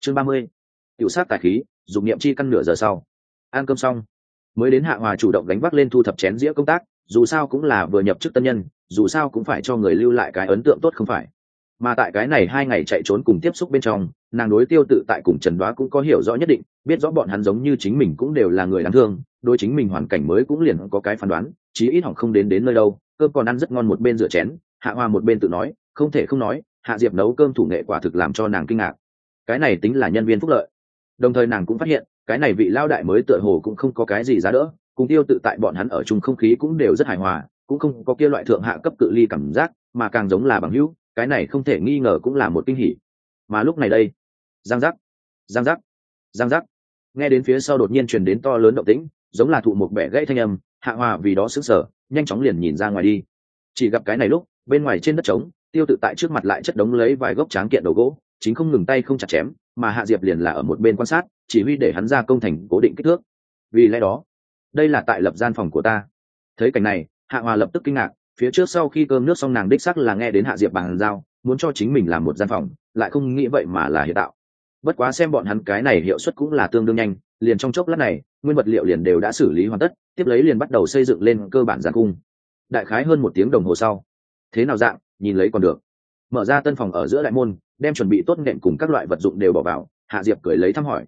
chương 30. Tiểu sát tài khí, dùng niệm chi căn nửa giờ sau. Ăn cơm xong, mới đến Hạ Hòa chủ động đánh vác lên thu thập chén dĩa công tác, dù sao cũng là vừa nhập chức tân nhân, dù sao cũng phải cho người lưu lại cái ấn tượng tốt không phải. Mà tại cái này 2 ngày chạy trốn cùng tiếp xúc bên trong, nàng đối Tiêu Tự Tại cùng Trần Đoá cũng có hiểu rõ nhất định, biết rõ bọn hắn giống như chính mình cũng đều là người đáng thương, đối chính mình hoàn cảnh mới cũng liền có cái phán đoán, chí ít hỏng không đến nơi đâu. Cơm còn ăn rất ngon, một bên rửa chén, Hạ Hòa một bên tự nói, không thể không nói, Hạ Diệp nấu cơm thủ nghệ quả thực làm cho nàng kinh ngạc. Cái này tính là nhân viên phúc lợi. Đồng thời nàng cũng phát hiện, cái này vị lao đại mới tựa hồ cũng không có cái gì giá đỡ, cùng Tiêu Tự Tại bọn hắn ở chung không khí cũng đều rất hài hòa, cũng không có kia loại thượng hạ cấp cự ly cảm giác, mà càng giống là bằng hữu, cái này không thể nghi ngờ cũng là một kinh hỉ. Mà lúc này đây, giang giác, giang giác, giang giác, nghe đến phía sau đột nhiên truyền đến to lớn động tĩnh, giống là thụ một bẻ gãy thanh âm. Hạ Hòa vì đó sững sờ, nhanh chóng liền nhìn ra ngoài đi. Chỉ gặp cái này lúc, bên ngoài trên đất trống, Tiêu Tự Tại trước mặt lại chất đống lấy vài gốc tráng kiện đầu gỗ, chính không ngừng tay không chặt chém, mà Hạ Diệp liền là ở một bên quan sát, chỉ huy để hắn ra công thành cố định kích thước. Vì lẽ đó, đây là tại lập gian phòng của ta. Thấy cảnh này, Hạ Hòa lập tức kinh ngạc, phía trước sau khi cơm nước xong nàng đích sắc là nghe đến Hạ Diệp bàn giao, muốn cho chính mình làm một gian phòng, lại không nghĩ vậy mà là hiện tạo. Bất quá xem bọn hắn cái này hiệu suất cũng là tương đương nhanh, liền trong chốc lát này, nguyên vật liệu liền đều đã xử lý hoàn tất, tiếp lấy liền bắt đầu xây dựng lên cơ bản gian cung. Đại khái hơn 1 tiếng đồng hồ sau, thế nào dạng, nhìn lấy còn được. Mở ra tân phòng ở giữa đại môn, đem chuẩn bị tốt nệm cùng các loại vật dụng đều bỏ vào, Hạ Diệp cười lấy thăm hỏi.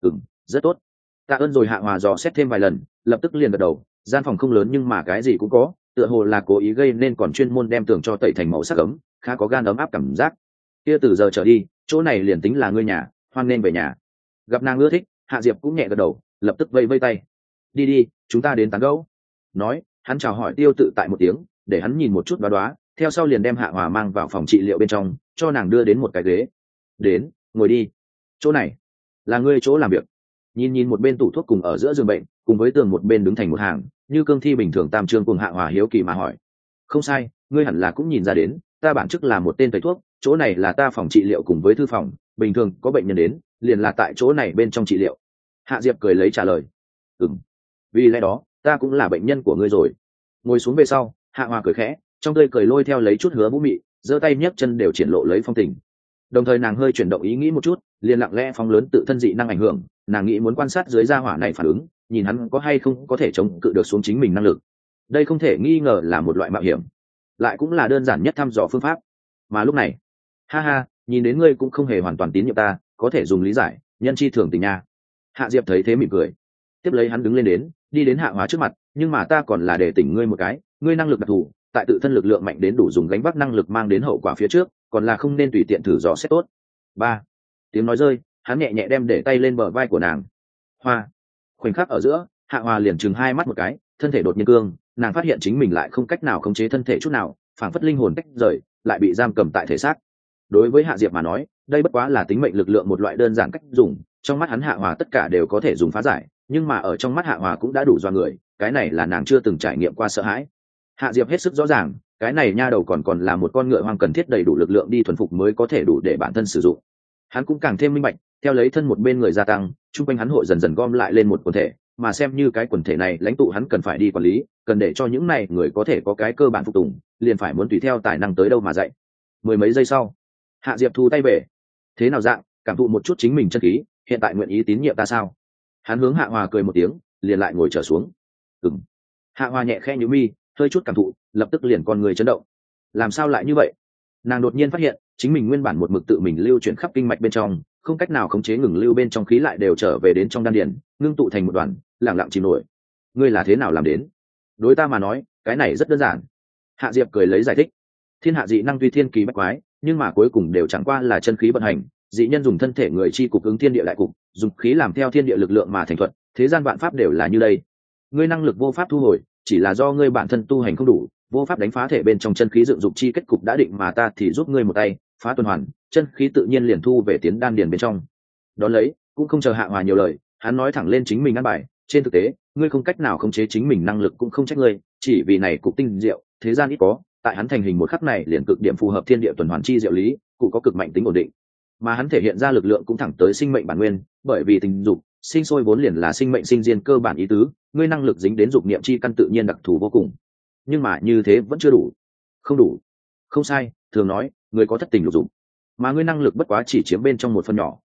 Rất tốt. Tạ ơn rồi. Hạ Hòa dò xét thêm vài lần, lập tức liền gật đầu. Gian phòng không lớn nhưng mà cái gì cũng có, tựa hồ là cố ý gây nên, còn chuyên môn đem tường cho tẩy thành màu sắc ấm, khá có gan ấm áp cảm giác. Kia từ giờ trở đi, chỗ này liền tính là ngươi nhà, hoan nên về nhà. Gặp nàng ưa thích, Hạ Diệp cũng nhẹ gật đầu, lập tức vẫy vẫy tay. Đi đi, chúng ta đến tán gẫu. Nói, hắn chào hỏi Tiêu Tự Tại một tiếng, để hắn nhìn một chút đoá, theo sau liền đem Hạ Hòa mang vào phòng trị liệu bên trong, cho nàng đưa đến một cái ghế. Đến, ngồi đi. Chỗ này là ngươi chỗ làm việc. Nhìn một bên tủ thuốc cùng ở giữa giường bệnh, cùng với tường một bên đứng thành một hàng, như cương thi bình thường tam trương cùng. Hạ Hòa hiếu kỳ mà hỏi. Không sai, ngươi hẳn là cũng nhìn ra đến, ta bản chức là một tên thầy thuốc, chỗ này là ta phòng trị liệu cùng với thư phòng, bình thường có bệnh nhân đến, liền là tại chỗ này bên trong trị liệu. Hạ Diệp cười lấy trả lời. Vì lẽ đó, ta cũng là bệnh nhân của ngươi rồi. Ngồi xuống về sau, Hạ Hòa cười khẽ, trong tươi cười lôi theo lấy chút hứa vũ mị, giơ tay nhấc chân đều triển lộ lấy phong tình. Đồng thời nàng hơi chuyển động ý nghĩ một chút, liền lặng lẽ phóng lớn tự thân dị năng ảnh hưởng, nàng nghĩ muốn quan sát dưới gia hỏa này phản ứng, nhìn hắn có hay không có thể chống cự được xuống chính mình năng lực. Đây không thể nghi ngờ là một loại mạo hiểm, lại cũng là đơn giản nhất thăm dò phương pháp. Mà lúc này, ha ha, nhìn đến ngươi cũng không hề hoàn toàn tín nhiệm ta, có thể dùng lý giải, nhân chi thường tình nha. Hạ Diệp thấy thế mỉm cười, tiếp lấy hắn đứng lên đến, đi đến Hạ Hóa trước mặt, nhưng mà ta còn là để tỉnh ngươi một cái, ngươi năng lực đặc thù, tại tự thân lực lượng mạnh đến đủ dùng gánh vác năng lực mang đến hậu quả phía trước, còn là không nên tùy tiện thử dò xét tốt. Tiếng nói rơi, hắn nhẹ nhẹ đem để tay lên bờ vai của nàng. Khoảnh khắc ở giữa, Hạ Hòa liền chừng 2 mắt một cái, thân thể đột nhiên cương, nàng phát hiện chính mình lại không cách nào khống chế thân thể chút nào, phảng phất linh hồn tách rời, lại bị giam cầm tại thể xác. Đối với Hạ Diệp mà nói, đây bất quá là tính mệnh lực lượng một loại đơn giản cách dùng, trong mắt hắn Hạ Hòa tất cả đều có thể dùng phá giải, nhưng mà ở trong mắt Hạ Hòa cũng đã đủ doa người, cái này là nàng chưa từng trải nghiệm qua sợ hãi. Hạ Diệp hết sức rõ ràng, cái này nha đầu còn là một con ngựa hoang cần thiết đầy đủ lực lượng đi thuần phục mới có thể đủ để bản thân sử dụng. Hắn cũng càng thêm minh bạch, theo lấy thân một bên người gia tăng, chung quanh hắn hội dần dần gom lại lên một quần thể, mà xem như cái quần thể này lãnh tụ hắn cần phải đi quản lý, cần để cho những này người có thể có cái cơ bản phục tùng, liền phải muốn tùy theo tài năng tới đâu mà dạy. 10 mấy giây sau, Hạ Diệp thu tay về. Thế nào dạng, cảm thụ một chút chính mình chân khí, hiện tại nguyện ý tín nhiệm ta sao? Hắn hướng Hạ Hòa cười một tiếng, liền lại ngồi trở xuống. Hạ Hòa nhẹ khẽ nhíu mi, hơi chút cảm thụ, lập tức liền con người chấn động. Làm sao lại như vậy? Nàng đột nhiên phát hiện, chính mình nguyên bản một mực tự mình lưu chuyển khắp kinh mạch bên trong, không cách nào khống chế ngừng lưu bên trong khí lại đều trở về đến trong đan điền, ngưng tụ thành một đoàn, lặng lặng chìm nổi. Ngươi là thế nào làm đến? Đối ta mà nói, cái này rất đơn giản. Hạ Diệp cười lấy giải thích. Thiên hạ dị năng tuy thiên kỳ bách quái, nhưng mà cuối cùng đều chẳng qua là chân khí vận hành, dị nhân dùng thân thể người chi cục ứng thiên địa đại cục, dùng khí làm theo thiên địa lực lượng mà thành thuật, thế gian vạn pháp đều là như đây. Ngươi năng lực vô pháp thu hồi, chỉ là do ngươi bản thân tu hành không đủ, vô pháp đánh phá thể bên trong chân khí dựng dục chi kết cục đã định, mà ta thì giúp ngươi một tay phá tuần hoàn, chân khí tự nhiên liền thu về tiến đan điền bên trong. Đón lấy, cũng không chờ Hạ Hòa nhiều lời, hắn nói thẳng lên chính mình ăn bài. Trên thực tế, ngươi không cách nào khống chế chính mình năng lực cũng không trách ngươi, chỉ vì này cục tinh diệu, thế gian ít có, tại hắn thành hình một khắc này liền cực điểm phù hợp thiên địa tuần hoàn chi diệu lý, cụ có cực mạnh tính ổn định. Mà hắn thể hiện ra lực lượng cũng thẳng tới sinh mệnh bản nguyên, bởi vì tình dục, sinh sôi vốn liền là sinh mệnh sinh diên cơ bản ý tứ, ngươi năng lực dính đến dục niệm chi căn tự nhiên đặc thù vô cùng. Nhưng mà như thế vẫn chưa đủ. Không đủ. Không sai, thường nói, người có thất tình lục dục, mà ngươi năng lực bất quá chỉ chiếm bên trong một phần nhỏ,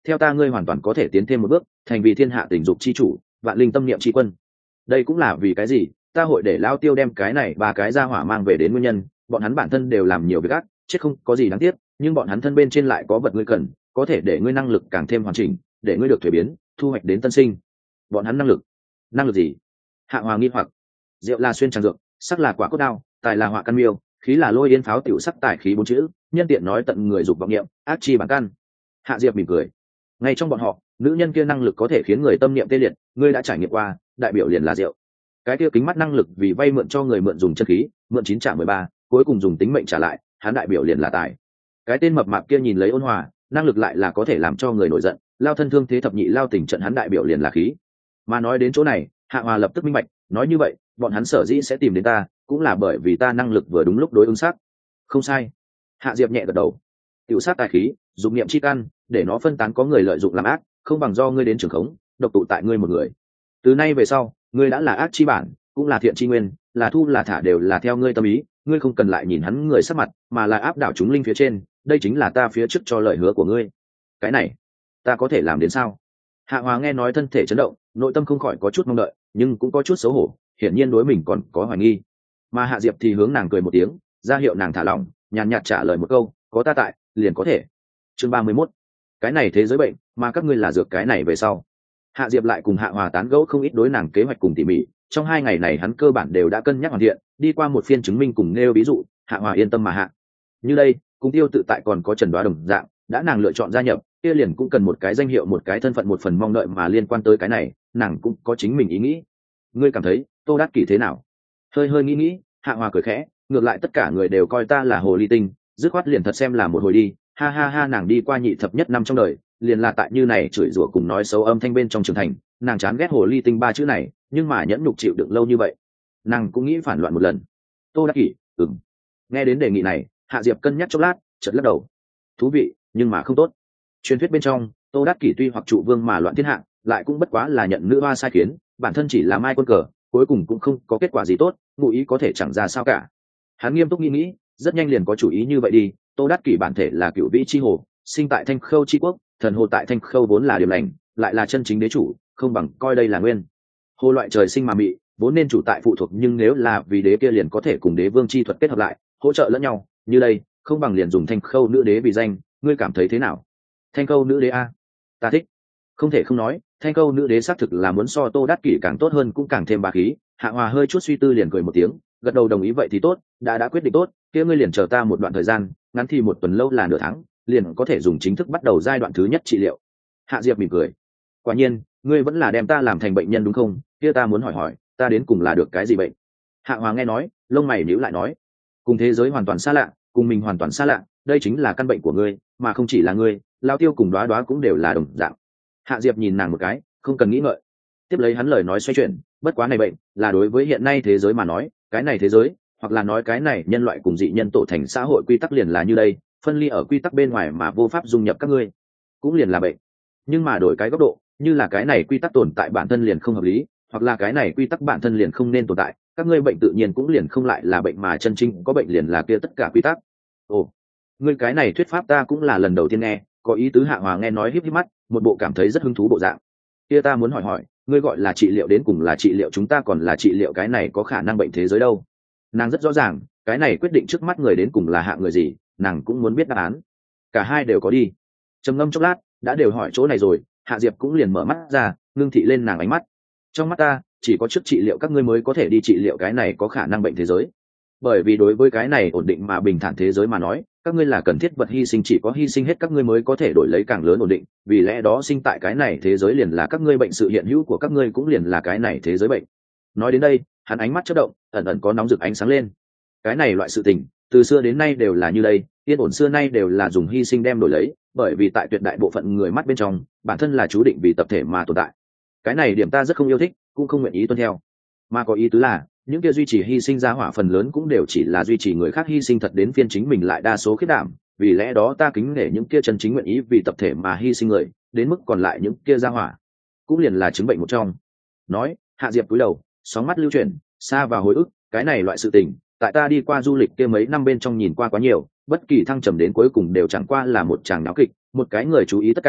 theo ta ngươi hoàn toàn có thể tiến thêm một bước, thành vì thiên hạ tình dục chi chủ, vạn linh tâm niệm chi quân. Đây cũng là vì cái gì ta hội để Lao Tiêu đem cái này ba cái gia hỏa mang về đến nguyên nhân, bọn hắn bản thân đều làm nhiều việc ác, chết không có gì đáng tiếc, nhưng bọn hắn thân bên trên lại có vật ngươi cần, có thể để ngươi năng lực càng thêm hoàn chỉnh, để ngươi được thuế biến, thu hoạch đến tân sinh. Bọn hắn năng lực gì? Hạ Hòa nghi hoặc. Rượu là xuyên tràng dược, sắc là quả cốt đao, tài là họa căn miêu, khí là lôi yên pháo tiểu sắc tài khí bốn chữ, nhân tiện nói tận người dục vọng niệm, ác chi bản căn. Hạ Diệp mỉm cười. Ngay trong bọn họ, nữ nhân kia năng lực có thể khiến người tâm niệm tê liệt, ngươi đã trải nghiệm qua, đại biểu liền là rượu. Cái kia kính mắt năng lực vì vay mượn cho người mượn dùng chân khí, mượn 9 trả 13, cuối cùng dùng tính mệnh trả lại, hắn đại biểu liền là tài. Cái tên mập mạp kia nhìn lấy ôn hòa, năng lực lại là có thể làm cho người nổi giận, lao thân thương thế thập nhị lao tình trận, hắn đại biểu liền là khí. Mà nói đến chỗ này, Hạ Hòa lập tức minh bạch, nói như vậy, bọn hắn sở dĩ sẽ tìm đến ta, cũng là bởi vì ta năng lực vừa đúng lúc đối ứng sắc. Không sai. Hạ Diệp nhẹ gật đầu. Tiểu sát tài khí, dụng niệm chi căn, để nó phân tán có người lợi dụng làm ác, không bằng do ngươi đến trường khống, độc tụ tại ngươi một người. Từ nay về sau, ngươi đã là ác chi bản, cũng là thiện chi nguyên, là thu là thả đều là theo ngươi tâm ý, ngươi không cần lại nhìn hắn người sắc mặt, mà là áp đảo chúng linh phía trên, đây chính là ta phía trước cho lời hứa của ngươi. Cái này, ta có thể làm đến sao? Hạ Hòa nghe nói thân thể chấn động, nội tâm không khỏi có chút mong đợi, nhưng cũng có chút xấu hổ, hiển nhiên đối mình còn có hoài nghi. Mà Hạ Diệp thì hướng nàng cười một tiếng, ra hiệu nàng thả lỏng, nhàn nhạt trả lời một câu, có ta tại, liền có thể. Chương 31. Cái này thế giới bệnh, mà các ngươi là dược cái này về sau. Hạ Diệp lại cùng Hạ Hòa tán gẫu không ít đối nàng kế hoạch cùng tỉ mỉ, trong 2 ngày này hắn cơ bản đều đã cân nhắc hoàn thiện, đi qua một phiên chứng minh cùng nêu ví dụ, Hạ Hòa yên tâm mà hạ. Như đây, cùng Tiêu Tự Tại còn có Trần Đoá đồng dạng, đã nàng lựa chọn gia nhập, kia liền cũng cần một cái danh hiệu, một cái thân phận, một phần mong đợi mà liên quan tới cái này, nàng cũng có chính mình ý nghĩ. Ngươi cảm thấy, Tô Đát Kỷ thế nào? Hơi nghĩ, Hạ Hòa cười khẽ, ngược lại tất cả người đều coi ta là hồ ly tinh, dứt khoát liền thật xem là một hồi đi, ha ha ha, nàng đi qua nhị thập nhất năm trong đời, liền là tại như này chửi rủa cùng nói xấu âm thanh bên trong trưởng thành, nàng chán ghét hồ ly tinh 3 chữ này, nhưng mà nhẫn nhục chịu đựng lâu như vậy, nàng cũng nghĩ phản loạn một lần. Tô Đắc Kỷ, nghe đến đề nghị này, Hạ Diệp cân nhắc chốc lát, chợt lắc đầu. Thú vị, nhưng mà không tốt. Truyền thuyết bên trong, Tô Đắc Kỷ tuy hoặc trụ vương mà loạn thiên hạ, lại cũng bất quá là nhận nữ hoa sai khiến, bản thân chỉ là mai quân cờ, cuối cùng cũng không có kết quả gì tốt, ngụ ý có thể chẳng ra sao cả. Hắn nghiêm túc nghĩ, rất nhanh liền có chủ ý như vậy đi. Tô Đắc Kỷ bản thể là cựu vĩ chi hồ, sinh tại Thanh Khâu chi quốc, thần hồ tại Thanh Khâu vốn là điểm lành, lại là chân chính đế chủ, không bằng coi đây là nguyên hồ loại trời sinh mà mị, vốn nên chủ tại phụ thuộc, nhưng nếu là vì đế kia liền có thể cùng đế vương chi thuật kết hợp lại, hỗ trợ lẫn nhau, như đây không bằng liền dùng Thanh Khâu nữ đế vì danh, ngươi cảm thấy thế nào? Thanh Khâu nữ đế a, ta thích. Không thể không nói, Thanh Khâu nữ đế xác thực là muốn so Tô Đắc Kỷ càng tốt hơn, cũng càng thêm bá khí. Hạ Hòa hơi chút suy tư liền cười một tiếng, gật đầu đồng ý. Vậy thì tốt, đã quyết định tốt, kia ngươi liền chờ ta một đoạn thời gian, ngắn thì 1 tuần, lâu là nửa tháng, liền có thể dùng chính thức bắt đầu giai đoạn thứ nhất trị liệu. Hạ Diệp mỉm cười. Quả nhiên, ngươi vẫn là đem ta làm thành bệnh nhân đúng không? Kia ta muốn hỏi, ta đến cùng là được cái gì bệnh? Hạ Hòa nghe nói, lông mày nhíu lại nói, cùng thế giới hoàn toàn xa lạ, cùng mình hoàn toàn xa lạ, đây chính là căn bệnh của ngươi, mà không chỉ là ngươi, Lao Tiêu cùng Đoá Đoá cũng đều là đồng dạng. Hạ Diệp nhìn nàng một cái, không cần nghĩ ngợi. Tiếp lấy hắn lời nói xoay chuyển, bất quá này bệnh là đối với hiện nay thế giới mà nói, cái này thế giới, hoặc là nói cái này nhân loại cùng dị nhân tổ thành xã hội quy tắc liền là như đây, phân ly ở quy tắc bên ngoài mà vô pháp dung nhập các ngươi, cũng liền là bệnh. Nhưng mà đổi cái góc độ, như là cái này quy tắc tồn tại bản thân liền không hợp lý, hoặc là cái này quy tắc bản thân liền không nên tồn tại, các ngươi bệnh tự nhiên cũng liền không lại là bệnh, mà chân chính có bệnh liền là kia tất cả quy tắc. Ồ, ngươi cái này thuyết pháp ta cũng là lần đầu tiên nghe, có ý tứ. Hạ Hòa nghe nói híp híp mắt, một bộ cảm thấy rất hứng thú bộ dạng. Kia ta muốn hỏi, ngươi gọi là trị liệu đến cùng là trị liệu chúng ta còn là trị liệu cái này có khả năng bệnh thế giới đâu? Nàng rất rõ ràng, cái này quyết định trước mắt người đến cùng là hạ người gì, nàng cũng muốn biết đáp án. Cả hai đều có đi. Trầm ngâm chốc lát, đã đều hỏi chỗ này rồi, Hạ Diệp cũng liền mở mắt ra, ngưng thị lên nàng ánh mắt. Trong mắt ta, chỉ có trước trị liệu các ngươi mới có thể đi trị liệu cái này có khả năng bệnh thế giới. Bởi vì đối với cái này ổn định mà bình thản thế giới mà nói, các ngươi là cần thiết vật hy sinh, chỉ có hy sinh hết các ngươi mới có thể đổi lấy càng lớn ổn định, vì lẽ đó sinh tại cái này thế giới liền là các ngươi bệnh, sự hiện hữu của các ngươi cũng liền là cái này thế giới bệnh. Nói đến đây, hắn ánh mắt chớp động, ẩn ẩn có nóng rực ánh sáng lên. Cái này loại sự tình, từ xưa đến nay đều là như đây, yên ổn xưa nay đều là dùng hy sinh đem đổi lấy, bởi vì tại tuyệt đại bộ phận người mắt bên trong, bản thân là chú định vì tập thể mà tồn tại. Cái này điểm ta rất không yêu thích, cũng không nguyện ý tuân theo. Mà có ý tứ là, những kia duy trì hy sinh ra hỏa phần lớn cũng đều chỉ là duy trì người khác hy sinh, thật đến phiên chính mình lại đa số khiết đảm, vì lẽ đó ta kính nể những kia chân chính nguyện ý vì tập thể mà hy sinh người, đến mức còn lại những kia ra hỏa cũng liền là chứng bệnh một trong. Nói, Hạ Diệp cúi đầu, sóng mắt lưu chuyển, xa vào hồi ức, cái này loại sự tình, tại ta đi qua du lịch kia mấy năm bên trong nhìn qua quá nhiều, bất kỳ thăng trầm đến cuối cùng đều chẳng qua là một tràng náo kịch, một cái người chú ý tất cả,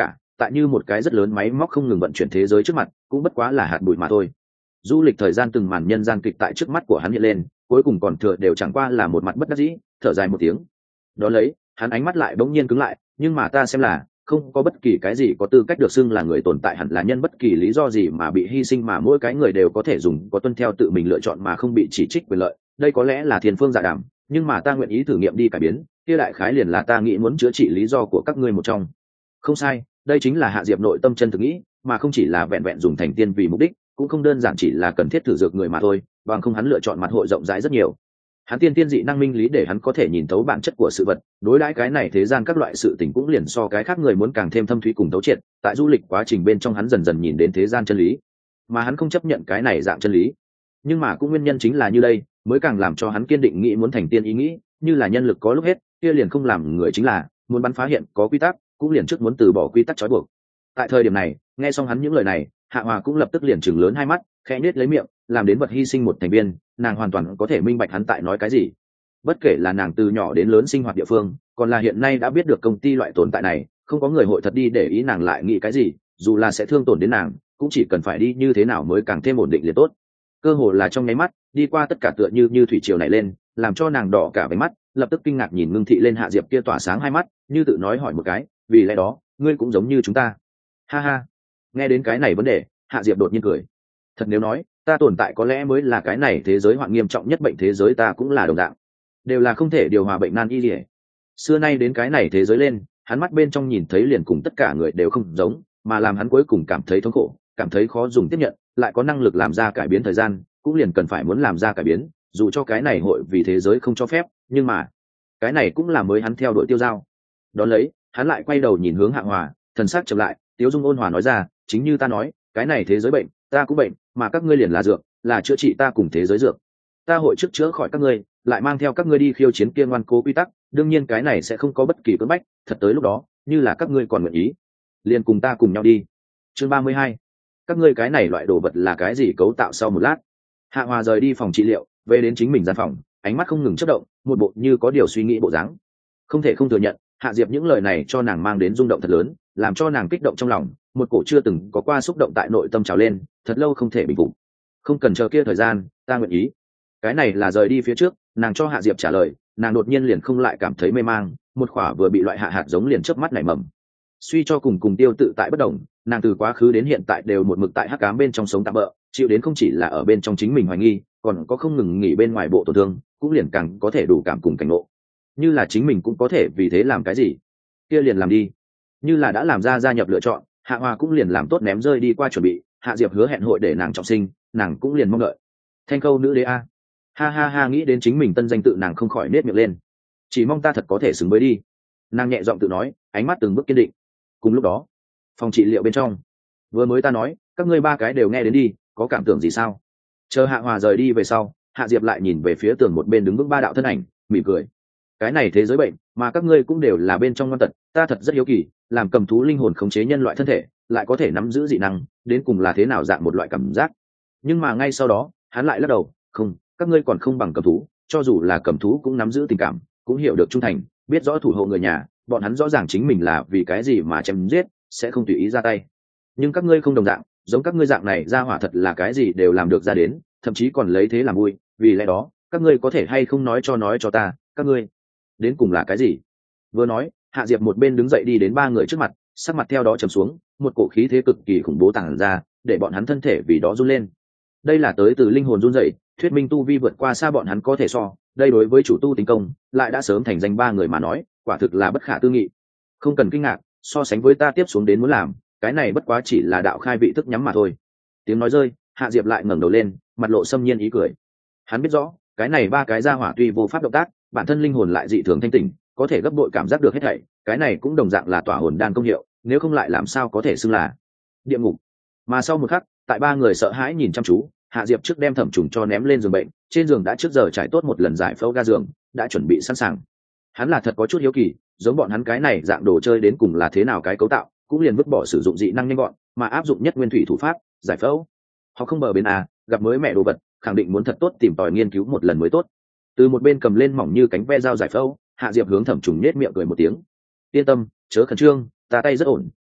tại như một cái rất lớn máy móc không ngừng vận chuyển thế giới trước mặt cũng bất quá là hạt bụi mà thôi. Du lịch thời gian từng màn nhân gian kịch tại trước mắt của hắn hiện lên, cuối cùng còn thừa đều chẳng qua là một mặt bất đắc dĩ, thở dài một tiếng. Đó lấy, hắn ánh mắt lại bỗng nhiên cứng lại, nhưng mà ta xem là không có bất kỳ cái gì có tư cách được xưng là người tồn tại, hẳn là nhân bất kỳ lý do gì mà bị hy sinh, mà mỗi cái người đều có thể dùng có tuân theo tự mình lựa chọn mà không bị chỉ trích quyền lợi. Đây có lẽ là thiên phương dạ đàm, nhưng mà ta nguyện ý thử nghiệm đi cải biến, kia đại khái liền là ta nghĩ muốn chữa trị lý do của các ngươi một trong. Không sai, đây chính là Hạ Diệp nội tâm chân thực nghĩ, mà không chỉ là vẹn vẹn dùng thành tiên vì mục đích, cũng không đơn giản chỉ là cần thiết thử dược người mà thôi, bằng không hắn lựa chọn mặt hội rộng rãi rất nhiều. Hắn tiên dị năng minh lý để hắn có thể nhìn thấu bản chất của sự vật, đối đãi cái này thế gian các loại sự tình cũng liền so cái khác người muốn càng thêm thâm thúy cùng thấu triệt. Tại du lịch quá trình bên trong hắn dần dần nhìn đến thế gian chân lý, mà hắn không chấp nhận cái này dạng chân lý. Nhưng mà cũng nguyên nhân chính là như đây, mới càng làm cho hắn kiên định nghĩ muốn thành tiên ý nghĩ, như là nhân lực có lúc hết, kia liền không làm người, chính là muốn bắn phá hiện có quy tắc, cũng liền trước muốn từ bỏ quy tắc trói buộc. Tại thời điểm này, nghe xong hắn những lời này, Hạ Hòa cũng lập tức liền chừng lớn hai mắt, khẽ nhếch lấy miệng, làm đến vật hy sinh một thành viên, nàng hoàn toàn có thể minh bạch hắn tại nói cái gì. Bất kể là nàng từ nhỏ đến lớn sinh hoạt địa phương, còn là hiện nay đã biết được công ty loại tồn tại này, không có người hội thật đi để ý nàng lại nghĩ cái gì, dù là sẽ thương tổn đến nàng, cũng chỉ cần phải đi như thế nào mới càng thêm ổn định liền tốt. Cơ hồ là trong nháy mắt, đi qua tất cả tựa như thủy triều này lên, làm cho nàng đỏ cả váy mắt, lập tức kinh ngạc nhìn ngưng thị lên Hạ Diệp kia tỏa sáng hai mắt, như tự nói hỏi một cái, vì lẽ đó ngươi cũng giống như chúng ta. Ha ha. Nghe đến cái này vấn đề, Hạ Diệp đột nhiên cười. Thật nếu nói, ta tồn tại có lẽ mới là cái này thế giới hoạn nghiêm trọng nhất bệnh thế giới, ta cũng là đồng dạng, đều là không thể điều hòa bệnh nan y liễu. Xưa nay đến cái này thế giới lên, hắn mắt bên trong nhìn thấy liền cùng tất cả người đều không giống, mà làm hắn cuối cùng cảm thấy thống khổ, cảm thấy khó dùng tiếp nhận, lại có năng lực làm ra cải biến thời gian, cũng liền cần phải muốn làm ra cải biến, dù cho cái này hội vì thế giới không cho phép, nhưng mà cái này cũng là mới hắn theo đuổi tiêu dao. Đón lấy, hắn lại quay đầu nhìn hướng Hạ Hòa, thần sắc chậm lại, Tiếu Dung ôn hòa nói ra, chính như ta nói, cái này thế giới bệnh, ta cũng bệnh, mà các ngươi liền là dược, là chữa trị ta cùng thế giới dược. Ta hội trước chữa khỏi các ngươi, lại mang theo các ngươi đi khiêu chiến kia ngoan cố quy tắc, đương nhiên cái này sẽ không có bất kỳ cưỡng bách, thật tới lúc đó, như là các ngươi còn nguyện ý, liền cùng ta cùng nhau đi. Chương 32. Các ngươi cái này loại đồ vật là cái gì cấu tạo? Sau một lát, Hạ Hòa rời đi phòng trị liệu, về đến chính mình gian phòng, ánh mắt không ngừng chớp động, một bộ như có điều suy nghĩ bộ dáng. Không thể không thừa nhận, Hạ Diệp những lời này cho nàng mang đến rung động thật lớn, làm cho nàng kích động trong lòng, một cổ chưa từng có qua xúc động tại nội tâm trào lên, thật lâu không thể bình phục. Không cần chờ kia thời gian, ta nguyện ý. Cái này là rời đi phía trước, nàng cho Hạ Diệp trả lời, nàng đột nhiên liền không lại cảm thấy mê mang, một khỏa vừa bị loại hạ hạt giống liền chớp mắt nảy mầm. Suy cho cùng Tiêu tự tại bất động, nàng từ quá khứ đến hiện tại đều một mực tại hắc ám bên trong sống tạm bỡ, chịu đến không chỉ là ở bên trong chính mình hoài nghi, còn có không ngừng nghỉ bên ngoài bộ tổn thương, cũng liền càng có thể đủ cảm cùng cảnh ngộ. Như là chính mình cũng có thể vì thế làm cái gì, kia liền làm đi. Như là đã làm ra gia nhập lựa chọn, Hạ Hòa cũng liền làm tốt ném rơi đi qua chuẩn bị. Hạ Diệp hứa hẹn hội để nàng trọng sinh, nàng cũng liền mong đợi. Thanh Khâu nữ đế a. Ha ha ha, nghĩ đến chính mình tân danh tự, nàng không khỏi nết miệng lên. Chỉ mong ta thật có thể xứng với đi. Nàng nhẹ giọng tự nói, ánh mắt từng bước kiên định. Cùng lúc đó, phòng trị liệu bên trong, vừa mới ta nói, các ngươi ba cái đều nghe đến đi, có cảm tưởng gì sao? Chờ Hạ Hòa rời đi về sau, Hạ Diệp lại nhìn về phía tường một bên đứng vững ba đạo thân ảnh, mỉm cười. Cái này thế giới bệnh, mà các ngươi cũng đều là bên trong ngoan tật, ta thật rất hiếu kỳ, làm cầm thú linh hồn khống chế nhân loại thân thể, lại có thể nắm giữ dị năng, đến cùng là thế nào dạng một loại cảm giác. Nhưng mà ngay sau đó, hắn lại lắc đầu, không, các ngươi còn không bằng cầm thú, cho dù là cầm thú cũng nắm giữ tình cảm, cũng hiểu được trung thành, biết rõ thủ hộ người nhà, bọn hắn rõ ràng chính mình là vì cái gì mà chém giết, sẽ không tùy ý ra tay. Nhưng các ngươi không đồng dạng, giống các ngươi dạng này ra hỏa thật là cái gì đều làm được ra đến, thậm chí còn lấy thế làm vui, vì lẽ đó, các ngươi có thể hay không nói cho ta, các ngươi đến cùng là cái gì? Vừa nói, Hạ Diệp một bên đứng dậy đi đến ba người trước mặt, sắc mặt theo đó trầm xuống, một cổ khí thế cực kỳ khủng bố tàng ra, để bọn hắn thân thể vì đó run lên. Đây là tới từ linh hồn run rẩy, thuyết minh tu vi vượt qua xa bọn hắn có thể so, đây đối với chủ tu tính công, lại đã sớm thành danh ba người mà nói, quả thực là bất khả tư nghị. Không cần kinh ngạc, so sánh với ta tiếp xuống đến muốn làm, cái này bất quá chỉ là đạo khai vị thức nhắm mà thôi. Tiếng nói rơi, Hạ Diệp lại ngẩng đầu lên, mặt lộ xâm nhiên ý cười. Hắn biết rõ, cái này ba cái gia hỏa tuy vô pháp động tác, bản thân linh hồn lại dị thường thanh tỉnh, có thể gấp bội cảm giác được hết thảy, cái này cũng đồng dạng là tỏa hồn đan công hiệu, nếu không lại làm sao có thể xưng là địa ngục. Mà sau một khắc, tại ba người sợ hãi nhìn chăm chú, Hạ Diệp trước đem Thẩm Trùng cho ném lên giường bệnh, trên giường đã trước giờ trải tốt một lần giải phẫu ga giường, đã chuẩn bị sẵn sàng. Hắn là thật có chút hiếu kỳ, giống bọn hắn cái này dạng đồ chơi đến cùng là thế nào cái cấu tạo, cũng liền vứt bỏ sử dụng dị năng nhanh gọn, mà áp dụng nhất nguyên thủy thủ pháp, giải phẫu. Họ không bờ bên à, gặp mới mẹ đồ vật, khẳng định muốn thật tốt tìm tòi nghiên cứu một lần mới tốt. Từ một bên cầm lên mỏng như cánh ve dao giải phẫu, Hạ Diệp hướng Thẩm Trùng nhếch miệng cười một tiếng. Yên tâm, chớ khẩn trương, ta tay rất ổn,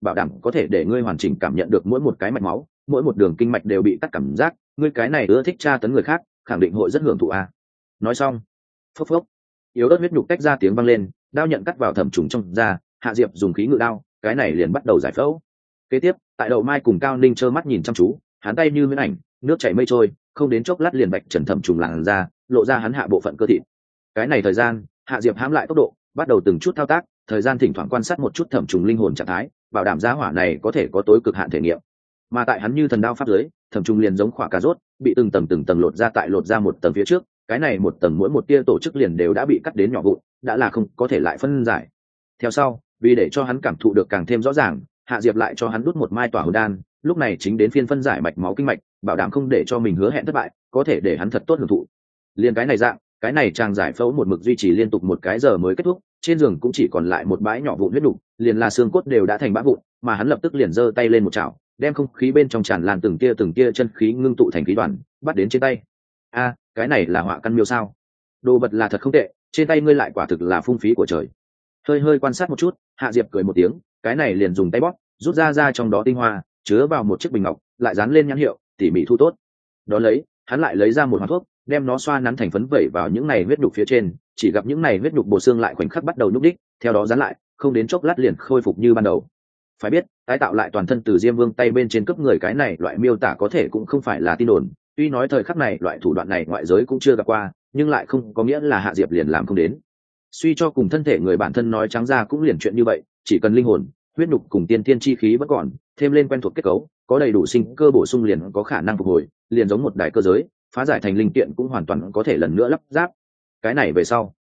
bảo đảm có thể để ngươi hoàn chỉnh cảm nhận được mỗi một cái mạch máu, mỗi một đường kinh mạch đều bị cắt cảm giác. Ngươi cái này ưa thích tra tấn người khác, khẳng định hội rất hưởng thụ a. Nói xong, phốc phốc, yếu ớt huyết nhục tách ra tiếng vang lên, đao nhận cắt vào thẩm trùng trong da. Hạ Diệp dùng khí ngự đao, cái này liền bắt đầu giải phẫu. Kế tiếp, tại Đậu Mai cùng Cao Ninh trơ mắt nhìn chăm chú, hắn tay như huyễn ảnh, nước chảy mây trôi, không đến chốc lát liền bạch trần thẩm trùng làn ra, lộ ra hắn hạ bộ phận cơ thịt. Cái này thời gian, Hạ Diệp hãm lại tốc độ, bắt đầu từng chút thao tác, thời gian thỉnh thoảng quan sát một chút thẩm trùng linh hồn trạng thái, bảo đảm giá hỏa này có thể có tối cực hạn thể nghiệm. Mà tại hắn như thần đao pháp giới, thẩm trùng liền giống khỏa cà rốt, bị từng tầng lột ra một tầng phía trước, cái này một tầng mỗi một tia tổ chức liền đều đã bị cắt đến nhỏ vụn, đã là không có thể lại phân giải. Theo sau, vì để cho hắn cảm thụ được càng thêm rõ ràng, Hạ Diệp lại cho hắn đút một mai tỏa hồn đan, lúc này chính đến phiên phân giải mạch máu kinh mạch, bảo đảm không để cho mình hứa hẹn thất bại, có thể để hắn thật tốt hưởng thụ. Liên cái này dạng, cái này chàng giải phẫu một mực duy trì liên tục 1 giờ mới kết thúc, trên giường cũng chỉ còn lại một bãi nhỏ vụn huyết đục, liền là xương cốt đều đã thành bã vụn, mà hắn lập tức liền giơ tay lên một chảo, đem không khí bên trong tràn lan từng tia chân khí ngưng tụ thành khí đoàn, bắt đến trên tay. A, cái này là họa căn miêu sao? Đồ vật là thật không tệ, trên tay ngươi lại quả thực là phung phí của trời. Hơi quan sát một chút, Hạ Diệp cười một tiếng, cái này liền dùng tay bóp, rút ra trong đó tinh hoa, chứa vào một chiếc bình ngọc, lại dán lên nhãn hiệu, tỉ mỉ thu tốt. Đó lấy, hắn lại lấy ra một hạt thuốc, đem nó xoa nắn thành phấn vẩy vào những này huyết nhục phía trên, chỉ gặp những này huyết nhục bộ xương lại khoảnh khắc bắt đầu nhúc đích, theo đó dán lại, không đến chốc lát liền khôi phục như ban đầu. Phải biết, tái tạo lại toàn thân từ Diêm Vương tay bên trên cướp người cái này loại miêu tả có thể cũng không phải là tin đồn, tuy nói thời khắc này loại thủ đoạn này ngoại giới cũng chưa gặp qua, nhưng lại không có nghĩa là Hạ Diệp liền làm không đến. Suy cho cùng thân thể người bản thân nói trắng ra cũng liền chuyện như vậy, chỉ cần linh hồn, huyết nhục cùng tiên thiên chi khí vẫn còn, thêm lên quen thuộc kết cấu, có đầy đủ sinh cơ bổ sung liền có khả năng phục hồi, liền giống một đại cơ giới, phá giải thành linh kiện cũng hoàn toàn có thể lần nữa lắp ráp. Cái này về sau,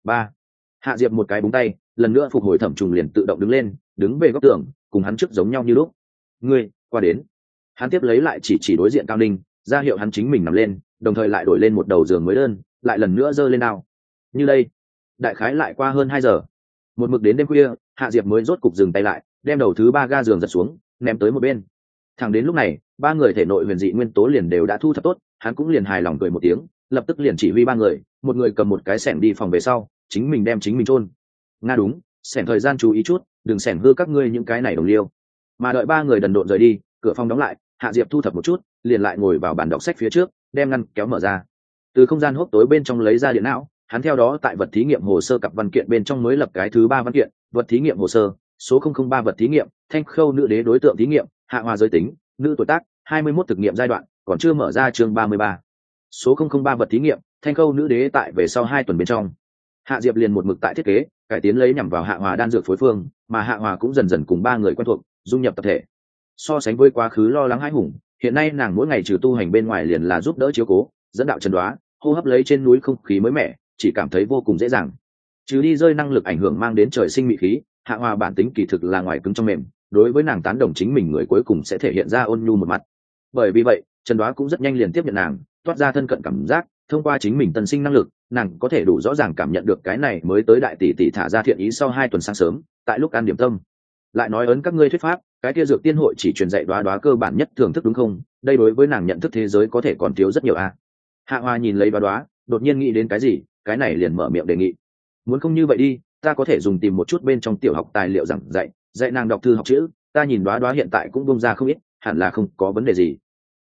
Hạ Diệp một cái búng tay, lần nữa phục hồi thẩm trùng liền tự động đứng lên, đứng về góc tường, cùng hắn trước giống nhau như lúc. Ngươi, qua đến. Hắn tiếp lấy lại chỉ đối diện Cao Ninh, ra hiệu hắn chính mình nằm lên, đồng thời lại đổi lên một đầu giường mới đơn, lại lần nữa giơ lên đao. Như đây, đại khái lại qua hơn 2 giờ. Một mực đến đêm khuya, Hạ Diệp mới rốt cục dừng tay lại, đem đầu thứ 3 ga giường giật xuống, ném tới một bên. Thẳng đến lúc này, 3 người thể nội huyền dị nguyên tố liền đều đã thu thập tốt, hắn cũng liền hài lòng cười một tiếng, lập tức liền chỉ huy 3 người, một người cầm một cái xẻng đi phòng về sau, chính mình đem chính mình chôn. Nga đúng, xẻng thời gian chú ý chút, đừng xẻng hư các ngươi những cái này đồng liêu. Mà đợi 3 người đần độn rời đi, cửa phòng đóng lại, Hạ Diệp thu thập một chút, liền lại ngồi vào bàn đọc sách phía trước, đem ngăn kéo mở ra. Từ không gian hốc tối bên trong lấy ra điện não, hắn theo đó tại vật thí nghiệm hồ sơ cặp văn kiện bên trong mới lập cái thứ 3 văn kiện, vật thí nghiệm hồ sơ, số 003 vật thí nghiệm, Thanh Khâu nữ đế đối tượng thí nghiệm, Hạ Hòa giới tính, nữ tuổi tác, 21 thực nghiệm giai đoạn, còn chưa mở ra chương 33. Số 003 vật thí nghiệm, Thanh Khâu nữ đế tại về sau 2 tuần bên trong. Hạ Diệp liền một mực tại thiết kế, cải tiến lấy nhằm vào Hạ Hòa đan dược phối phương, mà Hạ Hòa cũng dần dần cùng 3 người quen thuộc, dung nhập tập thể. So sánh với quá khứ lo lắng hãi hùng, hiện nay nàng mỗi ngày trừ tu hành bên ngoài liền là giúp đỡ chiếu cố, dẫn đạo trần đoá, hô hấp lấy trên núi không khí mới mẻ, chỉ cảm thấy vô cùng dễ dàng. Trừ đi rơi năng lực ảnh hưởng mang đến trời sinh mị khí, Hạ Hòa bản tính kỳ thực là ngoài cứng trong mềm, đối với nàng tán đồng chính mình người cuối cùng sẽ thể hiện ra ôn nhu một mặt. Bởi vì vậy, trần đoá cũng rất nhanh liền tiếp nhận nàng, toát ra thân cận cảm giác, thông qua chính mình tân sinh năng lực, nàng có thể đủ rõ ràng cảm nhận được cái này mới tới đại tỷ tỷ thả ra thiện ý sau 2 tuần sáng sớm, tại lúc ăn điểm tâm. Lại nói ấn các ngươi thuyết pháp, cái kia dược tiên hội chỉ truyền dạy đoá đoá cơ bản nhất thưởng thức đúng không? Đây đối với nàng nhận thức thế giới có thể còn thiếu rất nhiều a. Hạ Hoa nhìn lấy đoá đoá, đột nhiên nghĩ đến cái gì, cái này liền mở miệng đề nghị. Muốn không như vậy đi, ta có thể dùng tìm một chút bên trong tiểu học tài liệu giảng dạy nàng đọc thư học chữ, ta nhìn đoá đoá hiện tại cũng bông ra không ít, hẳn là không có vấn đề gì.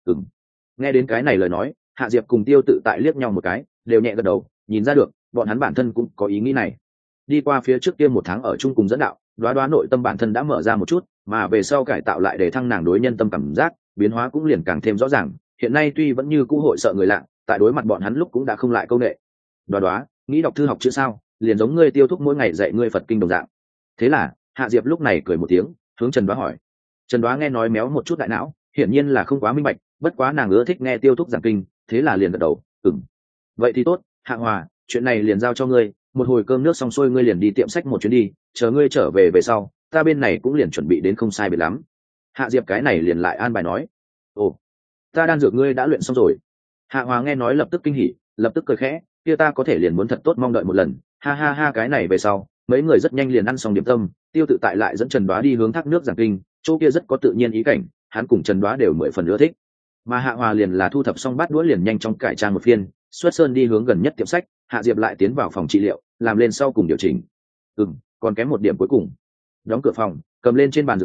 Nghe đến cái này lời nói, Hạ Diệp cùng Tiêu Tự tại liếc nhau một cái, đều nhẹ gật đầu, nhìn ra được, bọn hắn bản thân cũng có ý nghĩ này. Đi qua phía trước kia 1 tháng ở chung cùng dẫn đạo, đoá đoá nội tâm bản thân đã mở ra một chút, mà về sau cải tạo lại để thăng nàng đối nhân tâm cảm giác, biến hóa cũng liền càng thêm rõ ràng. Hiện nay tuy vẫn như cũ hội sợ người lạ, tại đối mặt bọn hắn lúc cũng đã không lại câu nệ. Đoá đoá, nghĩ đọc thư học chữ sao? Liền giống ngươi Tiêu Thúc mỗi ngày dạy ngươi Phật kinh đồng dạng. Thế là, Hạ Diệp lúc này cười một tiếng, hướng Trần Đoá hỏi. Trần Đoá nghe nói méo một chút đại não, hiển nhiên là không quá minh bạch, bất quá nàng ưa thích nghe Tiêu Thúc giảng kinh, thế là liền gật đầu, vậy thì tốt, Hạ Hòa, chuyện này liền giao cho ngươi, một hồi cơm nước xong xuôi ngươi liền đi tiệm sách một chuyến đi, chờ ngươi trở về sau, ta bên này cũng liền chuẩn bị đến không sai biệt lắm. Hạ Diệp cái này liền lại an bài nói, ồ, ta đan dược ngươi đã luyện xong rồi. Hạ Hòa nghe nói lập tức kinh hỉ, lập tức cười khẽ, kia ta có thể liền muốn thật tốt mong đợi một lần, ha ha ha. Cái này về sau, mấy người rất nhanh liền ăn xong điểm tâm, Tiêu Tự tại lại dẫn Trần Đoá đi hướng thác nước giảng kinh, chỗ kia rất có tự nhiên ý cảnh, hắn cùng Trần Đoá đều 10 phần ưa thích. Mà Hạ Hòa liền là thu thập xong bát đũa liền nhanh chóng cải trang một phiên, xuất sơn đi hướng gần nhất tiệm sách. Hạ Diệp lại tiến vào phòng trị liệu, làm lên sau cùng điều chỉnh. Còn kém một điểm cuối cùng. Đóng cửa phòng, cầm lên trên bàn dược cứu,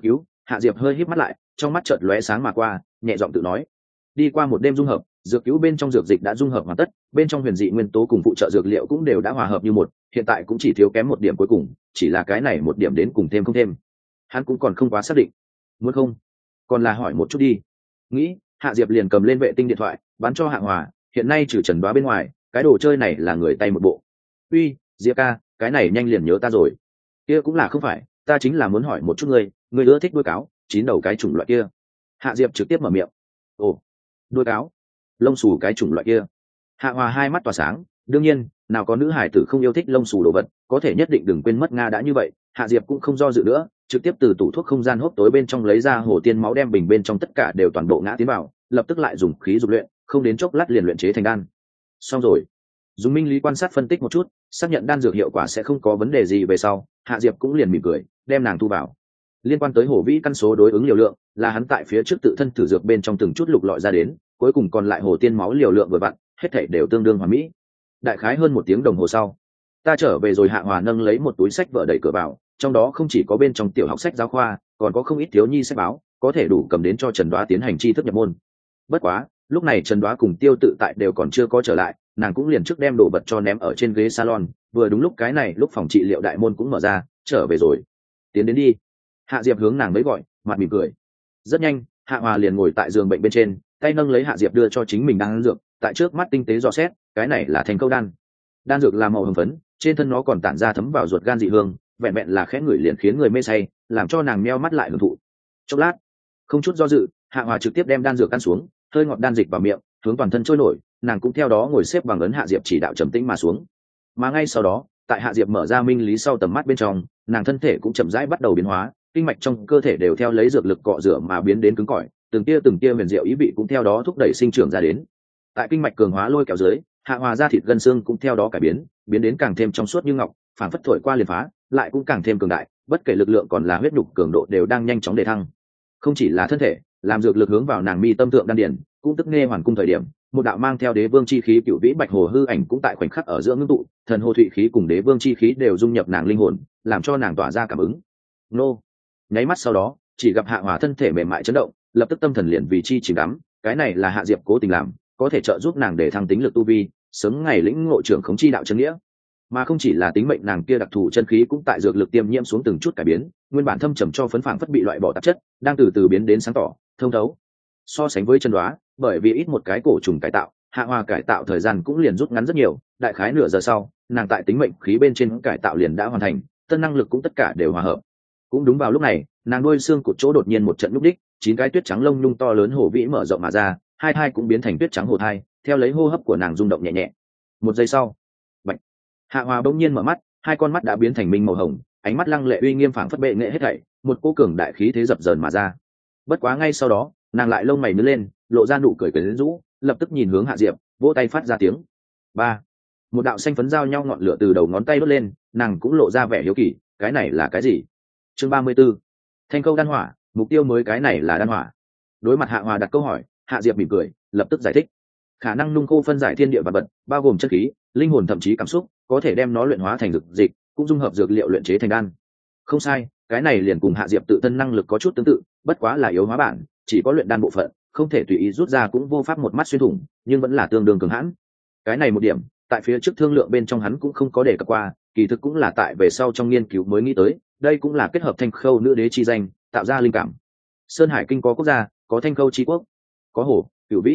Hạ Diệp hơi híp mắt lại, trong mắt chợt lóe sáng mà qua, nhẹ giọng tự nói: đi qua một đêm dung hợp, dược cứu bên trong dược dịch đã dung hợp hoàn tất, bên trong huyền dị nguyên tố cùng phụ trợ dược liệu cũng đều đã hòa hợp như một, hiện tại cũng chỉ thiếu kém một điểm cuối cùng, chỉ là cái này một điểm đến cùng thêm không thêm, hắn cũng còn không quá xác định. Muốn không còn là hỏi một chút đi. Nghĩ, Hạ Diệp liền cầm lên vệ tinh điện thoại bán cho Hạ Hòa, hiện nay trừ Trần Đoá bên ngoài, cái đồ chơi này là người tay một bộ. Uy, Diệp ca, cái này nhanh liền nhớ ta rồi. Kia cũng là không phải, ta chính là muốn hỏi một chút ngươi ưa thích đuôi cáo, 9 đầu cái chủng loại kia. Hạ Diệp trực tiếp mở miệng. Ồ, đuôi cáo, lông xù cái chủng loại kia. Hạ Hòa hai mắt tỏa sáng, đương nhiên, nào có nữ hải tử không yêu thích lông xù đồ vật, có thể nhất định đừng quên mất Nga đã như vậy. Hạ Diệp cũng không do dự nữa, trực tiếp từ tủ thuốc không gian hốc tối bên trong lấy ra hồ tiên máu đem bình bên trong tất cả đều toàn bộ ngã tiến vào, lập tức lại dùng khí dục luyện, không đến chốc lát liền luyện chế thành đan. Xong rồi, dùng minh lý quan sát phân tích một chút, xác nhận đan dược hiệu quả sẽ không có vấn đề gì về sau, Hạ Diệp cũng liền mỉm cười, đem nàng thu vào. Liên quan tới hổ vĩ căn số đối ứng liều lượng, là hắn tại phía trước tự thân thử dược bên trong từng chút lục lọi ra đến, cuối cùng còn lại hồ tiên máu liều lượng vừa vặn, hết thảy đều tương đương hoàn mỹ. Đại khái hơn 1 tiếng đồng hồ sau, ta trở về rồi. Hạ Hòa nâng lấy một túi sách vở đẩy cửa vào, trong đó không chỉ có bên trong tiểu học sách giáo khoa, còn có không ít thiếu nhi sách báo, có thể đủ cầm đến cho Trần Đoá tiến hành tri thức nhập môn. Bất quá, lúc này Trần Đoá cùng Tiêu Tự Tại đều còn chưa có trở lại, nàng cũng liền trước đem đồ vật cho ném ở trên ghế salon, vừa đúng lúc cái này lúc phòng trị liệu đại môn cũng mở ra, trở về rồi. Tiến đến đi. Hạ Diệp hướng nàng mới gọi, mặt mỉm cười. Rất nhanh, Hạ Hòa liền ngồi tại giường bệnh bên trên, tay nâng lấy Hạ Diệp đưa cho chính mình đan dược, tại trước mắt tinh tế dò xét, cái này là thành câu đan. Đan dược là màu hồng phấn, trên thân nó còn tản ra thấm vào ruột gan dị hương, vẹn vẹn là khẽ ngửi liền khiến người mê say, làm cho nàng meo mắt lại hưởng thụ. Chốc lát, không chút do dự, Hạ Hòa trực tiếp đem đan dược ăn xuống, hơi ngọt đan dịch vào miệng, hướng toàn thân trôi nổi, nàng cũng theo đó ngồi xếp bằng ấn Hạ Diệp chỉ đạo trầm tĩnh mà xuống. Mà ngay sau đó, tại Hạ Diệp mở ra minh lý sau tầm mắt bên trong, nàng thân thể cũng chậm rãi bắt đầu biến hóa, kinh mạch trong cơ thể đều theo lấy dược lực cọ rửa mà biến đến cứng cỏi, từng tia huyền diệu ý vị cũng theo đó thúc đẩy sinh trưởng ra đến. Tại kinh mạch cường hóa lôi kéo dưới, Hạ Hòa ra thịt gân xương cũng theo đó cải biến đến càng thêm trong suốt như ngọc, phản phất thổi qua liền phá, lại cũng càng thêm cường đại, bất kể lực lượng còn là huyết nhục cường độ đều đang nhanh chóng đề thăng. Không chỉ là thân thể, làm dược lực hướng vào nàng mi tâm thượng đan điển, cũng tức nghe hoàn cung thời điểm, một đạo mang theo đế vương chi khí cựu vĩ bạch hồ hư ảnh cũng tại khoảnh khắc ở giữa ngưng tụ, thần hồ thụy khí cùng đế vương chi khí đều dung nhập nàng linh hồn, làm cho nàng tỏa ra cảm ứng. Nô. Nháy mắt sau đó, chỉ gặp Hạ Hòa thân thể mềm mại chấn động, lập tức tâm thần liền vì chi chìm đắm, cái này là Hạ Diệp cố tình làm, có thể trợ giúp nàng để thăng tính lực tu vi, sớm ngày lĩnh ngộ trưởng khống chi đạo chân nghĩa. Mà không chỉ là tính mệnh nàng kia đặc thù chân khí cũng tại dược lực tiêm nhiễm xuống từng chút cải biến, nguyên bản thâm trầm cho phấn phảng phất bị loại bỏ tạp chất, đang từ từ biến đến sáng tỏ, thông thấu. So sánh với Trần Đoá, bởi vì ít một cái cổ trùng cải tạo, Hạ Hòa cải tạo thời gian cũng liền rút ngắn rất nhiều, đại khái nửa giờ sau, nàng tại tính mệnh khí bên trên cải tạo liền đã hoàn thành, tân năng lực cũng tất cả đều hòa hợp. Cũng đúng vào lúc này, nàng đuôi xương cụt chỗ đột nhiên một trận núp đích, 9 cái tuyết trắng lông nhung to lớn hổ vĩ mở rộng mà ra, hai thai cũng biến thành tuyết trắng hồ thai, theo lấy hô hấp của nàng rung động nhẹ nhẹ. Một giây sau, bạch, Hạ Hòa bỗng nhiên mở mắt, hai con mắt đã biến thành minh màu hồng, ánh mắt lăng lệ uy nghiêm phảng phất bệ nghệ hết thảy, một cô cường đại khí thế dập dờn mà ra. Bất quá ngay sau đó, nàng lại lông mày nhướng lên, lộ ra nụ cười quyến rũ, lập tức nhìn hướng Hạ Diệp, vỗ tay phát ra tiếng. Ba. Một đạo xanh phấn giao nhau ngọn lửa từ đầu ngón tay đốt lên, nàng cũng lộ ra vẻ hiếu kỳ, cái này là cái gì? Chương 34. Thanh câu đan hỏa, mục tiêu mới cái này là đan hỏa. Đối mặt Hạ Hòa đặt câu hỏi, Hạ Diệp mỉm cười, lập tức giải thích. Khả năng nung khô phân giải thiên địa vật vật, bao gồm chất khí, linh hồn thậm chí cảm xúc, có thể đem nó luyện hóa thành dược dịch, cũng dung hợp dược liệu luyện chế thành đan. Không sai, cái này liền cùng Hạ Diệp tự thân năng lực có chút tương tự, bất quá là yếu hóa bản, chỉ có luyện đan bộ phận, không thể tùy ý rút ra cũng vô pháp một mắt xuyên thủng, nhưng vẫn là tương đương cường hãn. Cái này một điểm, tại phía trước thương lượng bên trong hắn cũng không có đề cập qua, kỳ thực cũng là tại về sau trong nghiên cứu mới nghĩ tới, đây cũng là kết hợp thanh khâu nữ đế chi danh, tạo ra linh cảm. Sơn Hải Kinh có quốc gia, có thanh khâu chi quốc, có hồ,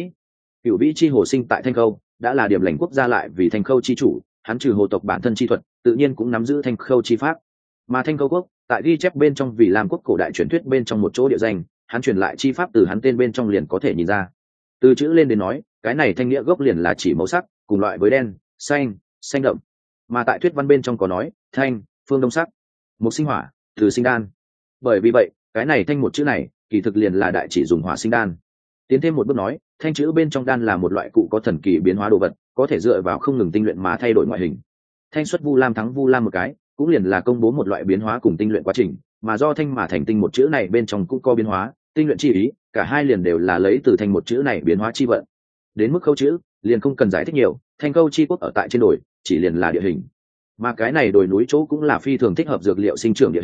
Cửu Vĩ chi hồ sinh tại Thanh Khâu, đã là điểm lành quốc gia lại vì Thanh Khâu chi chủ, hắn trừ hồ tộc bản thân chi thuật, tự nhiên cũng nắm giữ Thanh Khâu chi pháp. Mà Thanh Khâu quốc, tại ghi chép bên trong vì Lam quốc cổ đại truyền thuyết bên trong một chỗ địa danh, hắn truyền lại chi pháp từ hắn tên bên trong liền có thể nhìn ra. Từ chữ lên đến nói, cái này thanh nghĩa gốc liền là chỉ màu sắc, cùng loại với đen, xanh đậm. Mà tại thuyết văn bên trong có nói, thanh, phương đông sắc, một sinh hỏa, từ sinh đan. Bởi vì vậy, cái này thanh một chữ này, kỳ thực liền là đại chỉ dùng hỏa sinh đan. Tiến thêm một bước nói, thanh chữ bên trong đan là một loại cụ có thần kỳ biến hóa đồ vật, có thể dựa vào không ngừng tinh luyện mà thay đổi ngoại hình. Thanh xuất Vu Lam thắng Vu Lam một cái, cũng liền là công bố một loại biến hóa cùng tinh luyện quá trình, mà do thanh mà thành tinh một chữ này bên trong cũng có biến hóa, tinh luyện chi ý, cả hai liền đều là lấy từ thanh một chữ này biến hóa chi vận. Đến mức khâu chữ, liền không cần giải thích nhiều, Thanh Khâu chi quốc ở tại trên đồi, chỉ liền là địa hình. Mà cái này đồi núi chỗ cũng là phi thường thích hợp dược liệu sinh trưởng địa hình,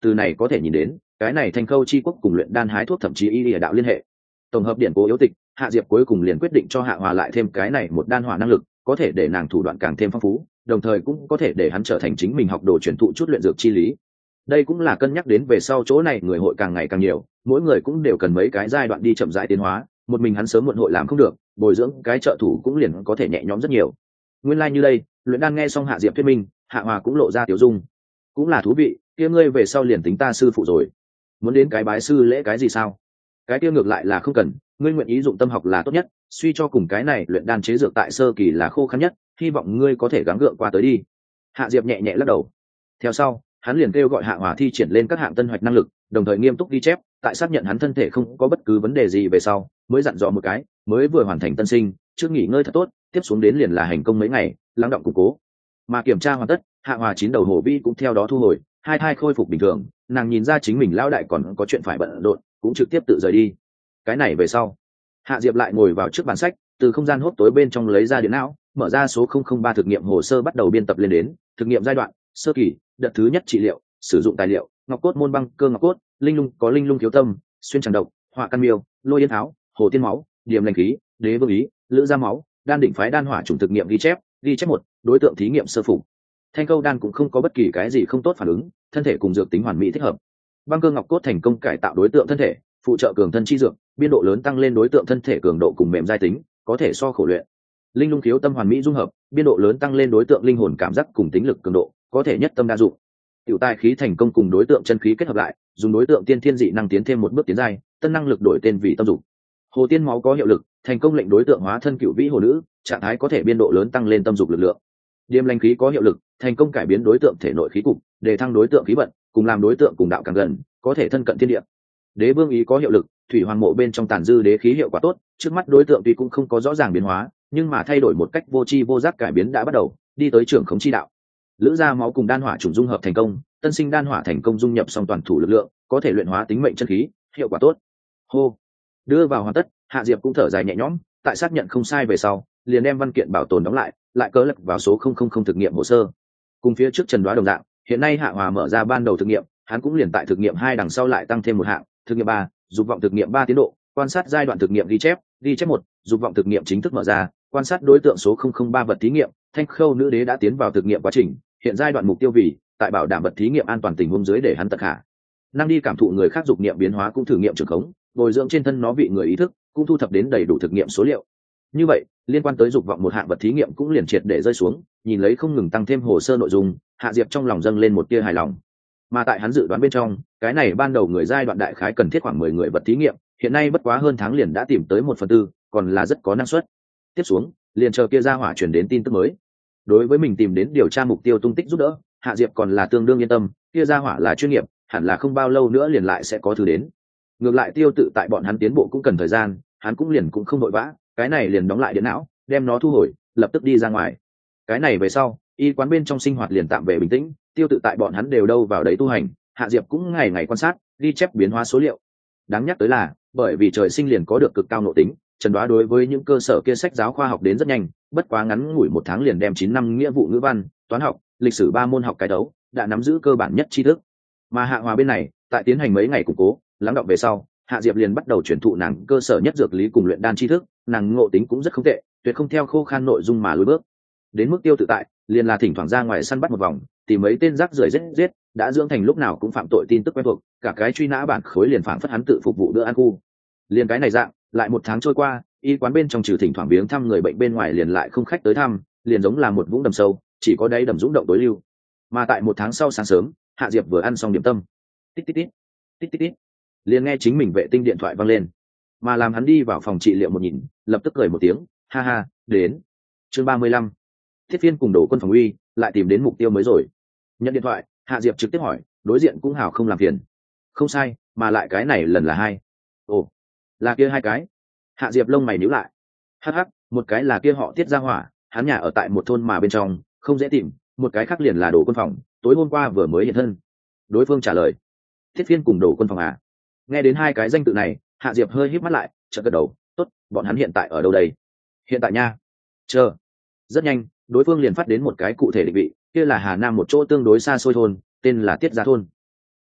từ này có thể nhìn đến cái này Thanh Khâu chi quốc cùng luyện đan hái thuốc thậm chí y địa đạo liên hệ. Tổng hợp điển cố yếu tịch, Hạ Diệp cuối cùng liền quyết định cho Hạ Hòa lại thêm cái này một đan hỏa năng lực, có thể để nàng thủ đoạn càng thêm phong phú, đồng thời cũng có thể để hắn trở thành chính mình học đồ truyền thụ chút luyện dược chi lý. Đây cũng là cân nhắc đến về sau chỗ này người hội càng ngày càng nhiều, mỗi người cũng đều cần mấy cái giai đoạn đi chậm rãi tiến hóa, một mình hắn sớm muộn hội làm không được, bồi dưỡng cái trợ thủ cũng liền có thể nhẹ nhõm rất nhiều. Nguyên lai like như đây, luyện đan nghe xong Hạ Diệp thuyết minh, Hạ Hòa cũng lộ ra tiểu dung. Cũng là thú vị, kia ngươi về sau liền tính ta sư phụ rồi. Muốn đến cái bái sư lễ cái gì sao? Cái kia ngược lại là không cần, ngươi nguyện ý dụng tâm học là tốt nhất, suy cho cùng cái này luyện đan chế dược tại sơ kỳ là khô khan nhất, hy vọng ngươi có thể gắng gượng qua tới đi. Hạ Diệp nhẹ nhẹ lắc đầu. Theo sau, hắn liền kêu gọi Hạ Hòa thi triển lên các hạng tân hoạch năng lực, đồng thời nghiêm túc ghi chép, tại xác nhận hắn thân thể không có bất cứ vấn đề gì về sau, mới dặn dò một cái, mới vừa hoàn thành tân sinh, trước nghỉ ngơi thật tốt, tiếp xuống đến liền là hành công mấy ngày, lắng động củng cố. Mà kiểm tra hoàn tất, Hạ Hòa chín đầu hổ vi cũng theo đó thu hồi, hai thai khôi phục bình thường, nàng nhìn ra chính mình lão đại còn có chuyện phải bận rộn, cũng trực tiếp tự rời đi. Cái này về sau, Hạ Diệp lại ngồi vào trước bàn sách, từ không gian hốc tối bên trong lấy ra điện não, mở ra số 003 thực nghiệm hồ sơ bắt đầu biên tập lên đến, thực nghiệm giai đoạn, sơ kỳ, đợt thứ nhất trị liệu, sử dụng tài liệu, ngọc cốt môn băng cơ ngọc cốt, linh lung có linh lung thiếu tâm, xuyên tràng độc, họa căn miêu, lôi yên tháo, hồ tiên máu, điểm lành khí, đế vương ý, lữ gia máu, đan định phái đan hỏa chủng thực nghiệm ghi chép một, đối tượng thí nghiệm sơ phục. Thanh Câu đan cũng không có bất kỳ cái gì không tốt phản ứng, thân thể cùng dược tính hoàn mỹ thích hợp. Băng cơ ngọc cốt thành công cải tạo đối tượng thân thể, phụ trợ cường thân chi dược, biên độ lớn tăng lên đối tượng thân thể cường độ cùng mềm giai tính, có thể so khổ luyện. Linh lung thiếu tâm hoàn mỹ dung hợp, biên độ lớn tăng lên đối tượng linh hồn cảm giác cùng tính lực cường độ, có thể nhất tâm đa dụng. Tiểu tài khí thành công cùng đối tượng chân khí kết hợp lại, dùng đối tượng tiên thiên dị năng tiến thêm một bước tiến giai, tân năng lực đổi tên vì tâm dục. Hồ tiên máu có hiệu lực, thành công lệnh đối tượng hóa thân cựu vĩ hồ nữ, trạng thái có thể biên độ lớn tăng lên tâm dục lực lượng. Điềm lành khí có hiệu lực, thành công cải biến đối tượng thể nội khí cục, để thăng đối tượng khí vận, cùng làm đối tượng cùng đạo càng gần, có thể thân cận thiên địa. Đế vương ý có hiệu lực, thủy hoàng mộ bên trong tàn dư đế khí hiệu quả tốt, trước mắt đối tượng tuy cũng không có rõ ràng biến hóa, nhưng mà thay đổi một cách vô tri vô giác cải biến đã bắt đầu, đi tới trưởng khống chi đạo. Lữ gia máu cùng đan hỏa trùng dung hợp thành công, tân sinh đan hỏa thành công dung nhập xong toàn thủ lực lượng, có thể luyện hóa tính mệnh chân khí, hiệu quả tốt. Hô, đưa vào hoàn tất, Hạ Diệp cũng thở dài nhẹ nhõm, tại xác nhận không sai về sau, liền đem văn kiện bảo tồn đóng lại cớ lật vào số 000 thực nghiệm hồ sơ. Cùng phía trước Trần Đoá đồng dạng, hiện nay Hạ Hòa mở ra ban đầu thực nghiệm, hắn cũng liền tại thực nghiệm 2 đằng sau lại tăng thêm một hạng, thực nghiệm 3, dục vọng thực nghiệm 3 tiến độ, quan sát giai đoạn thực nghiệm ghi chép 1, dục vọng thực nghiệm chính thức mở ra, quan sát đối tượng số 003 vật thí nghiệm, Thanh Khâu nữ đế đã tiến vào thực nghiệm quá trình, hiện giai đoạn mục tiêu vì tại bảo đảm vật thí nghiệm an toàn tình huống dưới để hắn tận khả năng đi cảm thụ người khác dục niệm biến hóa, cũng thử nghiệm trường khống, bồi dưỡng trên thân nó vị người ý thức, cũng thu thập đến đầy đủ thực nghiệm số liệu. Như vậy, liên quan tới dục vọng một hạng vật thí nghiệm cũng liền triệt để rơi xuống, nhìn lấy không ngừng tăng thêm hồ sơ nội dung, Hạ Diệp trong lòng dâng lên một tia hài lòng. Mà tại hắn dự đoán bên trong, cái này ban đầu người giai đoạn đại khái cần thiết khoảng 10 người vật thí nghiệm, hiện nay bất quá hơn tháng liền đã tìm tới 1/4, còn là rất có năng suất. Tiếp xuống, liền chờ kia ra hỏa truyền đến tin tức mới. Đối với mình tìm đến điều tra mục tiêu tung tích giúp đỡ, Hạ Diệp còn là tương đương yên tâm, kia ra hỏa là chuyên nghiệp, hẳn là không bao lâu nữa liền lại sẽ có thứ đến. Ngược lại Tiêu Tự tại bọn hắn tiến bộ cũng cần thời gian, hắn cũng không vội vã, cái này liền đóng lại điện não, đem nó thu hồi, lập tức đi ra ngoài. Cái này về sau, y quán bên trong sinh hoạt liền tạm về bình tĩnh, Tiêu Tự tại bọn hắn đều đâu vào đấy tu hành, Hạ Diệp cũng ngày ngày quan sát, ghi chép biến hóa số liệu. Đáng nhắc tới là, bởi vì trời sinh liền có được cực cao nội tính, Trần Đoá đối với những cơ sở kia sách giáo khoa học đến rất nhanh, bất quá ngắn ngủi 1 tháng liền đem 9 năm nghĩa vụ ngữ văn, toán học, lịch sử 3 môn học cái đấu, đã nắm giữ cơ bản nhất tri thức. Mà Hạ Hòa bên này, tại tiến hành mấy ngày củng cố, lắng đọng về sau, Hạ Diệp liền bắt đầu truyền thụ nàng cơ sở nhất dược lý cùng luyện đan tri thức, nàng ngộ tính cũng rất không tệ, tuyệt không theo khô khan nội dung mà lùi bước. Đến mức Tiêu Tự tại, liền là thỉnh thoảng ra ngoài săn bắt một vòng, tìm mấy tên rác rưởi giết, đã dưỡng thành lúc nào cũng phạm tội tin tức quen thuộc, cả cái truy nã bản khối liền phảng phất hắn tự phục vụ bữa ăn khu. Liền cái này dạng, lại 1 tháng trôi qua, y quán bên trong trừ thỉnh thoảng viếng thăm người bệnh bên ngoài liền lại không khách tới thăm, liền giống là một vũng đầm sâu, chỉ có đáy đầm dũng động tối lưu. Mà tại 1 tháng sau sáng sớm, Hạ Diệp vừa ăn xong điểm tâm, tít tít tít, tít tít tít, liền nghe chính mình vệ tinh điện thoại vang lên, mà làm hắn đi vào phòng trị liệu một nhìn, lập tức cười một tiếng, ha ha, đến. Chương 35. Thiết Phiên cùng Đổ Quân phòng uy lại tìm đến mục tiêu mới rồi. Nhận điện thoại, Hạ Diệp trực tiếp hỏi, đối diện cũng hào không làm phiền. Không sai, mà lại cái này lần là 2. Ồ, là kia 2 cái. Hạ Diệp lông mày nhíu lại. Hắc hắc, một cái là kia họ Tiết gia hỏa, hắn nhà ở tại một thôn mà bên trong, không dễ tìm, một cái khác liền là Đổ Quân phòng, tối hôm qua vừa mới hiện thân. Đối phương trả lời, Thiết Phiên cùng Đổ Quân phòng à? Nghe đến 2 cái danh tự này, Hạ Diệp hơi híp mắt lại, chợt gật đầu, tốt, bọn hắn hiện tại ở đâu đây? Hiện tại nha. Chờ. Rất nhanh, đối phương liền phát đến một cái cụ thể định vị, kia là Hà Nam một chỗ tương đối xa xôi thôn, tên là Tiết Gia thôn.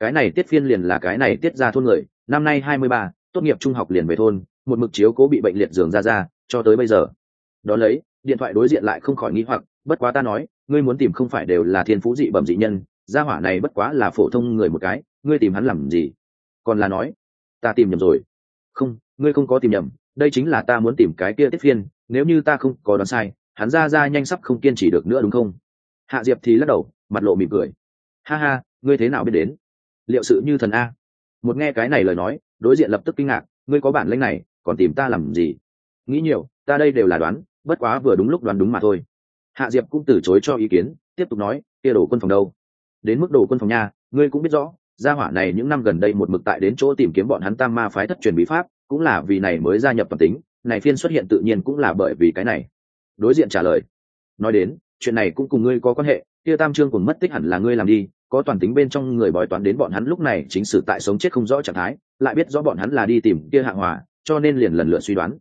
cái này Tiết Phiên liền là cái này Tiết gia thôn người, năm nay 23, tốt nghiệp trung học liền về thôn, một mực chiếu cố bị bệnh liệt giường ra cho tới bây giờ. Đó lấy điện thoại đối diện lại không khỏi nghi hoặc, bất quá ta nói ngươi muốn tìm không phải đều là thiên phú dị bẩm dị nhân, gia hỏa này bất quá là phổ thông người một cái, ngươi tìm hắn làm gì? Còn là nói ta tìm nhầm rồi? Không, ngươi không có tìm nhầm, đây chính là ta muốn tìm cái kia Tiết Phiên, nếu như ta không có đoán sai, hắn ra nhanh sắp không kiên trì được nữa đúng không? Hạ Diệp thì lắc đầu, mặt lộ mỉm cười. Ha ha, ngươi thế nào biết đến? Liệu sự như thần a. Một nghe cái này lời nói, đối diện lập tức kinh ngạc, ngươi có bản lĩnh này còn tìm ta làm gì? Nghĩ nhiều, ta đây đều là đoán, bất quá vừa đúng lúc đoán đúng mà thôi. Hạ Diệp cũng từ chối cho ý kiến, tiếp tục nói, kia đồ quân phòng đâu? Đến mức đồ quân phòng nha, ngươi cũng biết rõ, gia hỏa này những năm gần đây một mực tại đến chỗ tìm kiếm bọn hắn tam ma phái thất truyền bí pháp, cũng là vì này mới gia nhập toàn tính, này phiên xuất hiện tự nhiên cũng là bởi vì cái này. Đối diện trả lời, nói đến chuyện này cũng cùng ngươi có quan hệ, kia tam trương cùng mất tích hẳn là ngươi làm đi, có toàn tính bên trong người bói toán đến bọn hắn lúc này chính sử tại sống chết không rõ trạng thái, lại biết rõ bọn hắn là đi tìm kia Hạ Hòa, cho nên liền lần lượt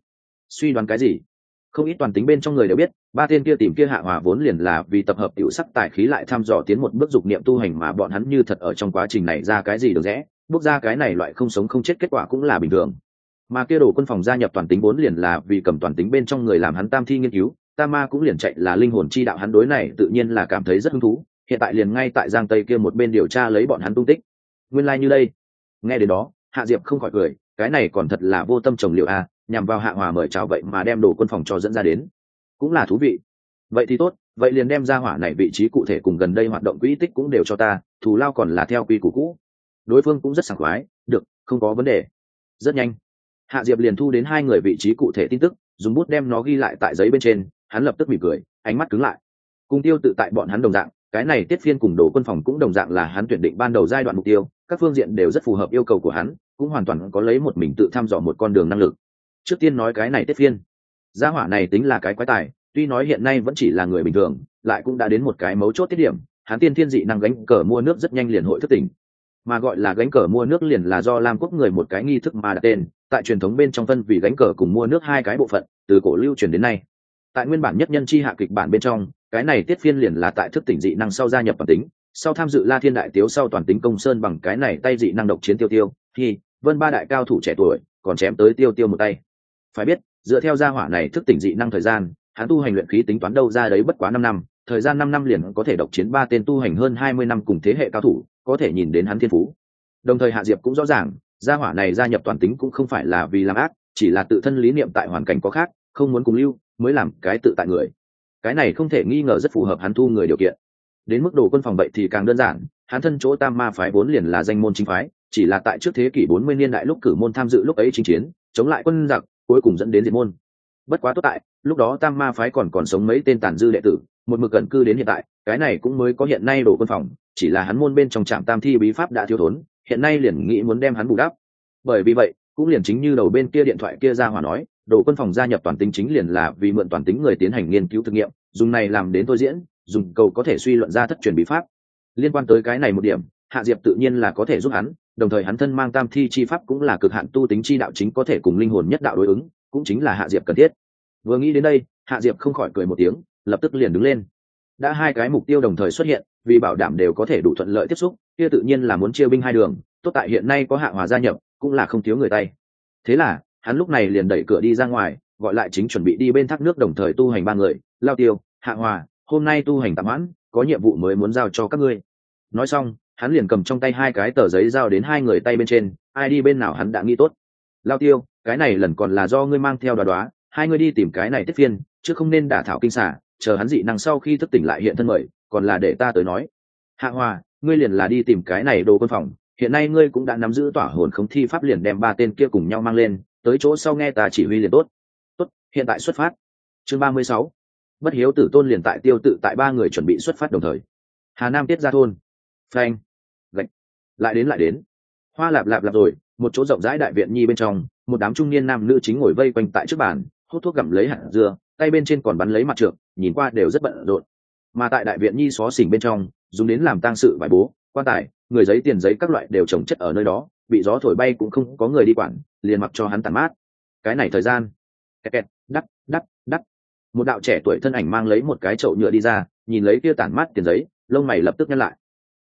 suy đoán cái gì? Không ít toàn tính bên trong người đều biết, ba tên kia tìm kia Hạ Hòa vốn liền là vì tập hợp tiểu sắc tài khí lại thăm dò tiến một bước dục niệm tu hành, mà bọn hắn như thật ở trong quá trình này ra cái gì được rẽ, bước ra cái này loại không sống không chết kết quả cũng là bình thường. Mà kia đồ quân phòng gia nhập toàn tính vốn liền là vì cầm toàn tính bên trong người làm hắn tam thi nghiên cứu, tam ma cũng liền chạy là linh hồn chi đạo, hắn đối này tự nhiên là cảm thấy rất hứng thú, hiện tại liền ngay tại Giang Tây kia một bên điều tra lấy bọn hắn tung tích. Nguyên lai như đây. Nghe đến đó, Hạ Diệp không khỏi cười, cái này còn thật là vô tâm trồng liệu a, nhằm vào Hạ Hòa mời chào vậy mà đem đồ quân phòng cho dẫn ra đến, cũng là thú vị. Vậy thì tốt, vậy liền đem ra hỏa này vị trí cụ thể cùng gần đây hoạt động quỹ tích cũng đều cho ta, thù lao còn là theo quy củ cũ. Đối phương cũng rất sảng khoái, được, không có vấn đề. Rất nhanh, Hạ Diệp liền thu đến hai người vị trí cụ thể tin tức, dùng bút đem nó ghi lại tại giấy bên trên, hắn lập tức mỉm cười, ánh mắt cứng lại. Cùng tiêu tự tại bọn hắn đồng dạng, cái này Tiết Phiên cùng đồ quân phòng cũng đồng dạng là hắn tuyển định ban đầu giai đoạn mục tiêu, các phương diện đều rất phù hợp yêu cầu của hắn, cũng hoàn toàn có lấy một mình tự thăm dò một con đường năng lực. Trước tiên nói cái này Tiết Phiên, gia hỏa này tính là cái quái tài, tuy nói hiện nay vẫn chỉ là người bình thường, lại cũng đã đến một cái mấu chốt tiết điểm, hắn tiên thiên dị năng gánh cờ mua nước rất nhanh liền hội thức tỉnh. Mà gọi là gánh cờ mua nước liền là do Lam Quốc người một cái nghi thức mà đặt tên, tại truyền thống bên trong phân vì gánh cờ cùng mua nước hai cái bộ phận, từ cổ lưu truyền đến nay. Tại nguyên bản nhất nhân chi hạ kịch bản bên trong, cái này Tiết Phiên liền là tại thức tỉnh dị năng sau gia nhập toàn tính, sau tham dự La Thiên đại tiếu sau toàn tính công sơn bằng cái này tay dị năng độc chiến Tiêu Tiêu, thì Vân ba đại cao thủ trẻ tuổi, còn chém tới Tiêu Tiêu một tay. Phải biết, dựa theo gia hỏa này thức tỉnh dị năng thời gian, hắn tu hành luyện khí tính toán đâu ra đấy bất quá 5 năm, thời gian 5 năm liền có thể độc chiến ba tên tu hành hơn 20 năm cùng thế hệ cao thủ, có thể nhìn đến hắn thiên phú. Đồng thời Hạ Diệp cũng rõ ràng, gia hỏa này gia nhập toàn tính cũng không phải là vì làm ác, chỉ là tự thân lý niệm tại hoàn cảnh có khác, không muốn cùng lưu, mới làm cái tự tại người. Cái này không thể nghi ngờ rất phù hợp hắn thu người điều kiện. Đến mức đồ quân phòng vậy thì càng đơn giản, hắn thân chỗ tam ma phái vốn liền là danh môn chính phái, chỉ là tại trước thế kỷ 40 niên đại lúc cử môn tham dự lúc ấy chinh chiến, chống lại quân giặc, cuối cùng dẫn đến diệt môn. Bất quá tốt tại, lúc đó tam ma phái còn sống mấy tên tàn dư đệ tử, một mực gần cư đến hiện tại, cái này cũng mới có hiện nay đồ quân phòng, chỉ là hắn môn bên trong trạm tam thi bí pháp đã thiếu thốn, hiện nay liền nghĩ muốn đem hắn bù đắp. Bởi vì vậy, cũng liền chính như đầu bên kia điện thoại kia ra hỏa nói, đồ quân phòng gia nhập toàn tính chính liền là vì mượn toàn tính người tiến hành nghiên cứu thực nghiệm, dùng này làm đến tôi diễn, dùng cầu có thể suy luận ra thất truyền bí pháp. Liên quan tới cái này một điểm, Hạ Diệp tự nhiên là có thể giúp hắn, đồng thời hắn thân mang tam thi chi pháp cũng là cực hạn tu tính chi đạo chính có thể cùng linh hồn nhất đạo đối ứng, cũng chính là Hạ Diệp cần thiết. Vừa nghĩ đến đây, Hạ Diệp không khỏi cười một tiếng, lập tức liền đứng lên. Đã hai cái mục tiêu đồng thời xuất hiện, vì bảo đảm đều có thể đủ thuận lợi tiếp xúc, kia tự nhiên là muốn chia binh hai đường, tốt tại hiện nay có Hạ Hòa gia nhập, cũng là không thiếu người tay. Thế là, hắn lúc này liền đẩy cửa đi ra ngoài, gọi lại chính chuẩn bị đi bên thác nước đồng thời tu hành ba người, Lao Tiêu, Hạ Hòa, hôm nay tu hành tạm hoãn, có nhiệm vụ mới muốn giao cho các ngươi. Nói xong, hắn liền cầm trong tay hai cái tờ giấy giao đến hai người tay bên trên, ai đi bên nào hắn đã nghĩ tốt. Lao Tiêu, cái này lần còn là do ngươi mang theo đoá, hai ngươi đi tìm cái này Tiết Phiên, chứ không nên đả thảo kinh xả, chờ hắn dị năng sau khi thức tỉnh lại hiện thân mời, còn là để ta tới nói. Hạ Hòa, ngươi liền là đi tìm cái này đồ quân phòng, hiện nay ngươi cũng đã nắm giữ tỏa hồn không thi pháp, liền đem ba tên kia cùng nhau mang lên, tới chỗ sau nghe ta chỉ huy liền tốt. Tốt, hiện tại xuất phát. Chương 36. Bất hiếu tử tôn liền tại tiêu tự tại ba người chuẩn bị xuất phát đồng thời. Hà Nam Tiết ra thôn. Phanh. Gạch. Lại đến. Hoa lạp lạp lạp rồi, một chỗ rộng rãi đại viện nhi bên trong, một đám trung niên nam nữ chính ngồi vây quanh tại trước bàn, hút thuốc gặm lấy hạt dưa, tay bên trên còn bắn lấy mặt trượng, nhìn qua đều rất bận rộn. Mà tại đại viện nhi xó xỉnh bên trong, dùng đến làm tang sự vải bố, quan tài, người giấy tiền giấy các loại đều chồng chất ở nơi đó, bị gió thổi bay cũng không có người đi quản, liền mặc cho hắn tàn mát. Cái này thời gian, kẹt, đắt, một đạo trẻ tuổi thân ảnh mang lấy một cái chậu nhựa đi ra, nhìn lấy kia tản mát tiền giấy, lông mày lập tức nhăn lại.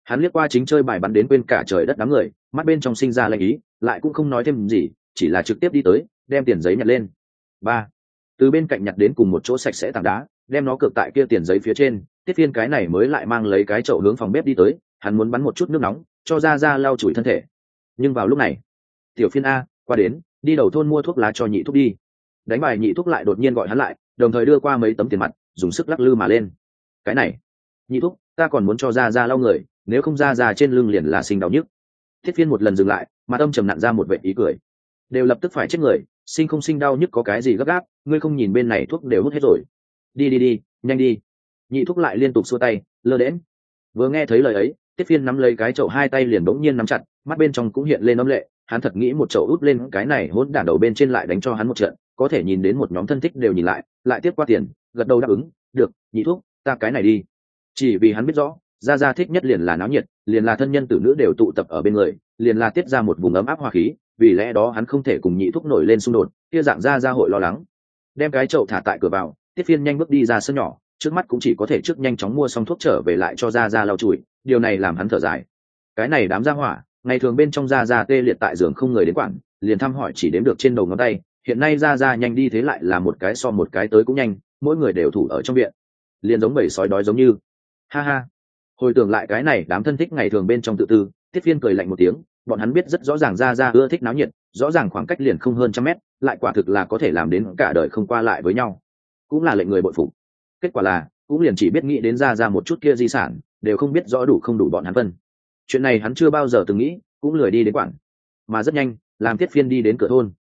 Hắn liếc qua chính chơi bài bắn đến quên cả trời đất đám người, mắt bên trong sinh ra lệnh ý, lại cũng không nói thêm gì, chỉ là trực tiếp đi tới, đem tiền giấy nhặt lên. Ba, từ bên cạnh nhặt đến cùng một chỗ sạch sẽ tảng đá, đem nó cược tại kia tiền giấy phía trên. Tiết Phiên cái này mới lại mang lấy cái chậu hướng phòng bếp đi tới, hắn muốn bắn một chút nước nóng cho ra ra lau chùi thân thể. Nhưng vào lúc này, Tiểu Phiên a, qua đến, đi đầu thôn mua thuốc lá cho Nhị thúc đi. Đánh bài Nhị thúc lại đột nhiên gọi hắn lại, đồng thời đưa qua mấy tấm tiền mặt, dùng sức lắc lư mà lên. Cái này, Nhị thúc, ta còn muốn cho ra ra lau người, nếu không ra ra trên lưng liền là sinh đau nhức. Thiết Phiên một lần dừng lại, mà tâm trầm nặn ra một vệ ý cười. Đều lập tức phải chết người, sinh không sinh đau nhức có cái gì gấp gáp, ngươi không nhìn bên này thuốc đều hút hết rồi. Đi, nhanh đi. Nhị thúc lại liên tục xua tay, lơ đễnh. Vừa nghe thấy lời ấy, Tiết Phiên nắm lấy cái chậu hai tay liền bỗng nhiên nắm chặt, mắt bên trong cũng hiện lên âm lệ. Hắn thật nghĩ một chậu út lên cái này hỗn đản đầu bên trên lại đánh cho hắn một trận, có thể nhìn đến một nhóm thân thích đều nhìn lại tiếp qua tiền, gật đầu đáp ứng, được, Nhị thúc, ta cái này đi. Chỉ vì hắn biết rõ, gia gia thích nhất liền là náo nhiệt, liền là thân nhân tử nữ đều tụ tập ở bên người, liền là tiết ra một vùng ấm áp hòa khí, vì lẽ đó hắn không thể cùng Nhị thúc nổi lên xung đột, kia dạng gia gia hội lo lắng. Đem cái chậu thả tại cửa vào, Tiết Phiên nhanh bước đi ra sân nhỏ, trước mắt cũng chỉ có thể trước nhanh chóng mua xong thuốc trở về lại cho gia gia lau chùi, điều này làm hắn thở dài. Cái này đám gia hỏa, ngày thường bên trong gia gia tê liệt tại giường không người đến quản, liền thăm hỏi chỉ đếm được trên đầu ngón tay, hiện nay gia gia nhanh đi thế lại là một cái so một cái tới cũng nhanh, mỗi người đều thủ ở trong viện, liền giống bầy sói đói giống như. Ha ha. Hồi tưởng lại cái này đám thân thích ngày thường bên trong tự tư, Tiết Phiên cười lạnh một tiếng, bọn hắn biết rất rõ ràng gia gia ưa thích náo nhiệt, rõ ràng khoảng cách liền không hơn trăm mét, lại quả thực là có thể làm đến cả đời không qua lại với nhau, cũng là lệnh người bội phục. Kết quả là cũng liền chỉ biết nghĩ đến gia gia một chút kia di sản, đều không biết rõ đủ không đủ bọn hắn phân. Chuyện này hắn chưa bao giờ từng nghĩ, cũng lười đi đến quản. Mà rất nhanh, làm Tiết Phiên đi đến cửa thôn.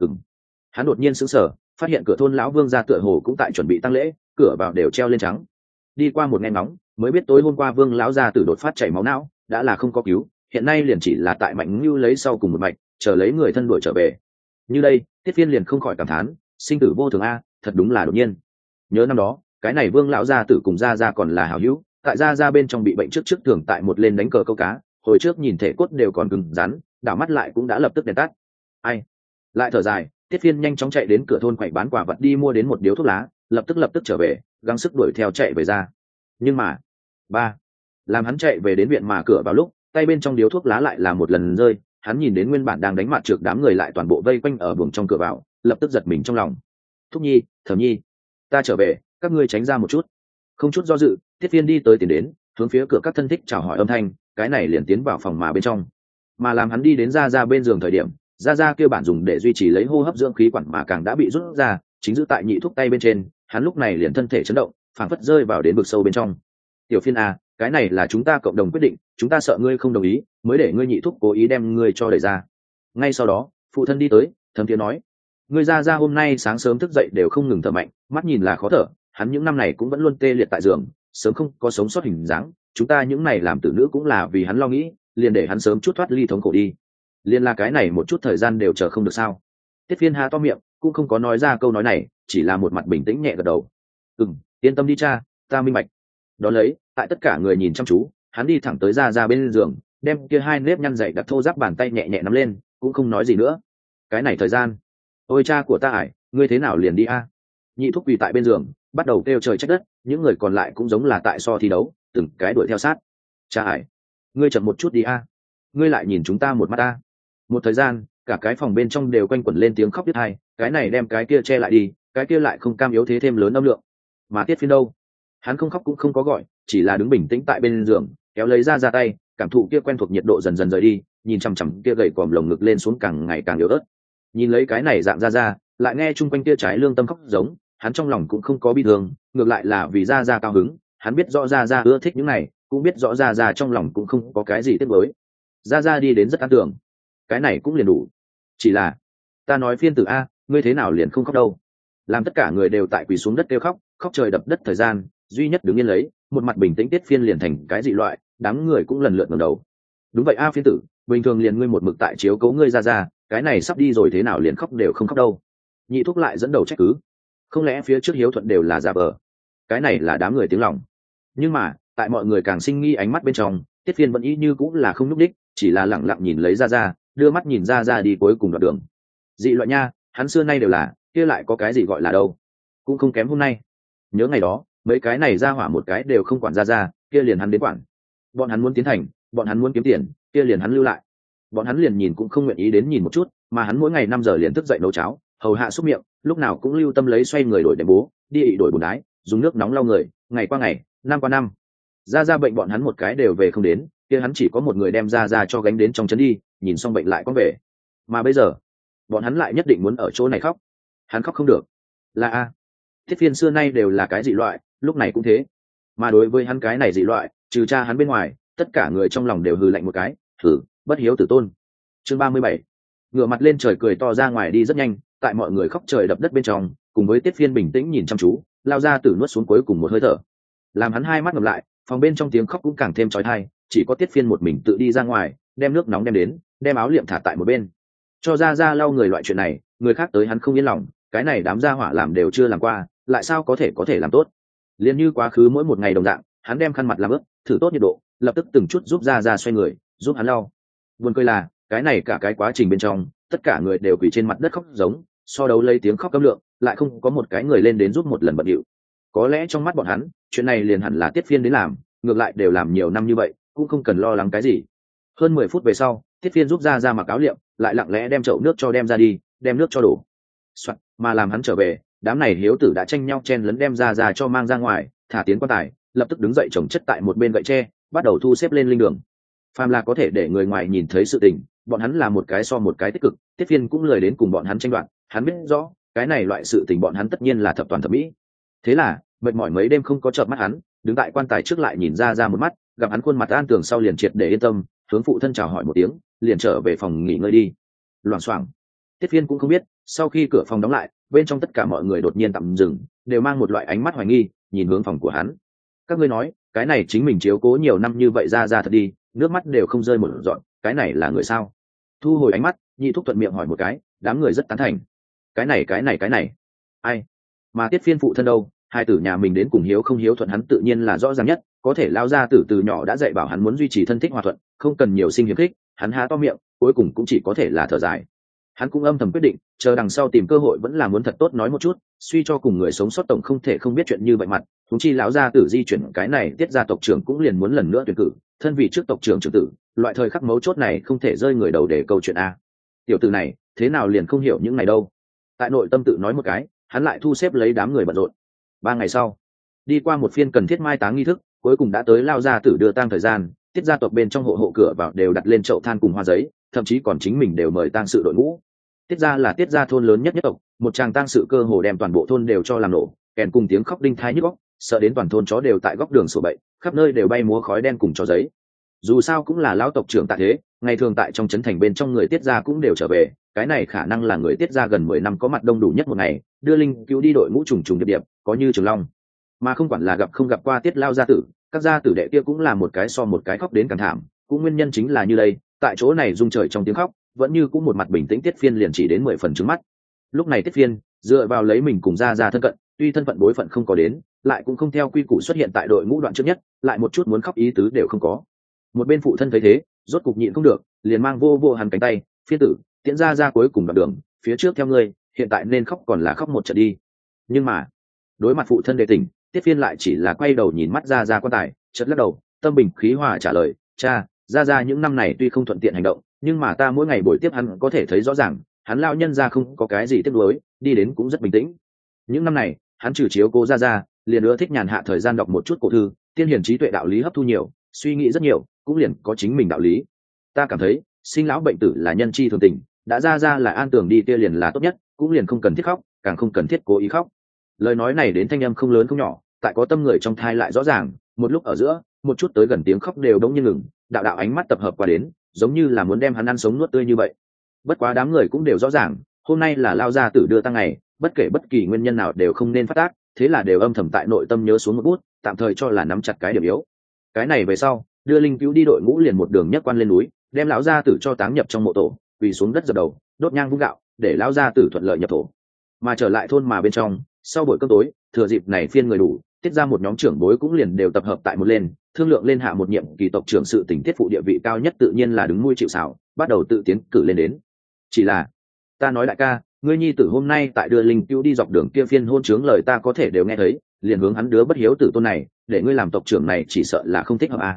Hắn đột nhiên sững sờ, phát hiện cửa thôn lão Vương gia tựa hồ cũng tại chuẩn bị tang lễ, cửa vào đều treo lên trắng. Đi qua một nghe ngóng, mới biết tối hôm qua Vương lão gia tử đột phát chảy máu não, đã là không có cứu, hiện nay liền chỉ là tại Mạnh Nưu lấy sau cùng một mạch, chờ lấy người thân đuổi trở về. Như đây, Tiết Phiên liền không khỏi cảm thán, sinh tử vô thường a, thật đúng là đột nhiên. Nhớ năm đó, cái này Vương lão gia tử cùng gia gia còn là hảo hữu, tại gia bên trong bị bệnh trước thường tại một lên đánh cờ câu cá, hồi trước nhìn thể cốt đều còn cứng rắn, đảo mắt lại cũng đã lập tức đèn tắt. Ai? Lại thở dài, Tiết Phiên nhanh chóng chạy đến cửa thôn quậy bán quả vật đi mua đến một điếu thuốc lá, lập tức trở về, gắng sức đuổi theo chạy về ra. Nhưng mà, làm hắn chạy về đến viện mà cửa vào lúc, tay bên trong điếu thuốc lá lại là một lần rơi, hắn nhìn đến nguyên bản đang đánh mặt trược đám người lại toàn bộ vây quanh ở buồng trong cửa vào, lập tức giật mình trong lòng. Thúc Nhi, Thẩm Nhi, ta trở về, các ngươi tránh ra một chút. Không chút do dự, Tiết Phiên đi tới tiến đến, hướng phía cửa các thân thích chào hỏi âm thanh, cái này liền tiến vào phòng mà bên trong. Mà làm hắn đi đến ra bên giường thời điểm, ra kia bản dùng để duy trì lấy hô hấp dưỡng khí quản mà càng đã bị rút ra, chính giữ tại Nhị thúc tay bên trên, hắn lúc này liền thân thể chấn động, phảng phất rơi vào đến vực sâu bên trong. Tiểu Phiên a, cái này là chúng ta cộng đồng quyết định, chúng ta sợ ngươi không đồng ý, mới để ngươi Nhị thúc cố ý đem ngươi cho đẩy ra. Ngay sau đó, phụ thân đi tới, thấm tiếng nói, ngươi ra hôm nay sáng sớm thức dậy đều không ngừng thở mạnh, mắt nhìn là khó thở, hắn những năm này cũng vẫn luôn tê liệt tại giường, sớm không có sống sót hình dáng, chúng ta những này làm tử nữ cũng là vì hắn lo nghĩ, liền để hắn sớm chút thoát ly thống khổ đi. Liên là cái này một chút thời gian đều chờ không được sao? Tiết Phiên há to miệng, cũng không có nói ra câu nói này, chỉ là một mặt bình tĩnh nhẹ gật đầu. Yên tâm đi cha, ta minh bạch. Đó lấy, tại tất cả người nhìn chăm chú, hắn đi thẳng tới ra bên giường, đem kia hai nếp nhăn dày đặt thô ráp bàn tay nhẹ nhẹ nắm lên, cũng không nói gì nữa. Cái này thời gian, ôi cha của ta ải, ngươi thế nào liền đi a? Nhị thúc quỳ tại bên giường, bắt đầu kêu trời trách đất, những người còn lại cũng giống là tại so thi đấu, từng cái đuổi theo sát. Cha ải, ngươi chậm một chút đi a, ngươi lại nhìn chúng ta một mắt a. Một thời gian, cả cái phòng bên trong đều quanh quẩn lên tiếng khóc biết hai, cái này đem cái kia che lại đi, cái kia lại không cam yếu thế thêm lớn âm lượng. Mà Tiết Phiên đâu? Hắn không khóc cũng không có gọi, chỉ là đứng bình tĩnh tại bên giường, kéo lấy ra tay, cảm thụ kia quen thuộc nhiệt độ dần dần rời đi, nhìn chằm chằm kia gầy còm lồng ngực lên xuống càng ngày càng yếu ớt. Nhìn lấy cái này dạng ra, lại nghe chung quanh kia trái lương tâm khóc giống, hắn trong lòng cũng không có bi thương, ngược lại là vì ra cao hứng, hắn biết rõ ra ưa thích những này, cũng biết rõ ra trong lòng cũng không có cái gì tiếc nuối. Ra đi đến rất an tưởng, cái này cũng liền đủ. Chỉ là, ta nói Phiên tử a, ngươi thế nào liền không khóc đâu? Làm tất cả người đều tại quỳ xuống đất kêu khóc, khóc trời đập đất thời gian, duy nhất đứng yên lấy, một mặt bình tĩnh Tiết Phiên liền thành cái dị loại, đám người cũng lần lượt ngẩng đầu. Đúng vậy a Phiên tử, bình thường liền ngươi một mực tại chiếu cố ngươi ra, cái này sắp đi rồi thế nào liền khóc đều không khóc đâu. Nhị thúc lại dẫn đầu trách cứ, không lẽ phía trước hiếu thuận đều là giả vờ? Cái này là đám người tiếng lòng. Nhưng mà, tại mọi người càng sinh nghi ánh mắt bên trong, Tiết Phiên vẫn y như cũng là không núp đích, chỉ là lẳng lặng nhìn lấy ra, đưa mắt nhìn ra đi cuối cùng đoạn đường. Dị loại nha, hắn xưa nay đều là, kia lại có cái gì gọi là đâu? Cũng không kém hôm nay. Nhớ ngày đó, mấy cái này ra hỏa một cái đều không quản ra, kia liền hắn đến quản. Bọn hắn muốn tiến thành, bọn hắn muốn kiếm tiền, kia liền hắn lưu lại. Bọn hắn liền nhìn cũng không nguyện ý đến nhìn một chút, mà hắn mỗi ngày 5 giờ liền thức dậy nấu cháo, hầu hạ xúc miệng, lúc nào cũng lưu tâm lấy xoay người đổi đệm bố, đi ị đổi bùn đái, dùng nước nóng lau người, ngày qua ngày, năm qua năm. Ra bệnh bọn hắn một cái đều về không đến, kia hắn chỉ có một người đem ra cho gánh đến trong trấn đi, nhìn xong bệnh lại có về. Mà bây giờ, bọn hắn lại nhất định muốn ở chỗ này khóc. Hắn khóc không được. Là a. Thiết Phiên xưa nay đều là cái dị loại, lúc này cũng thế. Mà đối với hắn cái này dị loại, trừ cha hắn bên ngoài, tất cả người trong lòng đều hừ lạnh một cái, thử, bất hiếu tử tôn. Chương 37. Ngửa mặt lên trời cười to ra ngoài đi rất nhanh, tại mọi người khóc trời đập đất bên trong, cùng với Tiết Phiên bình tĩnh nhìn chăm chú, lao ra tử nuốt xuống cuối cùng một hơi thở. Làm hắn hai mắt ngập lại, phòng bên trong tiếng khóc cũng càng thêm chói tai, chỉ có Tiết Phiên một mình tự đi ra ngoài, đem nước nóng đem đến, đem áo liệm thả tại một bên. Cho ra lau người loại chuyện này, người khác tới hắn không yên lòng, cái này đám gia hỏa làm đều chưa làm qua, lại sao có thể làm tốt. Liên như quá khứ mỗi một ngày đồng dạng, hắn đem khăn mặt làm ướt, thử tốt nhiệt độ, lập tức từng chút giúp ra xoay người, giúp hắn lau. Buồn cười là, cái này cả cái quá trình bên trong, tất cả người đều quỳ trên mặt đất khóc giống, so đấu lấy tiếng khóc cấm lượng, lại không có một cái người lên đến giúp một lần bận điệu. Có lẽ trong mắt bọn hắn, chuyện này liền hẳn là Tiết Phiên đến làm, ngược lại đều làm nhiều năm như vậy, cũng không cần lo lắng cái gì. Hơn 10 phút về sau, Tiết Phiên giúp ra mặc áo liệm, lại lặng lẽ đem chậu nước cho đem ra đi, đem nước cho đổ. Soạn, mà làm hắn trở về, đám này hiếu tử đã tranh nhau chen lấn đem ra cho mang ra ngoài, thả tiến quan tài, lập tức đứng dậy chồng chất tại một bên gậy tre, bắt đầu thu xếp lên linh đường. Phàm là có thể để người ngoài nhìn thấy sự tình, bọn hắn là một cái so một cái tích cực, Tiết Phiên cũng lười đến cùng bọn hắn tranh đoạt, hắn biết rõ, cái này loại sự tình bọn hắn tất nhiên là thập toàn thập mỹ. Thế là, mệt mỏi mấy đêm không có chợp mắt hắn, đứng tại quan tài trước lại nhìn ra một mắt, gặp hắn khuôn mặt an tường sau liền triệt để yên tâm, hướng phụ thân chào hỏi một tiếng, liền trở về phòng nghỉ ngơi đi. Loảng xoảng. Tiết Phiên cũng không biết, sau khi cửa phòng đóng lại, bên trong tất cả mọi người đột nhiên tạm dừng, đều mang một loại ánh mắt hoài nghi, nhìn hướng phòng của hắn. Các ngươi nói, cái này chính mình chiếu cố nhiều năm như vậy ra thật đi, nước mắt đều không rơi một giọt, cái này là người sao? Thu hồi ánh mắt, Nhị Thúc thuận miệng hỏi một cái, đám người rất tán thành. Cái này, ai? Mà Tiết Phiên phụ thân đâu? Hai tử nhà mình đến cùng hiếu không hiếu thuận hắn tự nhiên là rõ ràng nhất, có thể lao ra từ nhỏ đã dạy bảo hắn muốn duy trì thân thích hòa thuận, không cần nhiều sinh hiếm khích, hắn há to miệng, cuối cùng cũng chỉ có thể là thở dài. Hắn cũng âm thầm quyết định, chờ đằng sau tìm cơ hội vẫn là muốn thật tốt nói một chút, suy cho cùng người sống sót tổng không thể không biết chuyện như vậy mặt, huống chi lão gia tử di chuyển cái này Tiết gia tộc trưởng cũng liền muốn lần nữa tuyển cử, thân vị trước tộc trưởng trưởng tử, loại thời khắc mấu chốt này không thể rơi người đầu để câu chuyện a. Tiểu tử này, thế nào liền không hiểu những này đâu. Tại nội tâm tự nói một cái, hắn lại thu xếp lấy đám người bận rộn. 3 ngày sau, đi qua một phiên cần thiết mai táng nghi thức, cuối cùng đã tới lao gia tử đưa tang thời gian, Tiết gia tộc bên trong hộ cửa vào đều đặt lên chậu than cùng hoa giấy, thậm chí còn chính mình đều mời tang sự đội ngũ. Tiết gia là Tiết gia thôn lớn nhất tộc, một tràng tang sự cơ hồ đem toàn bộ thôn đều cho làm nổ, kèn cùng tiếng khóc đinh thai nhức óc, sợ đến toàn thôn chó đều tại góc đường sổ bậy, khắp nơi đều bay múa khói đen cùng chó giấy. Dù sao cũng là lão tộc trưởng tại thế, ngày thường tại trong trấn thành bên trong người Tiết gia cũng đều trở về, cái này khả năng là người Tiết gia gần 10 năm có mặt đông đủ nhất một ngày, đưa linh cứu đi đội ngũ trùng trùng điệp điệp, có như Trường Long. Mà không quản là gặp không gặp qua Tiết lao gia tử, các gia tử đệ kia cũng là một cái so một cái khóc đến càng thảm, cũng nguyên nhân chính là như đây, tại chỗ này rung trời trong tiếng khóc, vẫn như cũng một mặt bình tĩnh Tiết Phiên liền chỉ đến 10 phần trứng mắt. Lúc này Tiết Phiên dựa vào lấy mình cùng ra thân cận, tuy thân phận bối phận không có đến, lại cũng không theo quy củ xuất hiện tại đội ngũ đoạn trước nhất, lại một chút muốn khóc ý tứ đều không có. Một bên phụ thân thấy thế, rốt cục nhịn không được, liền mang vô hắn cánh tay, Phiên tử, tiễn ra cuối cùng đoạn đường, phía trước theo ngươi, hiện tại nên khóc còn là khóc một trận đi. Nhưng mà, đối mặt phụ thân đề tỉnh, Tiết Phiên lại chỉ là quay đầu nhìn mắt ra quan tài, chợt lắc đầu, tâm bình khí hòa trả lời, cha, ra những năm này tuy không thuận tiện hành động, nhưng mà ta mỗi ngày buổi tiếp hắn có thể thấy rõ ràng, hắn lao nhân ra không có cái gì tiếc nuối, đi đến cũng rất bình tĩnh. Những năm này, hắn trừ chiếu cố ra, liền ưa thích nhàn hạ thời gian đọc một chút cổ thư, tiên hiển trí tuệ đạo lý hấp thu nhiều, suy nghĩ rất nhiều, cũng liền có chính mình đạo lý. Ta cảm thấy, sinh lão bệnh tử là nhân chi thường tình, đã ra là an tường đi kia liền là tốt nhất, cũng liền không cần thiết khóc, càng không cần thiết cố ý khóc. Lời nói này đến thanh âm không lớn không nhỏ, tại có tâm người trong thai lại rõ ràng, một lúc ở giữa, một chút tới gần tiếng khóc đều đống như ngừng, đạo ánh mắt tập hợp qua đến, giống như là muốn đem hắn ăn sống nuốt tươi như vậy. Bất quá đám người cũng đều rõ ràng, hôm nay là lao gia tử đưa tang ngày, bất kể bất kỳ nguyên nhân nào đều không nên phát tác, thế là đều âm thầm tại nội tâm nhớ xuống một bút, tạm thời cho là nắm chặt cái điểm yếu. Cái này về sau, đưa linh cứu đi đội ngũ liền một đường nhấc quan lên núi, đem lão gia tử cho táng nhập trong mộ tổ, quỳ xuống đất dập đầu, đốt nhang vung gạo, để lão gia tử thuận lợi nhập thổ. Mà trở lại thôn mà bên trong, sau buổi cơm tối, thừa dịp này phiên người đủ, Tiết ra một nhóm trưởng bối cũng liền đều tập hợp tại một lên, thương lượng lên hạ một nhiệm kỳ tộc trưởng sự tình tiết phụ địa vị cao nhất tự nhiên là đứng nuôi chịu sào, bắt đầu tự tiến cử lên đến. Chỉ là, ta nói đại ca, ngươi nhi tử hôm nay tại đưa linh cứu đi dọc đường kia phiên hôn chướng lời ta có thể đều nghe thấy, liền hướng hắn đứa bất hiếu tử tôn này, để ngươi làm tộc trưởng này chỉ sợ là không thích hợp à.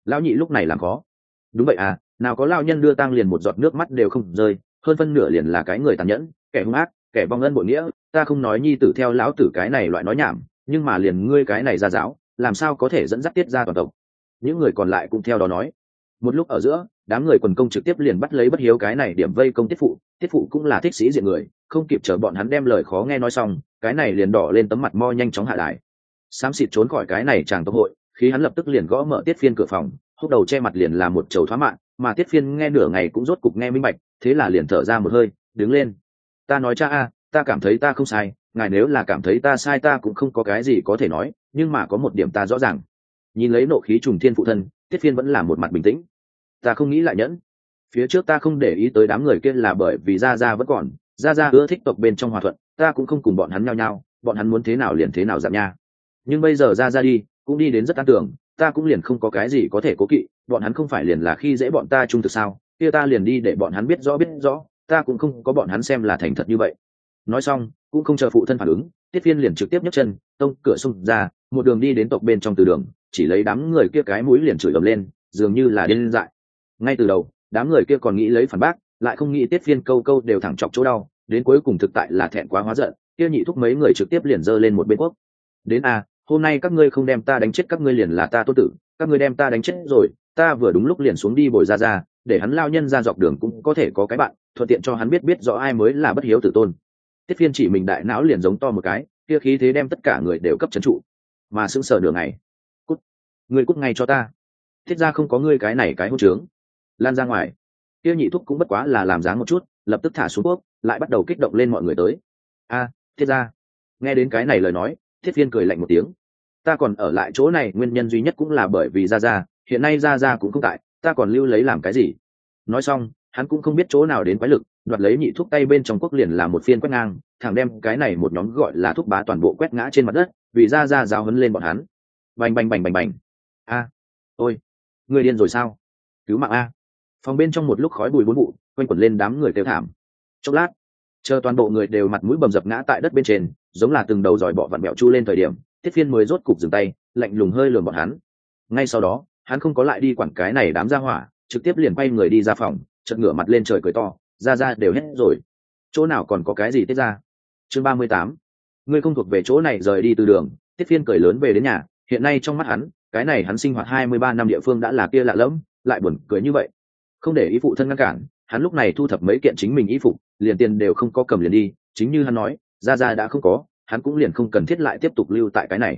lão nhị lúc này làm khó. Đúng vậy à, nào có lao nhân đưa tang liền một giọt nước mắt đều không rơi, hơn phân nửa liền là cái người tàn nhẫn, kẻ hung ác, kẻ vong ân bội nghĩa. Ta không nói nhi tử theo lão tử cái này loại nói nhảm, nhưng mà liền ngươi cái này ra giáo, làm sao có thể dẫn dắt Tiết gia toàn tộc. Những người còn lại cũng theo đó nói. Một lúc ở giữa, đám người quần công trực tiếp liền bắt lấy Bất Hiếu cái này điểm vây công Tiết phụ cũng là thích sĩ diện người, không kịp chờ bọn hắn đem lời khó nghe nói xong, cái này liền đỏ lên tấm mặt mo nhanh chóng hạ đài. Xám xịt trốn khỏi cái này chàng tộc hội, khi hắn lập tức liền gõ mở Tiết Phiên cửa phòng, húc đầu che mặt liền là một chầu thoá mạng, mà Tiết Phiên nghe nửa ngày cũng rốt cục nghe minh bạch, thế là liền thở ra một hơi, đứng lên. Ta nói cha a, ta cảm thấy ta không sai, ngài nếu là cảm thấy ta sai ta cũng không có cái gì có thể nói, nhưng mà có một điểm ta rõ ràng. Nhìn lấy nộ khí trùng thiên phụ thân, Tiết Phiên vẫn là một mặt bình tĩnh. Ta không nghĩ lại nhẫn. Phía trước ta không để ý tới đám người kia là bởi vì gia gia vẫn còn, gia gia ưa thích tộc bên trong hòa thuận, ta cũng không cùng bọn hắn nhau nhau, bọn hắn muốn thế nào liền thế nào giảm nha. Nhưng bây giờ gia gia đi, cũng đi đến rất an tưởng, ta cũng liền không có cái gì có thể cố kỵ, bọn hắn không phải liền là khi dễ bọn ta trung thực sao? Kia ta liền đi để bọn hắn biết rõ, ta cũng không có bọn hắn xem là thành thật như vậy. Nói xong, cũng không chờ phụ thân phản ứng, Tiết Phiên liền trực tiếp nhấc chân, tông cửa xông ra, một đường đi đến tộc bên trong từ đường, chỉ lấy đám người kia cái mũi liền chửi ầm lên, dường như là điên dại. Ngay từ đầu, đám người kia còn nghĩ lấy phản bác, lại không nghĩ Tiết Phiên câu câu đều thẳng chọc chỗ đau, đến cuối cùng thực tại là thẹn quá hóa giận, kia nhị thúc mấy người trực tiếp liền giơ lên một bên quốc. Đến a, hôm nay các ngươi không đem ta đánh chết các ngươi liền là ta tôn tử, các ngươi đem ta đánh chết rồi, ta vừa đúng lúc liền xuống đi bồi ra, để hắn lao nhân ra dọc đường cũng có thể có cái bạn, thuận tiện cho hắn biết rõ ai mới là bất hiếu tử tôn. Tiết Phiên chỉ mình đại não liền giống to một cái, kia khí thế đem tất cả người đều cấp trấn trụ, mà sững sờ nửa ngày. Cút, ngươi cút ngay cho ta. Thiết ra không có ngươi cái này cái hỗn trướng, lan ra ngoài. Kia nhị thúc cũng bất quá là làm dáng một chút, lập tức thả xuống quốc, lại bắt đầu kích động lên mọi người tới. A, Thiết ra. Nghe đến cái này lời nói, Thiết Phiên cười lạnh một tiếng. Ta còn ở lại chỗ này nguyên nhân duy nhất cũng là bởi vì gia, hiện nay gia cũng không tại, ta còn lưu lấy làm cái gì? Nói xong, hắn cũng không biết chỗ nào đến quái lực, đoạt lấy nhị thúc tay bên trong quốc liền là một phiên quét ngang, thẳng đem cái này một nhóm gọi là thúc bá toàn bộ quét ngã trên mặt đất, vì gia giáo hấn lên bọn hắn. Bành bành bành bành bành. A, ôi, người điên rồi sao? Cứu mạng a. Phòng bên trong một lúc khói bụi bốn vụ, quanh quẩn lên đám người kêu thảm. Chốc lát, chờ toàn bộ người đều mặt mũi bầm dập ngã tại đất bên trên, giống là từng đầu giòi bọ vặn mẹo chu lên thời điểm, Tiết Phiên mới rốt cục dừng tay, lạnh lùng hơi lườm bọn hắn. Ngay sau đó, hắn không có lại đi quản cái này đám gia hỏa, trực tiếp liền quay người đi ra phòng, chợt ngửa mặt lên trời cười to, ra đều hết rồi, chỗ nào còn có cái gì Tiết ra. Chương 38. Ngươi không thuộc về chỗ này rời đi từ đường. Tiết Phiên cười lớn về đến nhà, hiện nay trong mắt hắn, cái này hắn sinh hoạt 23 năm địa phương đã là kia lạ lẫm, lại buồn cười như vậy. Không để ý phụ thân ngăn cản, hắn lúc này thu thập mấy kiện chính mình y phục, liền tiền đều không có cầm liền đi, chính như hắn nói, ra đã không có, hắn cũng liền không cần thiết lại tiếp tục lưu tại cái này.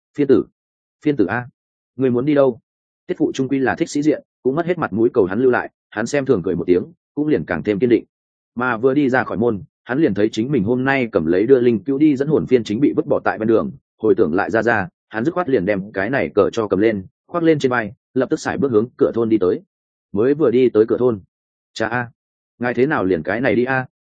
Phiên tử a, người muốn đi đâu? Tiết phụ trung quy là thích sĩ diện, cũng mất hết mặt mũi cầu hắn lưu lại, hắn xem thường cười một tiếng, cũng liền càng thêm kiên định. Mà vừa đi ra khỏi môn, hắn liền thấy chính mình hôm nay cầm lấy đưa linh cứu đi dẫn hồn phiên chính bị vứt bỏ tại bên đường, hồi tưởng lại ra, hắn dứt khoát liền đem cái này cờ cho cầm lên, khoác lên trên vai, lập tức xài bước hướng cửa thôn đi tới. Mới vừa đi tới cửa thôn, cha a, ngài thế nào liền cái này đi a,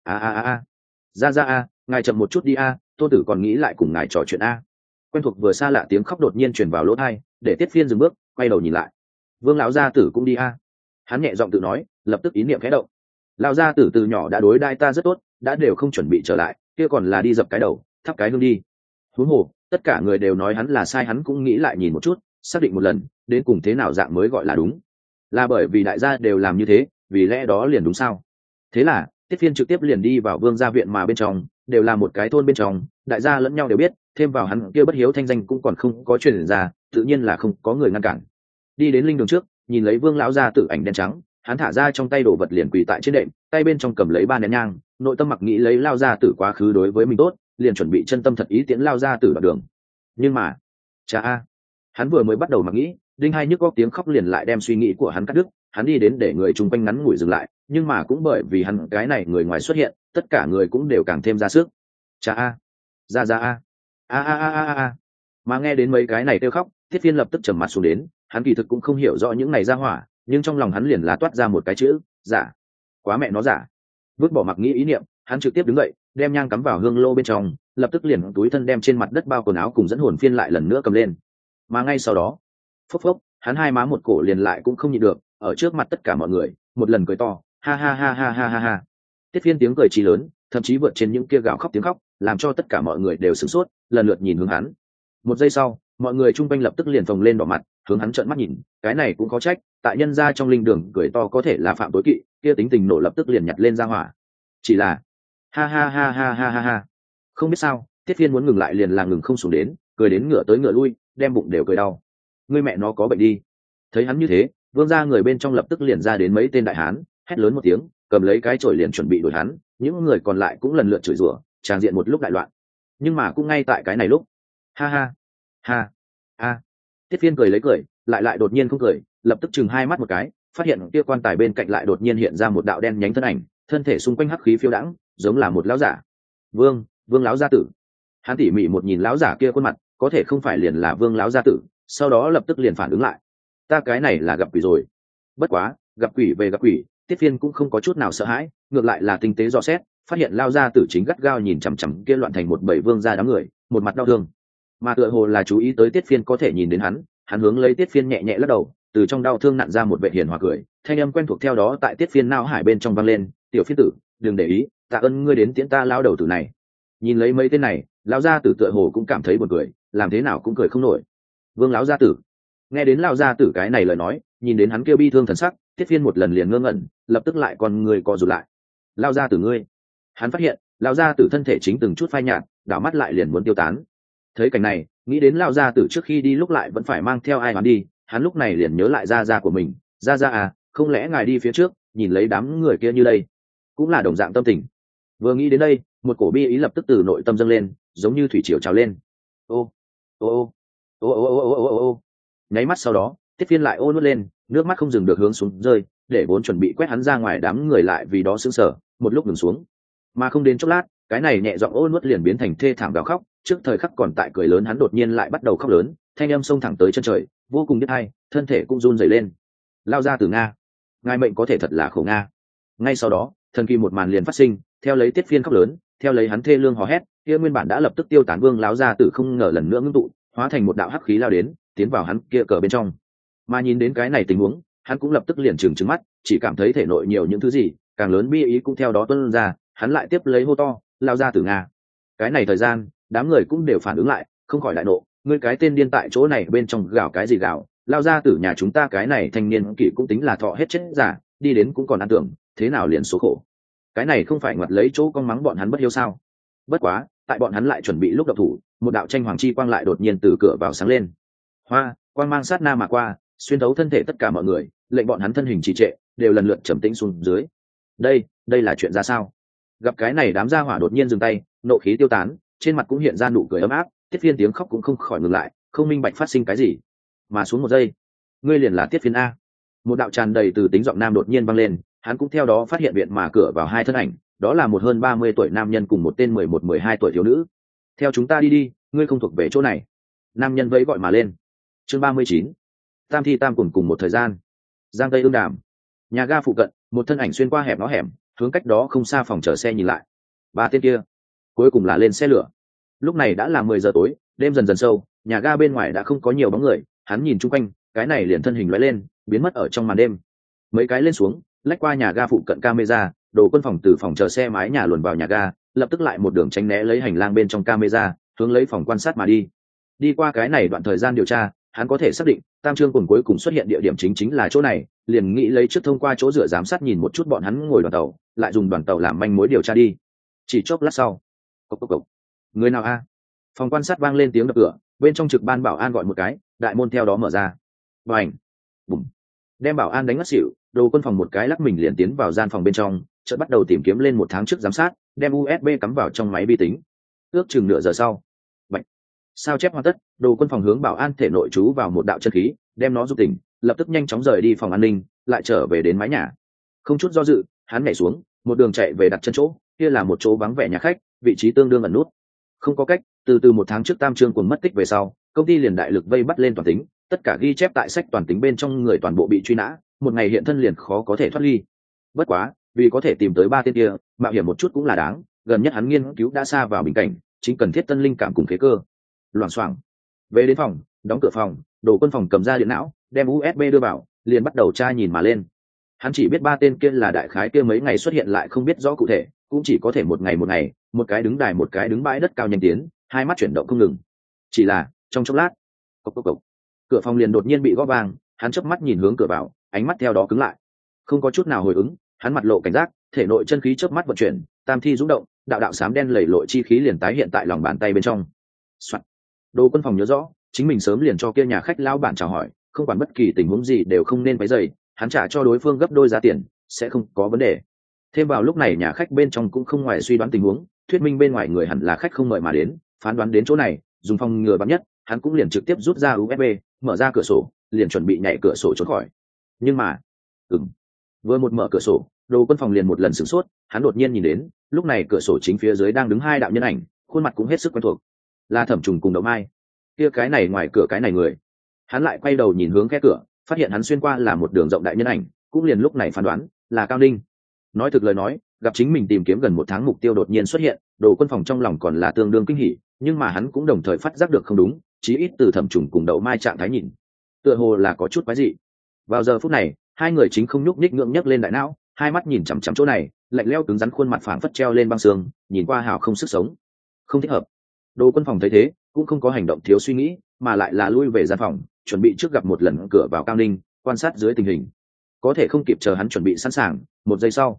ra a, ngài chậm một chút đi a, tôn tử còn nghĩ lại cùng ngài trò chuyện a. Quen thuộc vừa xa lạ tiếng khóc đột nhiên truyền vào lỗ tai, để Tiết Phiên dừng bước, quay đầu nhìn lại. Vương lão gia tử cũng đi a. Hắn nhẹ giọng tự nói, lập tức ý niệm khẽ động. Lão gia tử từ nhỏ đã đối đãi ta rất tốt, đã đều không chuẩn bị trở lại, kia còn là đi dập cái đầu, thắp cái hương đi. Huống hồ, tất cả người đều nói hắn là sai, hắn cũng nghĩ lại nhìn một chút, xác định một lần, đến cùng thế nào dạng mới gọi là đúng. Là bởi vì đại gia đều làm như thế, vì lẽ đó liền đúng sao? Thế là, Tiết Phiên trực tiếp liền đi vào Vương gia viện, mà bên trong đều là một cái thôn bên trong, đại gia lẫn nhau đều biết, thêm vào hắn kia bất hiếu thanh danh cũng còn không có truyền ra, tự nhiên là không có người ngăn cản. Đi đến linh đường trước, nhìn lấy Vương lão gia tử ảnh đen trắng, hắn thả ra trong tay đồ vật liền quỳ tại trên đệm, tay bên trong cầm lấy 3 nén nhang, nội tâm mặc nghĩ lấy lao gia tử quá khứ đối với mình tốt, liền chuẩn bị chân tâm thật ý tiễn lao gia tử đoạn đường. Nhưng mà, cha a, hắn vừa mới bắt đầu mặc nghĩ, đinh hai nhức góc tiếng khóc liền lại đem suy nghĩ của hắn cắt đứt. Hắn đi đến để người chung quanh ngắn ngủi dừng lại, nhưng mà cũng bởi vì hắn cái này người ngoài xuất hiện, tất cả người cũng đều càng thêm ra sức. Cha a, ra a. Mà nghe đến mấy cái này kêu khóc, Thiết Phiên lập tức trầm mặt xuống đến, hắn kỳ thực cũng không hiểu rõ những này ra hỏa, nhưng trong lòng hắn liền là toát ra một cái chữ, giả. Quá mẹ nó giả. Vứt bỏ mặc nghĩ ý niệm, hắn trực tiếp đứng dậy, đem nhang cắm vào hương lô bên trong, lập tức liền túi thân đem trên mặt đất bao quần áo cùng dẫn hồn phiên lại lần nữa cầm lên. Mà ngay sau đó, phốc phốc, hắn hai má một cổ liền lại cũng không nhịn được, ở trước mặt tất cả mọi người, một lần cười to, ha. Tiết Phiên tiếng cười chí lớn, thậm chí vượt trên những kia gào khóc tiếng khóc, làm cho tất cả mọi người đều sửng sốt, lần lượt nhìn hướng hắn. Một giây sau, mọi người chung quanh lập tức liền phồng lên đỏ mặt, hướng hắn trợn mắt nhìn, cái này cũng có trách, tại nhân gia trong linh đường cười to có thể là phạm tối kỵ, kia tính tình nổ lập tức liền nhặt lên ra hỏa. Chỉ là ha ha ha ha ha ha ha, không biết sao Tiết Phiên muốn ngừng lại liền là ngừng không xuống đến, cười đến ngửa tới ngửa lui, đem bụng đều cười đau. Ngươi mẹ nó có bệnh đi. Thấy hắn như thế, vương gia người bên trong lập tức liền ra đến mấy tên đại hán, hét lớn một tiếng, cầm lấy cái chổi liền chuẩn bị đuổi hắn, những người còn lại cũng lần lượt chửi rủa, tràng diện một lúc đại loạn. Nhưng mà cũng ngay tại cái này lúc, ha ha ha a, Tiết Phiên cười lấy cười, lại đột nhiên không cười, lập tức chừng hai mắt một cái, phát hiện kia quan tài bên cạnh lại đột nhiên hiện ra một đạo đen nhánh thân ảnh, thân thể xung quanh hắc khí phiêu đãng, giống là một lão giả. Vương lão gia tử. Hắn tỉ mỉ một nhìn lão giả kia khuôn mặt, có thể không phải liền là Vương lão gia tử, sau đó lập tức liền phản ứng lại. Ta cái này là gặp quỷ rồi. Bất quá, gặp quỷ về gặp quỷ, Tiết Phiên cũng không có chút nào sợ hãi, ngược lại là tinh tế dò xét, phát hiện lão gia tử chính gắt gao nhìn chằm chằm kia loạn thành một bầy vương gia đám người, một mặt đau thương. Mà tựa hồ là chú ý tới Tiết Phiên có thể nhìn đến hắn hướng lấy Tiết Phiên nhẹ nhẹ lắc đầu, từ trong đau thương nặn ra một vệ hiền hòa cười, thanh âm quen thuộc theo đó tại Tiết Phiên não hải bên trong vang lên, "Tiểu Phiên tử, đừng để ý, tạ ơn ngươi đến tiễn ta lão đầu tử này." Nhìn lấy mấy tên này, lão gia tử tựa hồ cũng cảm thấy buồn cười, làm thế nào cũng cười không nổi. Vương lão gia tử. Nghe đến lão gia tử cái này lời nói, nhìn đến hắn kêu bi thương thần sắc, Tiết Phiên một lần liền ngơ ngẩn, lập tức lại con người co rụt lại. "Lão gia tử ngươi?" Hắn phát hiện, lão gia tử thân thể chính từng chút phai nhạt, đảo mắt lại liền muốn tiêu tán. Thấy cảnh này, nghĩ đến lão gia tử trước khi đi lúc lại vẫn phải mang theo ai mà đi, hắn lúc này liền nhớ lại gia gia của mình, "Gia gia à, không lẽ ngài đi phía trước, nhìn lấy đám người kia như đây?" Cũng là đồng dạng tâm tình. Vừa nghĩ đến đây, một cổ bi ý lập tức từ nội tâm dâng lên, giống như thủy triều trào lên. Ô ô ô ô ô ô ô ô ô. Nháy mắt sau đó, Tiết Phiên lại ô nuốt lên, nước mắt không dừng được hướng xuống rơi, để vốn chuẩn bị quét hắn ra ngoài đám người lại vì đó sững sờ, một lúc ngừng xuống. Mà không đến chốc lát, cái này nhẹ giọng ô nuốt liền biến thành thê thảm gào khóc, trước thời khắc còn tại cười lớn hắn đột nhiên lại bắt đầu khóc lớn, thanh âm xông thẳng tới chân trời, vô cùng đứt hay, thân thể cũng run rẩy lên. Lao ra từ Nga, ngài mệnh có thể thật là khổ Nga. Ngay sau đó, thần kỳ một màn liền phát sinh, theo lấy Tiết Phiên khóc lớn, theo lấy hắn thê lương hò hét, kia nguyên bản đã lập tức tiêu tán Vương lão gia tử không ngờ lần nữa ngưng tụ, hóa thành một đạo hắc khí lao đến, tiến vào hắn kia cờ bên trong. Mà nhìn đến cái này tình huống, hắn cũng lập tức liền trừng mắt, chỉ cảm thấy thể nội nhiều những thứ gì, càng lớn bi ý cũng theo đó tuôn ra, hắn lại tiếp lấy hô to, lao ra từ Nga. Cái này thời gian, đám người cũng đều phản ứng lại, không khỏi đại nộ, ngươi cái tên điên tại chỗ này bên trong gào cái gì gào, lao ra từ nhà chúng ta cái này thanh niên kỷ cũng tính là thọ hết chết giả, đi đến cũng còn ăn tưởng, thế nào liền số khổ. Cái này không phải ngoặt lấy chỗ con mắng bọn hắn bất hiếu sao? Bất quá, tại bọn hắn lại chuẩn bị lúc độc thủ, một đạo tranh hoàng chi quang lại đột nhiên từ cửa vào sáng lên. Hoa, quang mang sát na mà qua, xuyên thấu thân thể tất cả mọi người, lệnh bọn hắn thân hình trì trệ, đều lần lượt trầm tĩnh xuống dưới. Đây là chuyện ra sao? Gặp cái này đám gia hỏa đột nhiên dừng tay, nộ khí tiêu tán, trên mặt cũng hiện ra nụ cười ấm áp, Tiết Phiên tiếng khóc cũng không khỏi ngừng lại, không minh bạch phát sinh cái gì. Mà xuống một giây, ngươi liền là Tiết Phiên a. Một đạo tràn đầy từ tính giọng nam đột nhiên vang lên, hắn cũng theo đó phát hiện viện mà cửa vào hai thân ảnh, đó là một hơn 30 tuổi nam nhân cùng một tên 11-12 tuổi thiếu nữ. Theo chúng ta đi, ngươi không thuộc về chỗ này. Nam nhân vẫy gọi mà lên. Chương 39. Tam thi tam cùng một thời gian. Giang Tây Ương Đàm. Nhà ga phụ cận, một thân ảnh xuyên qua hẻm ngõ hẻm, hướng cách đó không xa phòng chờ xe nhìn lại. Ba tên kia, cuối cùng là lên xe lửa. Lúc này đã là 10 giờ tối, đêm dần dần sâu, nhà ga bên ngoài đã không có nhiều bóng người, hắn nhìn chung quanh, cái này liền thân hình lóe lên, biến mất ở trong màn đêm. Mấy cái lên xuống, lách qua nhà ga phụ cận camera, Đồ Quân Phòng từ phòng chờ xe mái nhà luồn vào nhà ga, lập tức lại một đường tránh né lấy hành lang bên trong camera, hướng lấy phòng quan sát mà đi. Đi qua cái này đoạn thời gian điều tra, hắn có thể xác định Tam Trương cùng cuối cùng xuất hiện địa điểm chính là chỗ này, liền nghĩ lấy trước thông qua chỗ dựa giám sát nhìn một chút bọn hắn ngồi đoàn tàu, lại dùng đoàn tàu làm manh mối điều tra đi. Chỉ chốc lát sau, cộc cộc cộc. Người nào a? Phòng quan sát vang lên tiếng đập cửa, bên trong trực ban bảo an gọi một cái, đại môn theo đó mở ra. Bành, bùm, đem bảo an đánh ngất xỉu. Đồ Quân Phòng một cái lắc mình liền tiến vào gian phòng bên trong, chợt bắt đầu tìm kiếm lên một tháng trước giám sát, đem USB cắm vào trong máy vi tính. Ước chừng nửa giờ sau, bạch, sao chép hoàn tất, Đồ Quân Phòng hướng bảo an thể nội trú vào một đạo chân khí, đem nó giúp tỉnh, lập tức nhanh chóng rời đi phòng an ninh, lại trở về đến mái nhà. Không chút do dự, hắn nhảy xuống, một đường chạy về đặt chân chỗ, kia là một chỗ vắng vẻ nhà khách, vị trí tương đương ẩn nút. Không có cách, từ một tháng trước Tam Trương cùng mất tích về sau, công ty liền đại lực vây bắt lên toàn tính, tất cả ghi chép tại sách toàn tính bên trong người toàn bộ bị truy nã, một ngày hiện thân liền khó có thể thoát ly. Bất quá, vì có thể tìm tới ba tên kia, mạo hiểm một chút cũng là đáng, gần nhất hắn nghiên cứu đã xa vào bình cảnh, chính cần thiết tân linh cảm cùng khế cơ. Loảng xoảng. Về đến phòng, đóng cửa phòng, Đồ Quân Phòng cầm ra điện não, đem USB đưa vào, liền bắt đầu tra nhìn mà lên. Hắn chỉ biết ba tên kia là đại khái kia mấy ngày xuất hiện lại không biết rõ cụ thể, cũng chỉ có thể một ngày, một cái đứng đài một cái đứng bãi đất cao nhanh tiến, hai mắt chuyển động không ngừng. Chỉ là, trong chốc lát, cộc cộc cộc, Cửa phòng liền đột nhiên bị gõ vang, hắn chớp mắt nhìn hướng cửa vào, ánh mắt theo đó cứng lại, không có chút nào hồi ứng. Hắn mặt lộ cảnh giác, thể nội chân khí chớp mắt vận chuyển, tam thi rung động, đạo đạo xám đen lầy lội chi khí liền tái hiện tại lòng bàn tay bên trong. Soạn. Đồ Quân Phòng nhớ rõ, chính mình sớm liền cho kia nhà khách lão bản chào hỏi, không quản bất kỳ tình huống gì đều không nên quấy rầy, hắn trả cho đối phương gấp đôi giá tiền, sẽ không có vấn đề. Thêm vào lúc này nhà khách bên trong cũng không ngoài suy đoán tình huống, thuyết minh bên ngoài người hẳn là khách không mời mà đến, phán đoán đến chỗ này, dùng phòng ngừa bắn nhất, hắn cũng liền trực tiếp rút ra USB, mở ra cửa sổ, liền chuẩn bị nhảy cửa sổ trốn khỏi. Nhưng mà, vừa một mở cửa sổ, Đồ Quân Phòng liền một lần sửng sốt, hắn đột nhiên nhìn đến, lúc này cửa sổ chính phía dưới đang đứng hai đạo nhân ảnh, khuôn mặt cũng hết sức quen thuộc, là Thẩm Trùng cùng Đậu Mai. Kia cái này ngoài cửa cái này người, hắn lại quay đầu nhìn hướng khe cửa, phát hiện hắn xuyên qua là một đường rộng đại nhân ảnh, cũng liền lúc này phán đoán là Cao Ninh. Nói thực lời nói, gặp chính mình tìm kiếm gần một tháng mục tiêu đột nhiên xuất hiện, Đồ Quân Phòng trong lòng còn là tương đương kinh hỉ, nhưng mà hắn cũng đồng thời phát giác được không đúng, chí ít từ Thẩm Trùng cùng Đậu Mai trạng thái nhìn, tựa hồ là có chút quái dị. Vào giờ phút này, hai người chính không nhúc nhích ngượng nhấc lên đại não, hai mắt nhìn chằm chằm chỗ này, lạnh lẽo cứng rắn khuôn mặt phảng phất treo lên băng xương, nhìn qua hào không sức sống. Không thích hợp. Đồ Quân Phòng thấy thế, cũng không có hành động thiếu suy nghĩ, mà lại là lui về gian phòng, chuẩn bị trước gặp một lần cửa vào Cao Ninh, quan sát dưới tình hình. Có thể không kịp chờ hắn chuẩn bị sẵn sàng, một giây sau,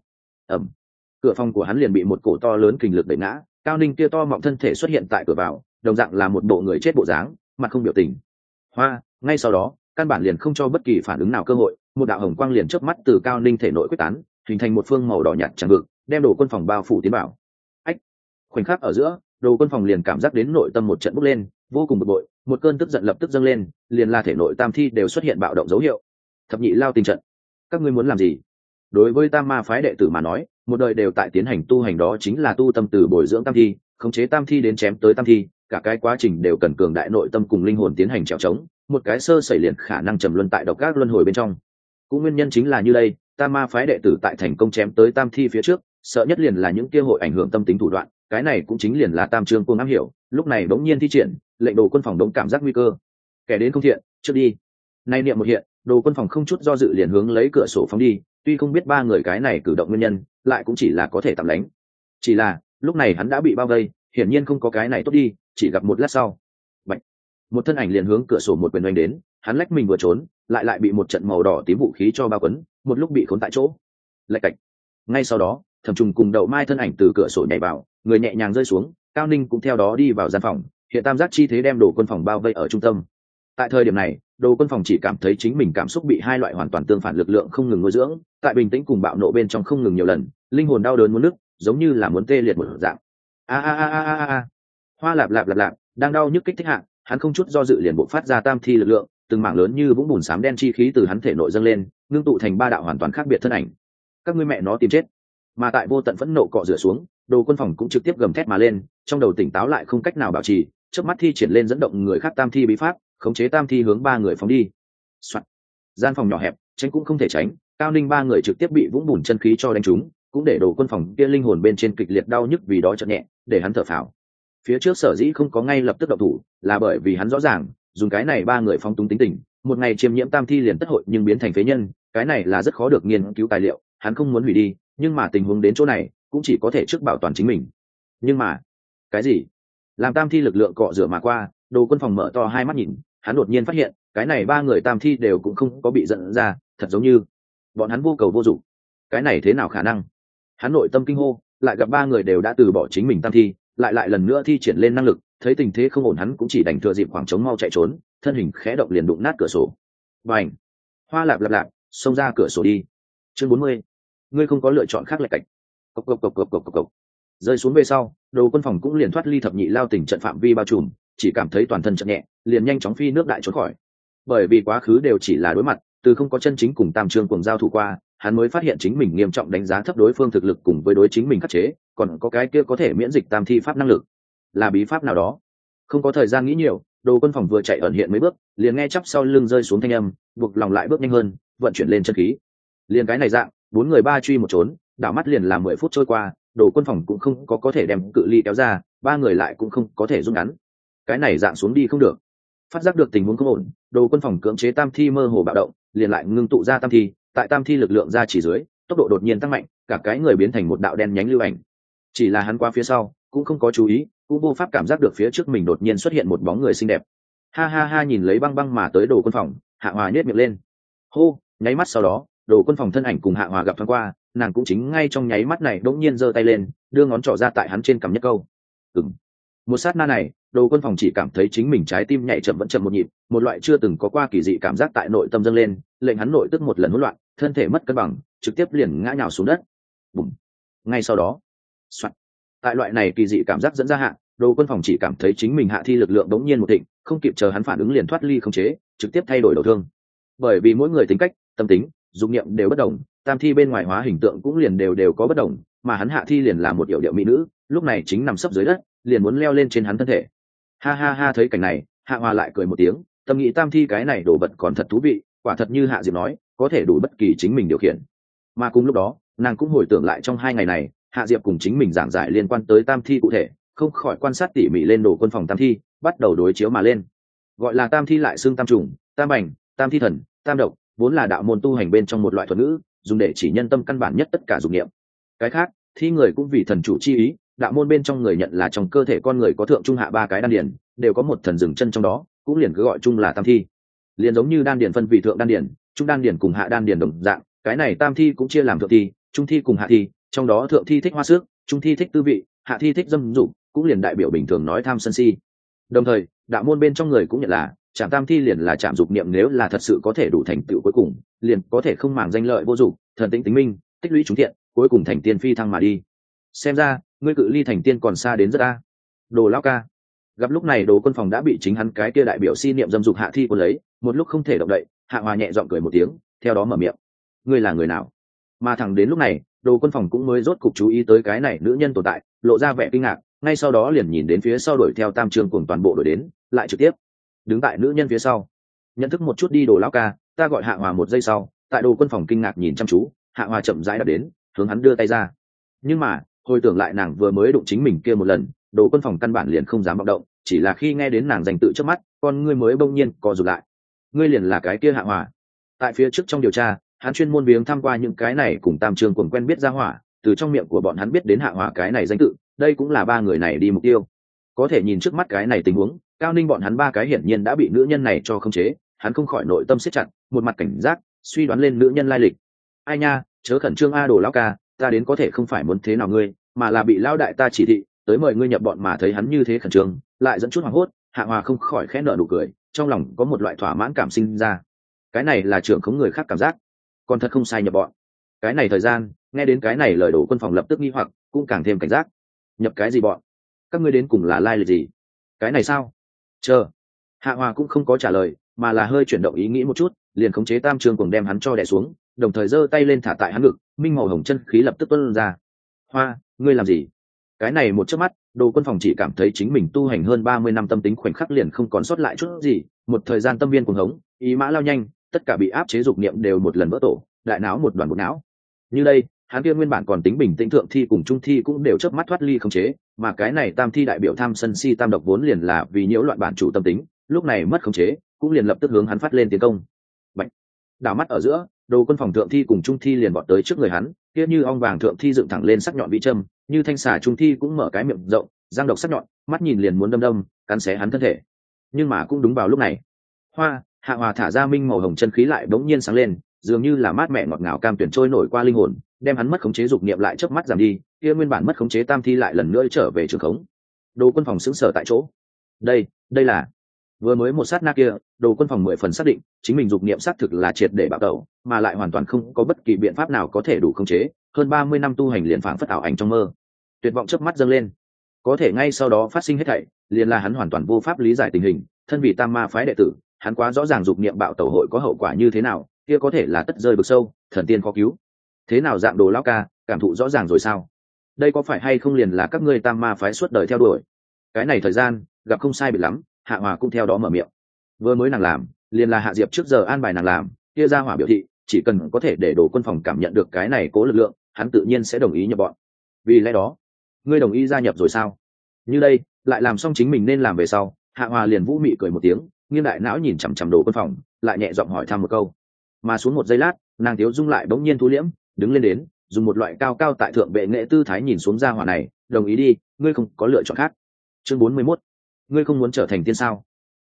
cửa phòng của hắn liền bị một cổ to lớn kình lực đẩy ngã. Cao Ninh kia to mọng thân thể xuất hiện tại cửa vào, đồng dạng là một bộ người chết bộ dáng, mặt không biểu tình. Ngay sau đó, căn bản liền không cho bất kỳ phản ứng nào cơ hội, một đạo hồng quang liền chớp mắt từ Cao Ninh thể nội quyết tán, hình thành một phương màu đỏ nhạt tràn vực, đem Đồ Quân Phòng bao phủ tiến vào. Khoảnh khắc ở giữa, Đồ Quân Phòng liền cảm giác đến nội tâm một trận bốc lên, vô cùng bực bội, một cơn tức giận lập tức dâng lên, liền là thể nội tam thi đều xuất hiện bạo động dấu hiệu. Thập nhị lao tình trận, các ngươi muốn làm gì? Đối với Tam Ma phái đệ tử mà nói, một đời đều tại tiến hành tu hành, đó chính là tu tâm từ bồi dưỡng tam thi, khống chế tam thi đến chém tới tam thi, cả cái quá trình đều cần cường đại nội tâm cùng linh hồn tiến hành trèo trống, một cái sơ sẩy liền khả năng trầm luân tại độc các luân hồi bên trong. Cũng nguyên nhân chính là như đây, Tam Ma phái đệ tử tại thành công chém tới tam thi phía trước, sợ nhất liền là những kia hội ảnh hưởng tâm tính thủ đoạn, cái này cũng chính liền là Tam Trương Cung am hiểu, lúc này bỗng nhiên thi triển, lệnh Đồ Quân Phòng đống cảm giác nguy cơ. Kẻ đến không thiện, trước đi. Nay niệm một hiện, Đồ Quân Phòng không chút do dự liền hướng lấy cửa sổ phóng đi, tuy không biết ba người cái này cử động nguyên nhân, lại cũng chỉ là có thể tạm lánh. Chỉ là, lúc này hắn đã bị bao vây, hiển nhiên không có cái này tốt đi, chỉ gặp một lát sau, bạch, một thân ảnh liền hướng cửa sổ một quyền đánh đến, hắn lách mình vừa trốn, lại bị một trận màu đỏ tím vũ khí cho bao quấn, một lúc bị khốn tại chỗ. Lạch cạch. Ngay sau đó, Thẩm Trùng cùng Đậu Mai thân ảnh từ cửa sổ nhảy vào, người nhẹ nhàng rơi xuống, Cao Ninh cũng theo đó đi vào gian phòng, hiện tam giác chi thế đem Đồ Quân Phòng bao vây ở trung tâm. Tại thời điểm này, Đồ Quân Phòng chỉ cảm thấy chính mình cảm xúc bị hai loại hoàn toàn tương phản lực lượng không ngừng nuôi dưỡng, tại bình tĩnh cùng bạo nộ bên trong không ngừng nhiều lần, linh hồn đau đớn muốn nứt, giống như là muốn tê liệt một dạng. Hoa lạp lạp lạp lạp, đang đau nhức kích thích hạ, hắn không chút do dự liền bộc phát ra tam thi lực lượng, từng mảng lớn như vũng bùn xám đen chi khí từ hắn thể nội dâng lên, ngưng tụ thành ba đạo hoàn toàn khác biệt thân ảnh. Các ngươi mẹ nó tìm chết. Mà tại vô tận phẫn nộ cọ rửa xuống, Đồ Quân Phòng cũng trực tiếp gầm thét mà lên, trong đầu tỉnh táo lại không cách nào bảo trì, chớp mắt thi triển lên dẫn động người khác tam thi bí pháp, khống chế tam thi hướng ba người phóng đi. Soạn. Gian phòng nhỏ hẹp, tránh cũng không thể tránh, Cao Ninh ba người trực tiếp bị vũng bùn chân khí cho đánh trúng, cũng để Đồ Quân Phòng kia linh hồn bên trên kịch liệt đau nhức vì đó chợt nhẹ, để hắn thở phào. Phía trước sở dĩ không có ngay lập tức động thủ, là bởi vì hắn rõ ràng, dùng cái này ba người phóng túng tính tình, một ngày chiêm nhiễm tam thi liền tất hội nhưng biến thành phế nhân, cái này là rất khó được nghiên cứu tài liệu, hắn không muốn hủy đi, nhưng mà tình huống đến chỗ này, cũng chỉ có thể trước bảo toàn chính mình. Nhưng mà, cái gì? Làm tam thi lực lượng cọ rửa mà qua, Đồ Quân Phòng mở to hai mắt nhìn, hắn đột nhiên phát hiện, cái này ba người tam thi đều cũng không có bị dẫn ra, thật giống như bọn hắn vô cầu vô dụng. Cái này thế nào khả năng? Hắn nội tâm kinh hô, lại gặp ba người đều đã từ bỏ chính mình tam thi, lại lần nữa thi triển lên năng lực, thấy tình thế không ổn hắn cũng chỉ đành thừa dịp khoảng trống mau chạy trốn, thân hình khẽ động liền đụng nát cửa sổ. Bành! Hoa lạp lạp lạp, xông ra cửa sổ đi. Chương 40. Ngươi không có lựa chọn khác lệch cạch. Cộc cộc cộc cộc cộc cộc. Rơi xuống về sau, Đồ Quân Phòng cũng liền thoát ly thập nhị lao tình trận phạm vi bao trùm, chỉ cảm thấy toàn thân chợt nhẹ, liền nhanh chóng phi nước đại trốn khỏi. Bởi vì quá khứ đều chỉ là đối mặt, từ không có chân chính cùng Tam Trương cuồng giao thủ qua, hắn mới phát hiện chính mình nghiêm trọng đánh giá thấp đối phương thực lực cùng với đối chính mình khắc chế, còn có cái kia có thể miễn dịch tam thi pháp năng lực, là bí pháp nào đó. Không có thời gian nghĩ nhiều, Đồ Quân Phòng vừa chạy ẩn hiện mấy bước, liền nghe chắp sau lưng rơi xuống thanh âm, buộc lòng lại bước nhanh hơn, vận chuyển lên chân khí. Liền cái này dạng, bốn người ba truy một trốn, đảo mắt liền là 10 phút trôi qua, Đồ Quân Phòng cũng không có thể đem cự ly kéo ra, ba người lại cũng không có thể rút ngắn. Cái này dạng xuống đi không được. Phát giác được tình huống không ổn, Đồ Quân Phòng cưỡng chế tam thi mơ hồ bạo động, liền lại ngưng tụ ra tam thi, tại tam thi lực lượng ra chỉ dưới, tốc độ đột nhiên tăng mạnh, cả cái người biến thành một đạo đen nhánh lưu ảnh. Chỉ là hắn qua phía sau, cũng không có chú ý, cũng vô pháp cảm giác được phía trước mình đột nhiên xuất hiện một bóng người xinh đẹp. Ha ha ha, nhìn lấy băng băng mà tới Đồ Quân Phòng, Hạ Hòa nhếch miệng lên. Hô, nháy mắt sau đó, Đồ Quân Phòng thân ảnh cùng Hạ Hòa gặp thoáng qua, nàng cũng chính ngay trong nháy mắt này đột nhiên giơ tay lên, đưa ngón trỏ ra tại hắn trên cằm nhất câu. Ừm. Một sát na này, Đồ Quân Phòng chỉ cảm thấy chính mình trái tim nhảy chậm vẫn chậm một nhịp, một loại chưa từng có qua kỳ dị cảm giác tại nội tâm dâng lên, lệnh hắn nội tức một lần hỗn loạn, thân thể mất cân bằng, trực tiếp liền ngã nhào xuống đất. Bùm. Ngay sau đó, soạt. Tại loại này kỳ dị cảm giác dẫn ra hạ, Đồ Quân Phòng chỉ cảm thấy chính mình hạ thi lực lượng đống nhiên một thịnh, không kịp chờ hắn phản ứng liền thoát ly khống chế, trực tiếp thay đổi đầu thương. Bởi vì mỗi người tính cách, tâm tính, dụng niệm đều bất đồng, tam thi bên ngoài hóa hình tượng cũng liền đều có bất đồng, mà hắn hạ thi liền là một yểu điệu mỹ nữ, lúc này chính nằm sấp dưới đất, liền muốn leo lên trên hắn thân thể. Ha ha ha, thấy cảnh này, Hạ Hòa lại cười một tiếng, tâm nghĩ tam thi cái này đồ vật còn thật thú vị, quả thật như Hạ Diệp nói, có thể đủ bất kỳ chính mình điều khiển. Mà cùng lúc đó, nàng cũng hồi tưởng lại trong 2 ngày này, Hạ Diệp cùng chính mình giảng giải liên quan tới tam thi cụ thể, không khỏi quan sát tỉ mỉ lên Đồ Quân Phòng tam thi, bắt đầu đối chiếu mà lên. Gọi là tam thi lại xưng tam trùng, tam bành, tam thi thần, tam độc, vốn là đạo môn tu hành bên trong một loại thuật ngữ, dùng để chỉ nhân tâm căn bản nhất tất cả dụng niệm. Cái khác, thi người cũng vì thần chủ chi ý, đạo môn bên trong người nhận là trong cơ thể con người có thượng trung hạ 3 cái đan điền, đều có một thần dừng chân trong đó, cũng liền cứ gọi chung là tam thi. Liền giống như đan điền phân vì thượng đan điền, trung đan điền cùng hạ đan điền đồng dạng, cái này tam thi cũng chia làm thượng thi, trung thi cùng hạ thi, trong đó thượng thi thích hoa xước, trung thi thích tư vị, hạ thi thích dâm dục, cũng liền đại biểu bình thường nói tham sân si. Đồng thời, đạo môn bên trong người cũng nhận là chạm tam thi liền là chạm dục niệm, nếu là thật sự có thể đủ thành tựu cuối cùng, liền có thể không màng danh lợi vô dụng, thần tĩnh tính minh, tích lũy chúng thiện, cuối cùng thành tiên phi thăng mà đi. Xem ra, ngươi cự ly thành tiên còn xa đến rất a. Đồ lão ca. Gặp lúc này Đồ Quân Phòng đã bị chính hắn cái kia đại biểu si niệm dâm dục hạ thi cuốn lấy, một lúc không thể động đậy, Hạ Hòa nhẹ giọng cười một tiếng, theo đó mở miệng. Ngươi là người nào? Mà thẳng đến lúc này, Đồ Quân Phòng cũng mới rốt cục chú ý tới cái này nữ nhân tồn tại, lộ ra vẻ kinh ngạc, ngay sau đó liền nhìn đến phía sau đuổi theo Tam Trương cùng toàn bộ đuổi đến, lại trực tiếp đứng tại nữ nhân phía sau. Nhận thức một chút đi Đồ lão ca, ta gọi Hạ Hòa. 1 giây sau, tại Đồ Quân Phòng kinh ngạc nhìn chăm chú, Hạ Hòa chậm rãi đã đến, hướng hắn đưa tay ra. Nhưng mà, hồi tưởng lại nàng vừa mới đụng chính mình kia một lần, Đồ Quân Phòng căn bản liền không dám vọng động, chỉ là khi nghe đến nàng danh tự trước mắt, con ngươi mới bỗng nhiên co rụt lại. Ngươi liền là cái kia Hạ Hòa? Tại phía trước trong điều tra, hắn chuyên môn viếng tham qua những cái này cùng Tam Trương cùng quen biết ra hỏa, từ trong miệng của bọn hắn biết đến Hạ Hòa cái này danh tự, đây cũng là 3 người này đi mục tiêu. Có thể nhìn trước mắt cái này tình huống, Cao Ninh bọn hắn 3 cái hiển nhiên đã bị nữ nhân này cho khống chế, hắn không khỏi nội tâm siết chặt, một mặt cảnh giác, suy đoán lên nữ nhân lai lịch. Ai nha, chớ khẩn trương a Đồ lão ca, ta đến có thể không phải muốn thế nào ngươi, mà là bị lão đại ta chỉ thị, tới mời ngươi nhập bọn, mà thấy hắn như thế khẩn trương, lại dẫn chút hoảng hốt, Hạ Hòa không khỏi khẽ nở nụ cười, trong lòng có một loại thỏa mãn cảm sinh ra. Cái này là trưởng khống người khác cảm giác, còn thật không sai nhập bọn. Cái này thời gian, nghe đến cái này lời Đồ Quân Phòng lập tức nghi hoặc, cũng càng thêm cảnh giác. Nhập cái gì bọn? Các ngươi đến cùng là lai lịch gì? Cái này sao? Chờ. Hạ Hòa cũng không có trả lời, mà là hơi chuyển động ý nghĩ một chút, liền khống chế Tam Trương cùng đem hắn cho đè xuống, đồng thời giơ tay lên thả tại hắn ngực, minh màu hồng chân khí lập tức tuôn ra. Hoa, ngươi làm gì? Cái này một chớp mắt, Đồ Quân Phòng chỉ cảm thấy chính mình tu hành hơn 30 năm tâm tính khoảnh khắc liền không còn sót lại chút gì, một thời gian tâm viên cuồng hống, ý mã lao nhanh, tất cả bị áp chế dục niệm đều một lần vỡ tổ, đại não một đoàn bột não. Như đây, hắn kia nguyên bản còn tính bình tĩnh thượng thi cùng trung thi cũng đều chớp mắt thoát ly khống chế, mà cái này tam thi đại biểu tham sân si tam độc vốn liền là vì nhiễu loạn bản chủ tâm tính, lúc này mất khống chế, cũng liền lập tức hướng hắn phát lên tiến công. Bạch. Đảo mắt ở giữa, Đồ Quân Phòng thượng thi cùng trung thi liền vọt tới trước người hắn, kia như ong vàng thượng thi dựng thẳng lên sắc nhọn vĩ châm, như thanh xà trung thi cũng mở cái miệng rộng, răng độc sắc nhọn, mắt nhìn liền muốn đâm đâm, cắn xé hắn thân thể. Nhưng mà cũng đúng vào lúc này, Hoa, Hạ Hòa thả ra minh màu hồng chân khí lại bỗng nhiên sáng lên, dường như là mát mẹ ngọt ngào cam tuyển trôi nổi qua linh hồn, đem hắn mất khống chế dục niệm lại chớp mắt giảm đi, kia nguyên bản mất khống chế tam thi lại lần nữa trở về trường khống. Đồ Quân Phòng sững sờ tại chỗ. Đây là vừa mới một sát na kia, Đồ Quân Phòng 10 phần xác định chính mình dục niệm xác thực là triệt để bạo tẩu, mà lại hoàn toàn không có bất kỳ biện pháp nào có thể đủ khống chế, hơn 30 năm tu hành liền phảng phất ảo ảnh trong mơ. Tuyệt vọng chớp mắt dâng lên. Có thể ngay sau đó phát sinh hết thảy, liền là hắn hoàn toàn vô pháp lý giải tình hình, thân vì Tam Ma phái đệ tử, hắn quá rõ ràng dục niệm bạo tẩu hội có hậu quả như thế nào, kia có thể là tất rơi vực sâu, thần tiên khó cứu. Thế nào dạng Đồ lão ca, cảm thụ rõ ràng rồi sao? Đây có phải hay không liền là các ngươi Tam Ma phái suốt đời theo đuổi? Cái này thời gian, gặp không sai biệt lắm, Hạ Hòa cũng theo đó mở miệng. Vừa mới nàng làm, liền là Hạ Diệp trước giờ an bài nàng làm, kia ra hỏa biểu thị, chỉ cần có thể để Đồ Quân Phòng cảm nhận được cái này cố lực lượng, hắn tự nhiên sẽ đồng ý nhập bọn. Vì lẽ đó, ngươi đồng ý gia nhập rồi sao? Như đây, lại làm xong chính mình nên làm về sau, Hạ Hòa liền vũ mị cười một tiếng, nghiêng đại não nhìn chằm chằm Đồ Quân Phòng, lại nhẹ giọng hỏi thăm một câu. Mà xuống một giây lát, nàng thiếu dung lại bỗng nhiên thu liễm, đứng lên đến, dùng một loại cao cao tại thượng bệ nghệ tư thái nhìn xuống ra hỏa này, đồng ý đi, ngươi không có lựa chọn khác. Chương 41. Ngươi không muốn trở thành tiên sao?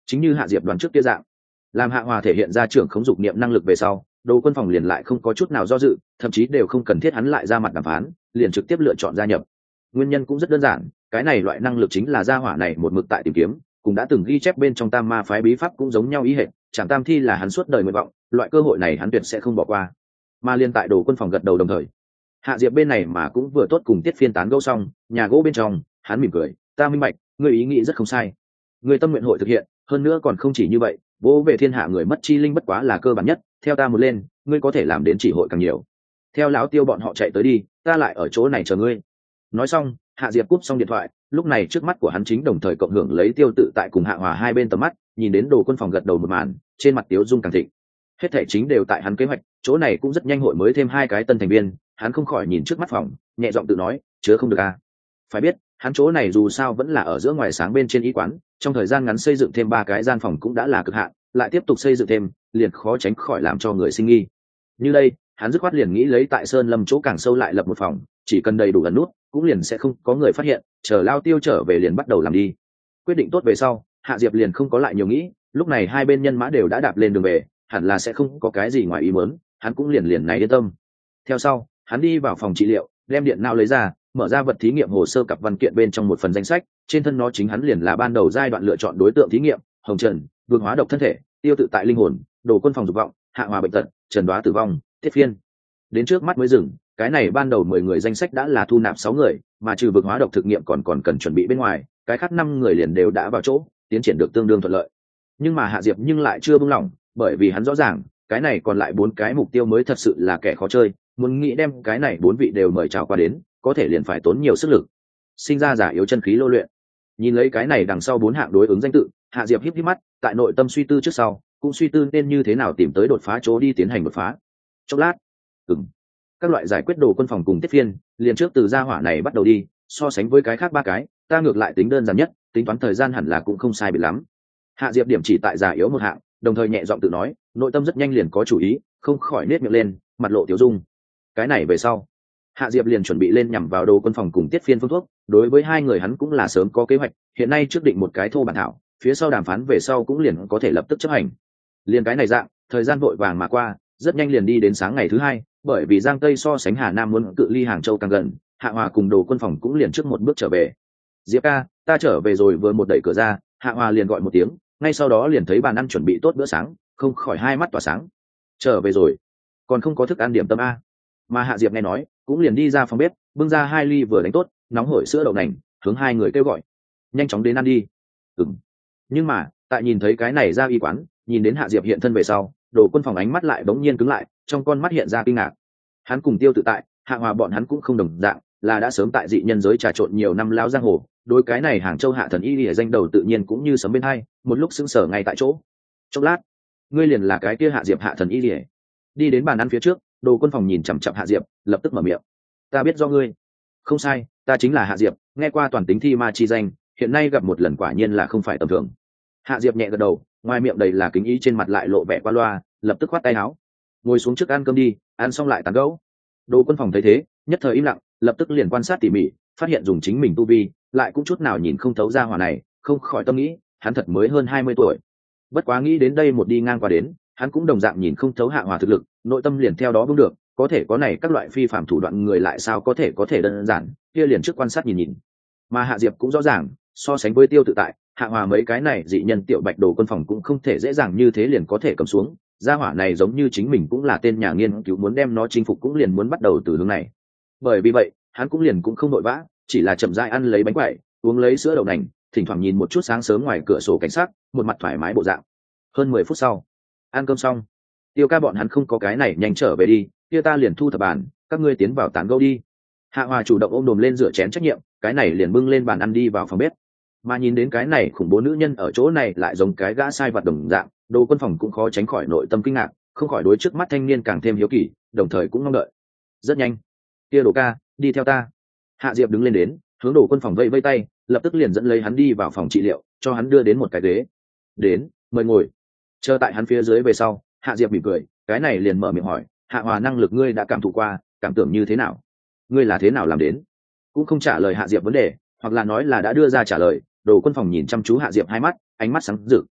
chính như Hạ Diệp đoán trước kia dạng. Làm Hạ Hòa thể hiện ra trưởng khống dục niệm năng lực về sau, Đồ Quân Phòng liền lại không có chút nào do dự, thậm chí đều không cần thiết hắn lại ra mặt đàm phán, liền trực tiếp lựa chọn gia nhập. Nguyên nhân cũng rất đơn giản, cái này loại năng lực chính là gia hỏa này một mực tại tìm kiếm, cũng đã từng ghi chép bên trong Tam Ma phái bí pháp cũng giống nhau ý hệt, chẳng tam thi là hắn suốt đời nguyện vọng, loại cơ hội này hắn tuyệt sẽ không bỏ qua. Mà liên tại Đồ Quân Phòng gật đầu đồng thời, Hạ Diệp bên này mà cũng vừa tốt cùng Tiết Phiên tán gẫu xong, nhà gỗ bên trong, hắn mỉm cười, ta minh bạch, ngươi ý nghĩ rất không sai. Ngươi tâm nguyện hội thực hiện, hơn nữa còn không chỉ như vậy, vô về thiên hạ người mất chi linh bất quá là cơ bản nhất, theo ta một lên, ngươi có thể làm đến chỉ hội càng nhiều. Theo lão Tiêu bọn họ chạy tới đi, ta lại ở chỗ này chờ ngươi. Nói xong, Hạ Diệp cúp xong điện thoại, lúc này trước mắt của hắn chính đồng thời cộng hưởng lấy Tiêu Tự tại cùng Hạ Hòa hai bên tầm mắt, nhìn đến Đồ Quân Phòng gật đầu một màn, trên mặt tiếu dung càng thịnh. Hết thảy chính đều tại hắn kế hoạch, chỗ này cũng rất nhanh hội mới thêm 2 cái tân thành viên, hắn không khỏi nhìn trước mắt phòng, nhẹ giọng tự nói, chứa không được à. Phải biết, hắn chỗ này dù sao vẫn là ở giữa ngoài sáng bên trên y quán, trong thời gian ngắn xây dựng thêm 3 cái gian phòng cũng đã là cực hạn, lại tiếp tục xây dựng thêm, liền khó tránh khỏi làm cho người sinh nghi. Như đây, hắn dứt khoát liền nghĩ lấy tại Sơn Lâm chỗ càng sâu lại lập một phòng, chỉ cần đầy đủ lần nút, cũng liền sẽ không có người phát hiện, chờ Lao Tiêu trở về liền bắt đầu làm đi. Quyết định tốt về sau, Hạ Diệp liền không có lại nhiều nghĩ, lúc này hai bên nhân mã đều đã đạp lên đường về, hẳn là sẽ không có cái gì ngoài ý muốn, hắn cũng liền này yên tâm. Theo sau, hắn đi vào phòng trị liệu, đem điện não lấy ra, mở ra vật thí nghiệm hồ sơ cặp văn kiện bên trong một phần danh sách, trên thân nó chính hắn liền là ban đầu giai đoạn lựa chọn đối tượng thí nghiệm, Hồng Trần, Vương Hóa độc thân thể, Tiêu Tự tại linh hồn, Đồ Quân Phòng dục vọng, Hạ Hòa bệnh tật, Trần Đoá tử vong, Tiết Phiên. Đến trước mắt mới dừng, cái này ban đầu 10 người danh sách đã là thu nạp 6 người, mà trừ Vực Hóa độc thực nghiệm còn cần chuẩn bị bên ngoài, cái khác 5 người liền đều đã vào chỗ, tiến triển được tương đương thuận lợi. Nhưng mà Hạ Diệp nhưng lại chưa buông lỏng, bởi vì hắn rõ ràng, cái này còn lại 4 cái mục tiêu mới thật sự là kẻ khó chơi, muốn nghĩ đem cái này 4 vị đều mời chào qua đến, có thể liền phải tốn nhiều sức lực. Sinh ra giả yếu chân khí lô luyện. Nhìn lấy cái này đằng sau 4 hạng đối ứng danh tự, Hạ Diệp híp híp mắt, tại nội tâm suy tư trước sau, cũng suy tư nên như thế nào tìm tới đột phá chỗ đi tiến hành đột phá. Chốc lát, các loại giải quyết Đồ Quân Phòng cùng Tiết Phiên, liền trước từ gia hỏa này bắt đầu đi, so sánh với cái khác 3 cái, ta ngược lại tính đơn giản nhất, tính toán thời gian hẳn là cũng không sai biệt lắm. Hạ Diệp điểm chỉ tại giả yếu một hạng, đồng thời nhẹ giọng tự nói, nội tâm rất nhanh liền có chủ ý, không khỏi nết miệng lên, mặt lộ tiểu dung. Cái này về sau, Hạ Diệp liền chuẩn bị lên nhằm vào Đồ Quân Phòng cùng Tiết Phiên phương thuốc, đối với hai người hắn cũng là sớm có kế hoạch, hiện nay trước định một cái thô bản thảo, phía sau đàm phán về sau cũng liền có thể lập tức chấp hành. Liền cái này dạng, thời gian vội vàng mà qua, rất nhanh liền đi đến sáng ngày thứ 2, bởi vì Giang Tây so sánh Hà Nam muốn cự ly Hàng Châu càng gần, Hạ Hòa cùng Đồ Quân Phòng cũng liền trước một bước trở về. Diệp ca, ta trở về rồi, vừa một đẩy cửa ra, Hạ Hòa liền gọi một tiếng, ngay sau đó liền thấy bàn ăn chuẩn bị tốt bữa sáng, không khỏi hai mắt tỏa sáng. Trở về rồi, còn không có thức ăn điểm tâm a? Mà Hạ Diệp nghe nói, cũng liền đi ra phòng bếp, bưng ra 2 ly vừa đánh tốt, nóng hổi sữa đậu nành, hướng hai người kêu gọi, nhanh chóng đến ăn đi. Nhưng mà, tại nhìn thấy cái này ra y quán, nhìn đến Hạ Diệp hiện thân về sau, Đồ Quân Phòng ánh mắt lại bỗng nhiên cứng lại, trong con mắt hiện ra kinh ngạc. Hắn cùng Tiêu Tự tại, Hạ Hòa bọn hắn cũng không đồng dạng, là đã sớm tại dị nhân giới trà trộn nhiều năm lão giang hồ, đối cái này Hàng Châu hạ thần y lìa danh đầu tự nhiên cũng như sấm bên hai, một lúc sững sờ ngay tại chỗ. Chốc lát, ngươi liền là cái kia Hạ Diệp hạ thần y lìa. Đi đến bàn ăn phía trước, Đồ Quân Phòng nhìn chằm chằm Hạ Diệp, lập tức mở miệng, ta biết do ngươi. Không sai, ta chính là Hạ Diệp, nghe qua toàn tính thi ma chi danh, hiện nay gặp một lần quả nhiên là không phải tầm thường. Hạ Diệp nhẹ gật đầu, ngoài miệng đầy là kính ý, trên mặt lại lộ vẻ qua loa, lập tức khoát tay áo, ngồi xuống trước ăn cơm đi, ăn xong lại tán gẫu. Đồ Quân Phòng thấy thế, nhất thời im lặng, lập tức liền quan sát tỉ mỉ, phát hiện dùng chính mình tu vi, lại cũng chút nào nhìn không thấu ra hỏa này, không khỏi tâm nghĩ, hắn thật mới hơn 20 tuổi. Bất quá nghĩ đến đây một đi ngang qua đến, hắn cũng đồng dạng nhìn không thấu Hạ Hòa thực lực, nội tâm liền theo đó bước được, có thể có này các loại phi phạm thủ đoạn người lại sao có thể đơn giản, kia liền trước quan sát nhìn. Mà Hạ Diệp cũng rõ ràng, so sánh với Tiêu Tự tại, Hạ Hòa mấy cái này dị nhân tiểu bạch Đồ Quân Phòng cũng không thể dễ dàng như thế liền có thể cầm xuống, gia hỏa này giống như chính mình cũng là tên nhà nghiên cứu, muốn đem nó chinh phục cũng liền muốn bắt đầu từ hướng này. Bởi vì vậy, hắn cũng liền cũng không vội vã, chỉ là chậm rãi ăn lấy bánh quẩy, uống lấy sữa đậu nành, thỉnh thoảng nhìn một chút sáng sớm ngoài cửa sổ cảnh sát, một mặt thoải mái bộ dạng. Hơn 10 phút sau, ăn cơm xong, Tiêu ca bọn hắn không có cái này nhanh trở về đi, kia ta liền thu thập bàn, các ngươi tiến vào tán gẫu đi. Hạ Hòa chủ động ôm đồm lên rửa chén trách nhiệm, cái này liền bưng lên bàn ăn đi vào phòng bếp. Mà nhìn đến cái này khủng bố nữ nhân ở chỗ này lại giống cái gã sai vặt đồng dạng, Đồ Quân Phòng cũng khó tránh khỏi nội tâm kinh ngạc, không khỏi đối trước mắt thanh niên càng thêm hiếu kỳ, đồng thời cũng mong đợi. Rất nhanh, kia Đồ ca, đi theo ta. Hạ Diệp đứng lên đến, hướng Đồ Quân Phòng vẫy vẫy tay, lập tức liền dẫn lấy hắn đi vào phòng trị liệu, cho hắn đưa đến một cái ghế. Đến, mời ngồi. Chờ tại hắn phía dưới về sau, Hạ Diệp mỉm cười, cái này liền mở miệng hỏi, Hạ Hòa năng lực ngươi đã cảm thụ qua, cảm tưởng như thế nào? Ngươi là thế nào làm đến? Cũng không trả lời Hạ Diệp vấn đề, hoặc là nói là đã đưa ra trả lời. Đồ Quân Phòng nhìn chăm chú Hạ Diệp hai mắt, ánh mắt sáng rực.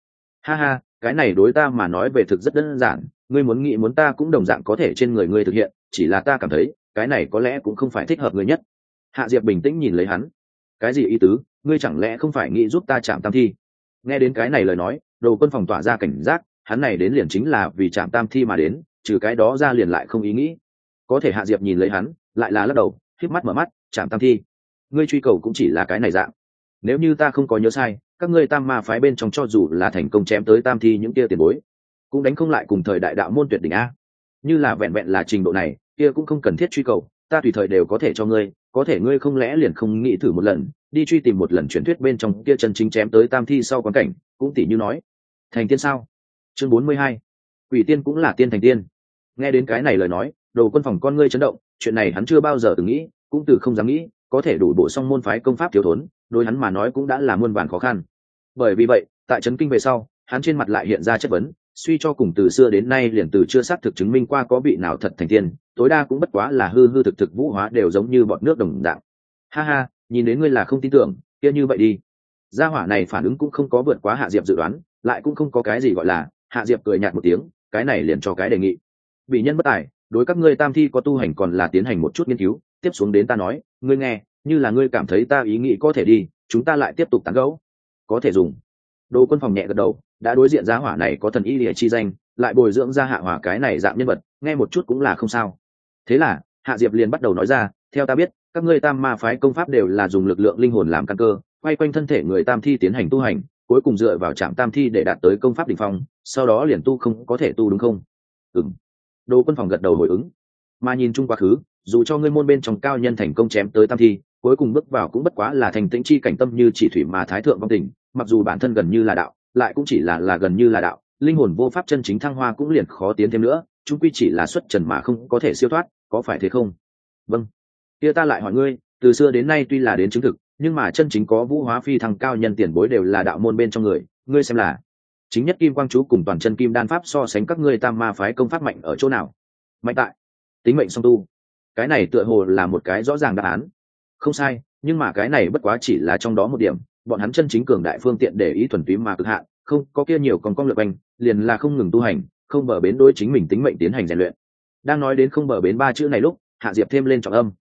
Ha ha, cái này đối ta mà nói về thực rất đơn giản, ngươi muốn nghĩ muốn ta cũng đồng dạng có thể trên người ngươi thực hiện, chỉ là ta cảm thấy cái này có lẽ cũng không phải thích hợp ngươi nhất. Hạ Diệp bình tĩnh nhìn lấy hắn. Cái gì ý tứ, ngươi chẳng lẽ không phải nghĩ giúp ta chạm tam thi? Nghe đến cái này lời nói, Đồ Quân Phòng tỏa ra cảnh giác, hắn này đến liền chính là vì chạm tam thi mà đến, trừ cái đó ra liền lại không ý nghĩ. Có thể Hạ Diệp nhìn lấy hắn, lại là lắc đầu, khép mắt mở mắt, chạm tam thi. Ngươi truy cầu cũng chỉ là cái này dạng. Nếu như ta không có nhớ sai, các ngươi tam ma phái bên trong cho dù là thành công chém tới tam thi những kia tiền bối, cũng đánh không lại cùng thời đại đạo môn tuyệt đỉnh a. Như là vẹn vẹn là trình độ này, kia cũng không cần thiết truy cầu, ta tùy thời đều có thể cho ngươi, có thể ngươi không lẽ liền không nghĩ thử một lần, đi truy tìm một lần truyền thuyết bên trong kia chân chính chém tới tam thi sau quán cảnh, cũng tỉ như nói, thành tiên sao? Chương 42. Quỷ tiên cũng là tiên thành tiên. Nghe đến cái này lời nói, Đồ Quân Phòng con ngươi chấn động, chuyện này hắn chưa bao giờ từng nghĩ, cũng từ không dám nghĩ, có thể đủ bổ sung môn phái công pháp thiếu thốn, đối hắn mà nói cũng đã là muôn vàn khó khăn. Bởi vì vậy, tại chấn kinh về sau, hắn trên mặt lại hiện ra chất vấn, suy cho cùng từ xưa đến nay liền từ chưa xác thực chứng minh qua có vị nào thật thành tiên, tối đa cũng bất quá là hư hư thực thực vũ hóa đều giống như bọn nước đồng dạng. Ha ha, nhìn đến ngươi là không tin tưởng, kia như vậy đi. Gia hỏa này phản ứng cũng không có vượt quá Hạ Diệp dự đoán, lại cũng không có cái gì gọi là, Hạ Diệp cười nhạt một tiếng, cái này liền cho cái đề nghị. Bị nhân bất tài, đối các ngươi tam thi có tu hành còn là tiến hành một chút nghiên cứu, tiếp xuống đến ta nói, ngươi nghe, như là ngươi cảm thấy ta ý nghĩ có thể đi, chúng ta lại tiếp tục tán gẫu. Có thể dùng. Đồ Quân Phòng nhẹ gật đầu, đã đối diện gia hỏa này có thần y lìa chi danh, lại bồi dưỡng ra Hạ Hòa cái này dạng nhân vật, nghe một chút cũng là không sao. Thế là, Hạ Diệp liền bắt đầu nói ra, theo ta biết, các ngươi tam ma phái công pháp đều là dùng lực lượng linh hồn làm căn cơ, quay quanh thân thể người tam thi tiến hành tu hành, cuối cùng dựa vào trạm tam thi để đạt tới công pháp đỉnh phong, sau đó liền tu không có thể tu đúng không? Ừm. Đồ Quân Phòng gật đầu hồi ứng. Mà nhìn chung quá khứ, dù cho ngươi môn bên trong cao nhân thành công chém tới tam thi, cuối cùng bước vào cũng bất quá là thành tĩnh chi cảnh tâm như chỉ thủy mà thái thượng vong tình, mặc dù bản thân gần như là đạo, lại cũng chỉ là gần như là đạo, linh hồn vô pháp chân chính thăng hoa cũng liền khó tiến thêm nữa, chung quy chỉ là xuất trần mà không có thể siêu thoát, có phải thế không? Vâng. Kia ta lại hỏi ngươi, từ xưa đến nay tuy là đến chứng thực, nhưng mà chân chính có vũ hóa phi thăng cao nhân tiền bối đều là đạo môn bên trong người, ngươi xem là chính nhất kim quang chú cùng toàn chân kim đan pháp so sánh các ngươi tam ma phái công pháp mạnh ở chỗ nào? Mạnh tại tính mệnh song tu. Cái này tựa hồ là một cái rõ ràng đáp án. Không sai, nhưng mà cái này bất quá chỉ là trong đó một điểm, bọn hắn chân chính cường đại phương tiện để ý thuần túy mà cực hạn, không có kia nhiều còn lượt quanh, liền là không ngừng tu hành, không bờ bến đối chính mình tính mệnh tiến hành rèn luyện. Đang nói đến không bờ bến ba chữ này lúc, Hạ Diệp thêm lên trọng âm.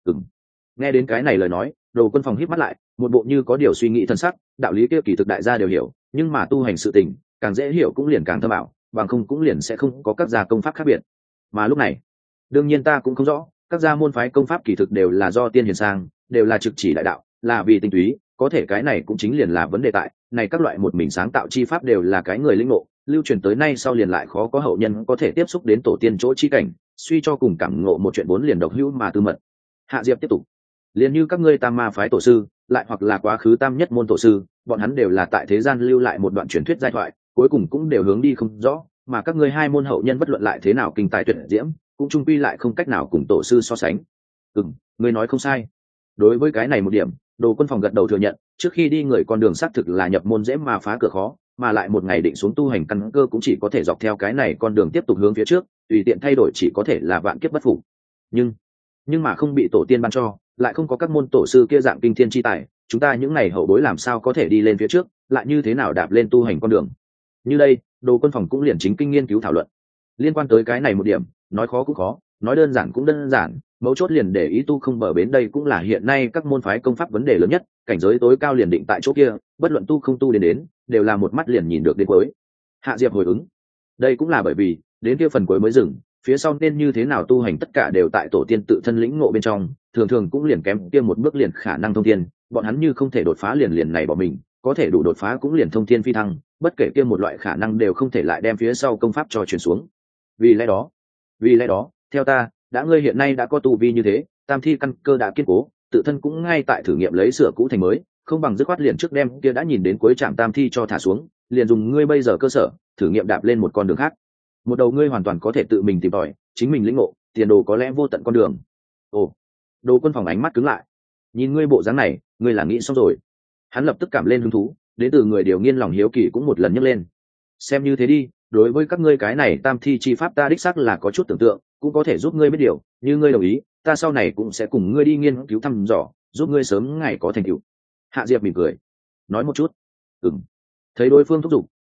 Nghe đến cái này lời nói, Đồ Quân Phòng híp mắt lại, một bộ như có điều suy nghĩ thân sắc, đạo lý kia kỳ thực đại gia đều hiểu, nhưng mà tu hành sự tình, càng dễ hiểu cũng liền càng thâm ảo, bằng không cũng liền sẽ không có các gia công pháp khác biệt. Mà lúc này, đương nhiên ta cũng không rõ, các gia môn phái công pháp kỳ thực đều là do tiên hiền sang, đều là trực chỉ đại đạo, là vì tinh túy, có thể cái này cũng chính liền là vấn đề tại, này các loại một mình sáng tạo chi pháp đều là cái người linh ngộ, lưu truyền tới nay sau liền lại khó có hậu nhân có thể tiếp xúc đến tổ tiên chỗ chi cảnh, suy cho cùng cảm ngộ một chuyện vốn liền độc hữu mà tư mật. Hạ Diệp tiếp tục, liền như các ngươi tam ma phái tổ sư, lại hoặc là quá khứ tam nhất môn tổ sư, bọn hắn đều là tại thế gian lưu lại một đoạn truyền thuyết giai thoại, cuối cùng cũng đều hướng đi không rõ, mà các ngươi hai môn hậu nhân bất luận lại thế nào kinh tài tuyệt diễm, cũng chung quy lại không cách nào cùng tổ sư so sánh. Ngươi nói không sai. Đối với cái này một điểm, Đồ Quân Phòng gật đầu thừa nhận, trước khi đi người con đường xác thực là nhập môn dễ mà phá cửa khó, mà lại một ngày định xuống tu hành căn cơ cũng chỉ có thể dọc theo cái này con đường tiếp tục hướng phía trước, tùy tiện thay đổi chỉ có thể là vạn kiếp bất phục. Nhưng mà không bị tổ tiên ban cho, lại không có các môn tổ sư kia dạng kinh thiên chi tài, chúng ta những ngày hậu bối làm sao có thể đi lên phía trước, lại như thế nào đạp lên tu hành con đường. Như đây, Đồ Quân Phòng cũng liền chính kinh nghiên cứu thảo luận. Liên quan tới cái này một điểm, nói khó cũng khó, nói đơn giản cũng đơn giản, mấu chốt liền để ý tu không bờ bến đây cũng là hiện nay các môn phái công pháp vấn đề lớn nhất, cảnh giới tối cao liền định tại chỗ kia, bất luận tu không tu đến, đều là một mắt liền nhìn được đến cuối. Hạ Diệp hồi ứng, đây cũng là bởi vì đến kia phần cuối mới dừng, phía sau nên như thế nào tu hành tất cả đều tại tổ tiên tự thân lĩnh ngộ bên trong, thường thường cũng liền kém kia một bước liền khả năng thông thiên, bọn hắn như không thể đột phá liền này bỏ mình, có thể đủ đột phá cũng liền thông thiên phi thăng, bất kể kia một loại khả năng đều không thể lại đem phía sau công pháp cho truyền xuống. Vì lẽ đó, theo ta, đã ngươi hiện nay đã có tu vi như thế, tam thi căn cơ đã kiên cố, tự thân cũng ngay tại thử nghiệm lấy sửa cũ thành mới, không bằng dứt khoát liền trước đem kia đã nhìn đến cuối trạm tam thi cho thả xuống, liền dùng ngươi bây giờ cơ sở, thử nghiệm đạp lên một con đường khác. Một đầu ngươi hoàn toàn có thể tự mình tìm tòi, chính mình lĩnh ngộ, tiền đồ có lẽ vô tận con đường. Ồ. Đồ Quân Phòng ánh mắt cứng lại. Nhìn ngươi bộ dáng này, ngươi là nghĩ xong rồi. Hắn lập tức cảm lên hứng thú, đến từ người điều nghiên lòng hiếu kỳ cũng một lần nhấc lên. Xem như thế đi, đối với các ngươi cái này tam thi chi pháp ta đích xác là có chút tưởng tượng, cũng có thể giúp ngươi biết điều, như ngươi đồng ý, ta sau này cũng sẽ cùng ngươi đi nghiên cứu thăm dò, giúp ngươi sớm ngày có thành tựu. Hạ Diệp mỉm cười, nói một chút. Thấy đối phương thúc giục,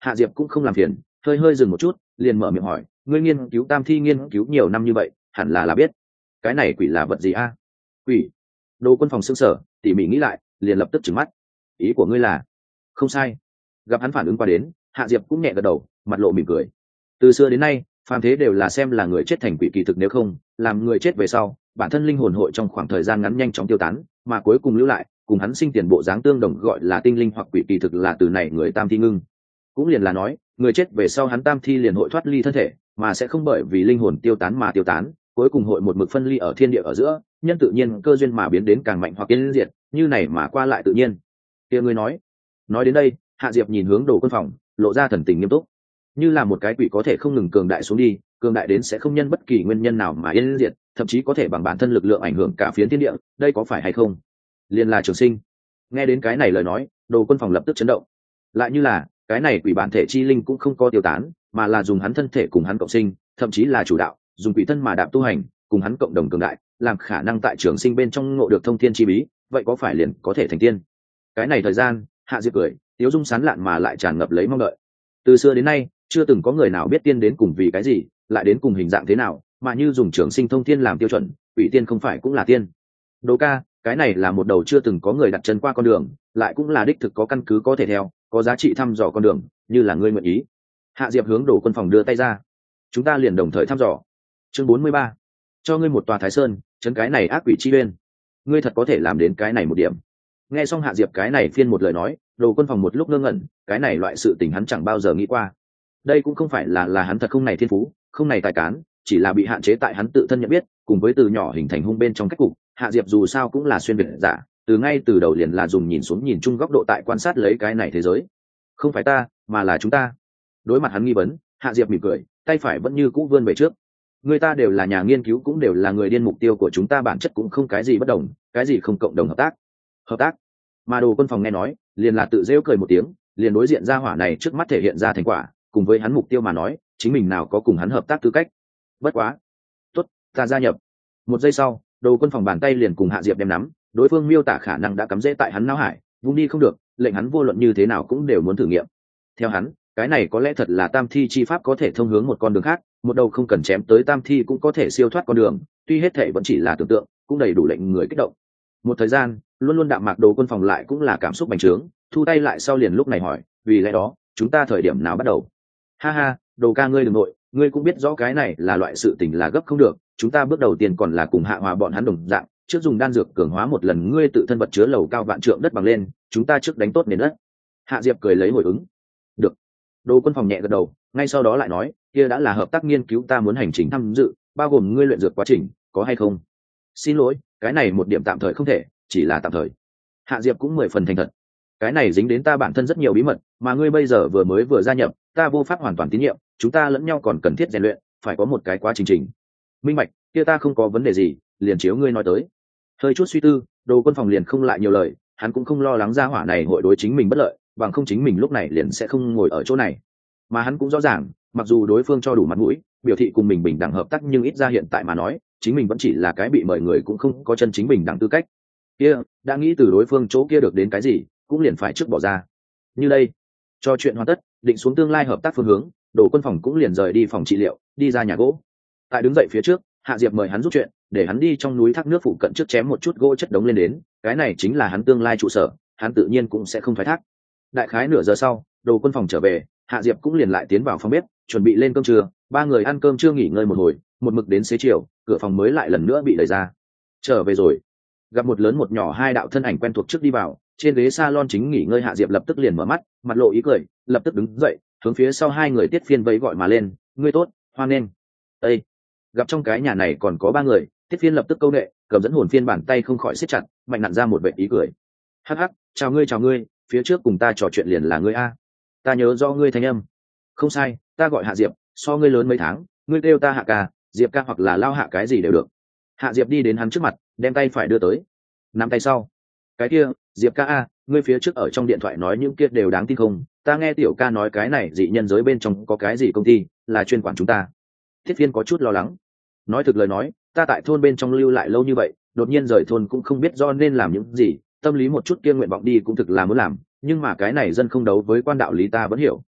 Hạ Diệp cũng không làm phiền, hơi hơi dừng một chút, liền mở miệng hỏi, ngươi nghiên cứu tam thi nghiên cứu nhiều năm như vậy, hẳn là biết cái này quỷ là vật gì a? Quỷ? Đồ Quân Phòng sững sờ, tỉ mỉ nghĩ lại, liền lập tức trừng mắt. Ý của ngươi là? Không sai. Gặp hắn phản ứng qua đến, Hạ Diệp cũng nhẹ gật đầu, mặt lộ mỉm cười. Từ xưa đến nay, phàm thế đều là xem là người chết thành quỷ, kỳ thực nếu không làm người chết về sau, bản thân linh hồn hội trong khoảng thời gian ngắn nhanh chóng tiêu tán, mà cuối cùng lưu lại cùng hắn sinh tiền bộ dáng tương đồng, gọi là tinh linh hoặc quỷ, kỳ thực là từ này người tam thi ngưng. Cũng liền là nói, người chết về sau hắn tam thi liền hội thoát ly thân thể, mà sẽ không bởi vì linh hồn tiêu tán mà tiêu tán, cuối cùng hội một mực phân ly ở thiên địa ở giữa, nhân tự nhiên cơ duyên mà biến đến càng mạnh hoặc tiến diệt, như này mà qua lại tự nhiên. Kia ngươi nói đến đây, Hạ Diệp nhìn hướng Đồ Quân Phòng, lộ ra thần tình nghiêm túc, như là một cái quỷ có thể không ngừng cường đại xuống đi, cường đại đến sẽ không nhân bất kỳ nguyên nhân nào mà yên diệt, thậm chí có thể bằng bản thân lực lượng ảnh hưởng cả phiến thiên địa, đây có phải hay không? Liên là Trường Sinh. Nghe đến cái này lời nói, Đồ Quân Phòng lập tức chấn động. Lại như là cái này quỷ bản thể chi linh cũng không có tiêu tán, mà là dùng hắn thân thể cùng hắn cộng sinh, thậm chí là chủ đạo, dùng quỷ thân mà đạp tu hành, cùng hắn cộng đồng cường đại, làm khả năng tại Trường Sinh bên trong ngộ được thông thiên chi bí, vậy có phải liền có thể thành tiên? Cái này thời gian, Hạ Diệp cười, tiếu dung sán lạn mà lại tràn ngập lấy mong đợi. Từ xưa đến nay, chưa từng có người nào biết tiên đến cùng vì cái gì, lại đến cùng hình dạng thế nào, mà như dùng Trường Sinh thông thiên làm tiêu chuẩn, quỷ tiên không phải cũng là tiên? Đỗ ca, cái này là một đầu chưa từng có người đặt chân qua con đường, lại cũng là đích thực có căn cứ có thể theo, có giá trị thăm dò con đường, như là ngươi nguyện ý. Hạ Diệp hướng Đồ Quân Phòng đưa tay ra, chúng ta liền đồng thời thăm dò. Chương 43, cho ngươi một tòa Thái Sơn, chấn cái này ác quỷ chi uyên. Ngươi thật có thể làm đến cái này một điểm. Nghe xong Hạ Diệp cái này phiên một lời nói, Đồ Quân Phòng một lúc ngơ ngẩn, cái này loại sự tình hắn chẳng bao giờ nghĩ qua. Đây cũng không phải là hắn thật không này thiên phú, không này tài cán, chỉ là bị hạn chế tại hắn tự thân nhận biết, cùng với từ nhỏ hình thành hung bên trong cách cục. Hạ Diệp dù sao cũng là xuyên việt giả, từ ngay từ đầu liền là dùng nhìn xuống nhìn chung góc độ tại quan sát lấy cái này thế giới. Không phải ta, mà là chúng ta. Đối mặt hắn nghi vấn, Hạ Diệp mỉm cười, tay phải vẫn như cũ vươn về trước. Người ta đều là nhà nghiên cứu, cũng đều là người điên, mục tiêu của chúng ta bản chất cũng không cái gì bất đồng, cái gì không cộng đồng hợp tác. Mà Đồ Quân Phòng nghe nói, liền là tự rêu cười một tiếng, liền đối diện ra hỏa này trước mắt thể hiện ra thành quả, cùng với hắn mục tiêu mà nói, chính mình nào có cùng hắn hợp tác tư cách. Bất quá, tốt, ta gia nhập. Một giây sau, Đồ Quân Phòng bàn tay liền cùng Hạ Diệp đem nắm, đối phương miêu tả khả năng đã cắm rễ tại hắn não hải, vung đi không được, lệnh hắn vô luận như thế nào cũng đều muốn thử nghiệm. Theo hắn, cái này có lẽ thật là tam thi chi pháp có thể thông hướng một con đường khác, một đầu không cần chém tới tam thi cũng có thể siêu thoát con đường, tuy hết thể vẫn chỉ là tưởng tượng, cũng đầy đủ lệnh người kích động. Một thời gian, luôn luôn đạm mạc Đồ Quân Phòng lại cũng là cảm xúc bành trướng, thu tay lại sau liền lúc này hỏi, vì lẽ đó, chúng ta thời điểm nào bắt đầu? Ha ha, Đồ ca ngươi đừng nội, ngươi cũng biết rõ cái này là loại sự tình là gấp không được, chúng ta bước đầu tiên còn là cùng Hạ Hòa bọn hắn đồng dạng, trước dùng đan dược cường hóa một lần ngươi tự thân vật chứa lầu cao vạn trượng đất bằng lên, chúng ta trước đánh tốt nền đất. Hạ Diệp cười lấy hồi ứng. Được. Đồ Quân Phòng nhẹ gật đầu, ngay sau đó lại nói, kia đã là hợp tác nghiên cứu, ta muốn hành trình tham dự, bao gồm ngươi luyện dược quá trình, có hay không? Xin lỗi, cái này một điểm tạm thời không thể, chỉ là tạm thời. Hạ Diệp cũng 10 phần thành thật. Cái này dính đến ta bản thân rất nhiều bí mật, mà ngươi bây giờ vừa gia nhập, ta vô pháp hoàn toàn tín nhiệm, chúng ta lẫn nhau còn cần thiết rèn luyện, phải có một cái quá trình. Minh bạch, kia ta không có vấn đề gì, liền chiếu ngươi nói tới. Hơi chút suy tư, Đồ Quân Phòng liền không lại nhiều lời, hắn cũng không lo lắng gia hỏa này hội đối chính mình bất lợi, bằng không chính mình lúc này liền sẽ không ngồi ở chỗ này. Mà hắn cũng rõ ràng, mặc dù đối phương cho đủ mặt mũi, biểu thị cùng mình bình đẳng hợp tác, nhưng ít ra hiện tại mà nói, chính mình vẫn chỉ là cái bị mời người, cũng không có chân chính bình đẳng tư cách. Kia, đã nghĩ từ đối phương chỗ kia được đến cái gì, cũng liền phải trước bỏ ra. Như đây, cho chuyện hoàn tất, định xuống tương lai hợp tác phương hướng, Đồ Quân Phòng cũng liền rời đi phòng trị liệu, đi ra nhà gỗ. Tại đứng dậy phía trước, Hạ Diệp mời hắn giúp chuyện, để hắn đi trong núi thác nước phụ cận trước chém một chút gỗ chất đống lên đến, cái này chính là hắn tương lai trụ sở, hắn tự nhiên cũng sẽ không thoái thác. Đại khái nửa giờ sau, Đồ Quân Phòng trở về, Hạ Diệp cũng liền lại tiến vào phòng bếp, chuẩn bị lên cơm trưa, ba người ăn cơm trưa nghỉ ngơi một hồi, một mực đến xế chiều, cửa phòng mới lại lần nữa bị đẩy ra. Trở về rồi. Gặp một lớn một nhỏ hai đạo thân ảnh quen thuộc trước đi vào, trên ghế salon chính nghỉ ngơi Hạ Diệp lập tức liền mở mắt, mặt lộ ý cười, lập tức đứng dậy, hướng phía sau hai người Tiết Phiên vẫy gọi mà lên, ngươi tốt, hoan nghênh. Ê! Gặp trong cái nhà này còn có ba người, Tiết Phiên lập tức câu nệ, cầm dẫn hồn phiên bàn tay không khỏi siết chặt, mạnh nặn ra một vẻ ý cười. Hắc hắc, chào ngươi, phía trước cùng ta trò chuyện liền là ngươi a. Ta nhớ do ngươi thanh âm. Không sai, ta gọi Hạ Diệp, so ngươi lớn mấy tháng, ngươi kêu ta Hạ ca, Diệp ca hoặc là Lao Hạ cái gì đều được. Hạ Diệp đi đến hắn trước mặt, đem tay phải đưa tới, nắm tay sau. Cái kia, Diệp ca a, ngươi phía trước ở trong điện thoại nói những kia đều đáng tin không? Ta nghe tiểu ca nói cái này dị nhân giới bên trong có cái gì công ty là chuyên quản chúng ta. Thiết Viên có chút lo lắng. Nói thực lời nói, ta tại thôn bên trong lưu lại lâu như vậy, đột nhiên rời thôn cũng không biết do nên làm những gì, tâm lý một chút kia nguyện vọng đi cũng thực là muốn làm, nhưng mà cái này dân không đấu với quan đạo lý ta vẫn hiểu.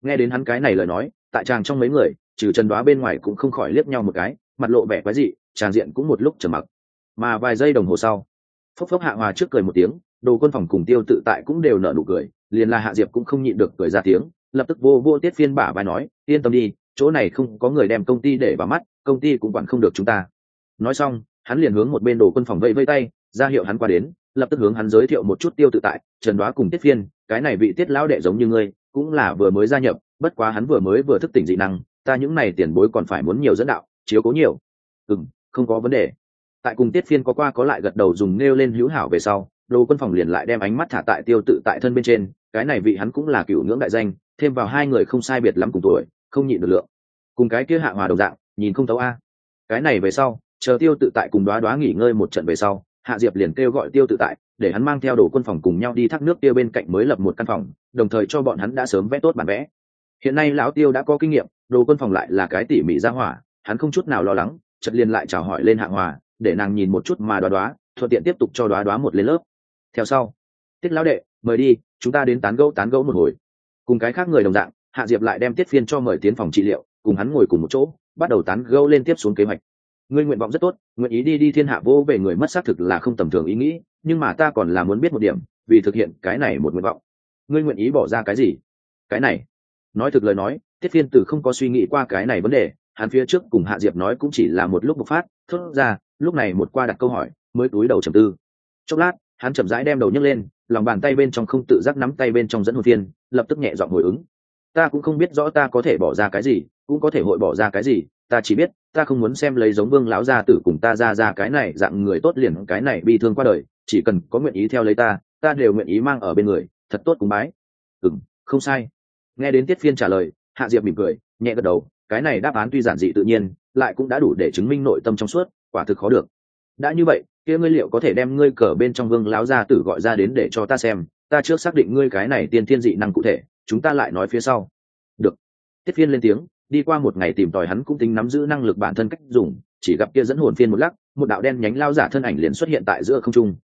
Nghe đến hắn cái này lời nói, tại tràng trong mấy người trừ Trần Đoá bên ngoài cũng không khỏi liếc nhau một cái, mặt lộ vẻ quái dị, tràng diện cũng một lúc trầm mặc. Mà vài giây đồng hồ sau, phốc phốc Hạ Hòa trước cười một tiếng, Đồ Quân Phòng cùng Tiêu Tự Tại cũng đều nở nụ cười, liền là Hạ Diệp cũng không nhịn được cười ra tiếng, lập tức vô vô Tiết Phiên bả vai nói, yên tâm đi, chỗ này không có người đem công ty để vào mắt, công ty cũng quản không được chúng ta. Nói xong, hắn liền hướng một bên Đồ Quân Phòng vẫy vẫy tay, ra hiệu hắn qua đến, lập tức hướng hắn giới thiệu một chút Tiêu Tự Tại, Trần Đoá cùng Tiết Phiên, cái này vị Tiết lão đệ giống như ngươi, cũng là vừa mới gia nhập, bất quá hắn vừa thức tỉnh dị năng, ta những này tiền bối còn phải muốn nhiều dẫn đạo, chiếu cố nhiều. Không có vấn đề. Tại cùng Tiết Phiên có qua có lại gật đầu dùng nêu lên hữu hảo về sau, Đồ Quân Phòng liền lại đem ánh mắt thả tại Tiêu Tự Tại thân bên trên, cái này vị hắn cũng là cựu ngưỡng đại danh, thêm vào hai người không sai biệt lắm cùng tuổi, không nhịn được lượng. Cùng cái kia Hạ Hòa đồng dạng, nhìn không thấu a. Cái này về sau, chờ Tiêu Tự Tại cùng Đoá Đoá nghỉ ngơi một trận về sau, Hạ Diệp liền kêu gọi Tiêu Tự Tại, để hắn mang theo Đồ Quân Phòng cùng nhau đi thác nước kia bên cạnh mới lập một căn phòng, đồng thời cho bọn hắn đã sớm vẽ tốt bản vẽ. Hiện nay lão Tiêu đã có kinh nghiệm, Đồ Quân Phòng lại là cái tỉ mỉ ra hỏa, hắn không chút nào lo lắng, chợt liền lại chào hỏi lên Hạ Hòa, để nàng nhìn một chút mà Đoá Đoá, thuận tiện tiếp tục cho Đoá Đoá một lên lớp. Theo sau, Tiết lão đệ, mời đi, chúng ta đến tán gẫu một hồi. Cùng cái khác người đồng dạng, Hạ Diệp lại đem Tiết Phiên cho mời tiến phòng trị liệu, cùng hắn ngồi cùng một chỗ, bắt đầu tán gẫu lên tiếp xuống kế hoạch. Ngươi nguyện vọng rất tốt, nguyện ý đi thiên hạ vô về người mất xác thực là không tầm thường ý nghĩ, nhưng mà ta còn là muốn biết một điểm, vì thực hiện cái này một nguyện vọng, ngươi nguyện ý bỏ ra cái gì? Cái này, nói thực lời nói, Tiết Phiên từ không có suy nghĩ qua cái này vấn đề, hắn phía trước cùng Hạ Diệp nói cũng chỉ là một lúc bộc phát, thốt ra, lúc này một qua đặt câu hỏi, mới cúi đầu trầm tư. Chốc lát, hắn chậm rãi đem đầu nhấc lên, lòng bàn tay bên trong không tự giác nắm tay bên trong dẫn hồn phiên, lập tức nhẹ giọng hồi ứng. Ta cũng không biết rõ ta có thể bỏ ra cái gì, cũng có thể hội bỏ ra cái gì, ta chỉ biết ta không muốn xem lấy giống Vương lão gia tử cùng ta ra cái này dạng người tốt liền cái này bi thương qua đời, chỉ cần có nguyện ý theo lấy ta đều nguyện ý mang ở bên người, thật tốt cúng bái. Không sai. Nghe đến Tiết Phiên trả lời, Hạ Diệp mỉm cười, nhẹ gật đầu, cái này đáp án tuy giản dị tự nhiên, lại cũng đã đủ để chứng minh nội tâm trong suốt, quả thực khó được. Đã như vậy, kia ngươi liệu có thể đem ngươi cờ bên trong Vương lão gia tử gọi ra đến để cho ta xem, ta trước xác định ngươi cái này tiên thiên dị năng cụ thể, chúng ta lại nói phía sau. Được. Tiết Phiên lên tiếng, đi qua một ngày tìm tòi hắn cũng tính nắm giữ năng lực bản thân cách dùng, chỉ gặp kia dẫn hồn phiên một lắc, một đạo đen nhánh lao giả thân ảnh liền xuất hiện tại giữa không trung.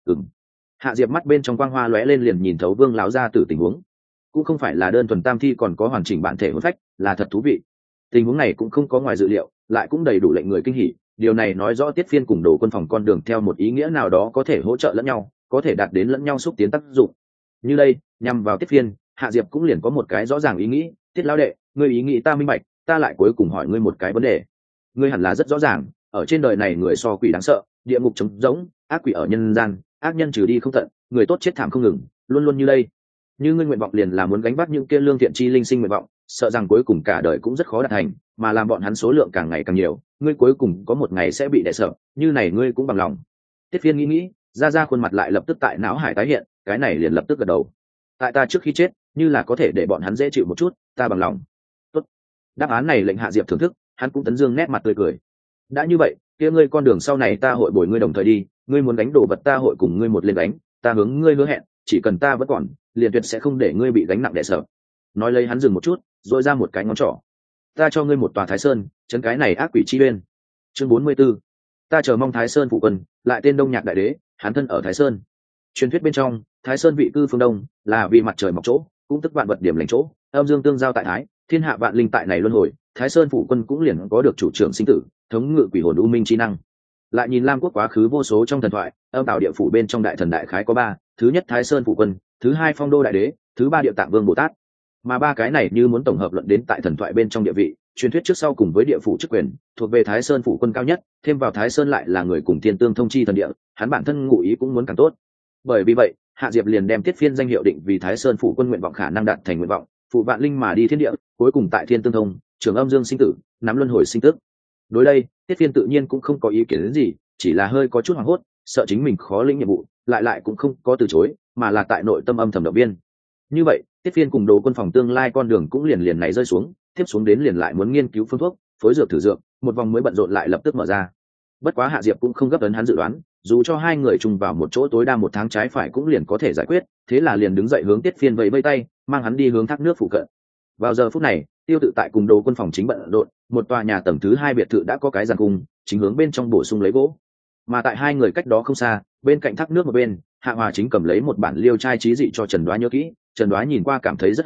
Hạ Diệp mắt bên trong quang hoa lóe lên liền nhìn thấu Vương lão gia tử tình huống, cũng không phải là đơn thuần tam thi còn có hoàn chỉnh bản thể hồn phách, là thật thú vị. Tình huống này cũng không có ngoài dự liệu, lại cũng đầy đủ lệnh người kinh hỉ, điều này nói rõ Tiết Phiên cùng Đồ Quân Phòng con đường theo một ý nghĩa nào đó có thể hỗ trợ lẫn nhau, có thể đạt đến lẫn nhau xúc tiến tác dụng. Như đây, nhằm vào Tiết Phiên, Hạ Diệp cũng liền có một cái rõ ràng ý nghĩ, Tiết lão đệ, ngươi ý nghĩ ta minh bạch, ta lại cuối cùng hỏi ngươi một cái vấn đề. Ngươi hẳn là rất rõ ràng, ở trên đời này người so quỷ đáng sợ, địa ngục trống rỗng, ác quỷ ở nhân gian, ác nhân trừ đi không tận, người tốt chết thảm không ngừng, luôn luôn như đây. Như ngươi nguyện vọng liền là muốn gánh vác những kia lương thiện chi linh sinh nguyện vọng, sợ rằng cuối cùng cả đời cũng rất khó đạt thành, mà làm bọn hắn số lượng càng ngày càng nhiều, ngươi cuối cùng có một ngày sẽ bị đè sợ, như này ngươi cũng bằng lòng. Tiết Phiên nghĩ, ra khuôn mặt lại lập tức tại não hải tái hiện, cái này liền lập tức gật đầu. Tại ta trước khi chết, như là có thể để bọn hắn dễ chịu một chút, ta bằng lòng. Tốt. Đáp án này lệnh Hạ Diệp thưởng thức, hắn cũng tấn dương nét mặt tươi cười. Đã như vậy, kia ngươi con đường sau này ta hội bồi ngươi đồng thời đi, ngươi muốn đánh đồ vật ta hội cùng ngươi một lên đánh, ta hướng ngươi hứa hẹn, chỉ cần ta vẫn còn, liền tuyệt sẽ không để ngươi bị gánh nặng đè sợ. Nói lấy hắn dừng một chút, rồi ra một cái ngón trỏ. Ta cho ngươi một tòa Thái Sơn, chấn cái này ác quỷ chi uyên. Chương 44. Ta chờ mong Thái Sơn phụ quân, lại tên Đông Nhạc đại đế, hắn thân ở Thái Sơn. Truyền thuyết bên trong, Thái Sơn vị cư phương đông, là vì mặt trời mọc chỗ, cũng tức vạn vật điểm lành chỗ, âm dương tương giao tại thái, thiên hạ vạn linh tại này luân hồi, Thái Sơn phụ quân cũng liền có được chủ trưởng sinh tử, thống ngự quỷ hồn u minh chi năng. Lại nhìn Lam quốc quá khứ vô số trong thần thoại, âm tạo địa phủ bên trong đại thần đại khái có ba, thứ nhất Thái Sơn phụ quân, thứ hai Phong Đô đại đế, thứ ba Địa Tạng Vương Bồ Tát. Mà ba cái này như muốn tổng hợp luận đến tại thần thoại bên trong địa vị, truyền thuyết trước sau cùng với địa phủ chức quyền, thuộc về Thái Sơn phụ quân cao nhất, thêm vào Thái Sơn lại là người cùng thiên tương thông chi thần địa, hắn bản thân ngụ ý cũng muốn càng tốt. Bởi vì vậy, Hạ Diệp liền đem Tiết Phiên danh hiệu định vì Thái Sơn phụ quân nguyện vọng khả năng đạt thành nguyện vọng, phụ vạn linh mà đi thiên địa, cuối cùng tại thiên tương thông, trường âm dương sinh tử, nắm luân hồi sinh tức. Đối đây, Tiết Phiên tự nhiên cũng không có ý kiến đến gì, chỉ là hơi có chút hoảng hốt, sợ chính mình khó lĩnh nhiệm vụ, lại cũng không có từ chối, mà là tại nội tâm âm thầm động viên. Như vậy, Tiết Phiên cùng Đồ Quân Phòng tương lai con đường cũng liền này rơi xuống, tiếp xuống đến liền lại muốn nghiên cứu phương thuốc, phối dược thử dược, một vòng mới bận rộn lại lập tức mở ra. Bất quá Hạ Diệp cũng không gấp ấn hắn dự đoán, dù cho hai người chung vào một chỗ tối đa một tháng trái phải cũng liền có thể giải quyết, thế là liền đứng dậy hướng Tiết Phiên vẫy vẫy tay, mang hắn đi hướng thác nước phụ cận. Vào giờ phút này, Tiêu Tự Tại cùng Đồ Quân Phòng chính bận rộn, một tòa nhà tầng thứ 2 biệt thự đã có cái giàn cung, chính hướng bên trong bổ sung lấy gỗ. Mà tại hai người cách đó không xa, bên cạnh thác nước một bên, Hạ Hòa chính cầm lấy một bản liêu trai trí dị cho Trần Đoá nhớ kỹ. Trần Đoá nhìn qua cảm thấy rất hứng thú,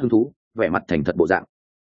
vẻ mặt thành thật bộ dạng.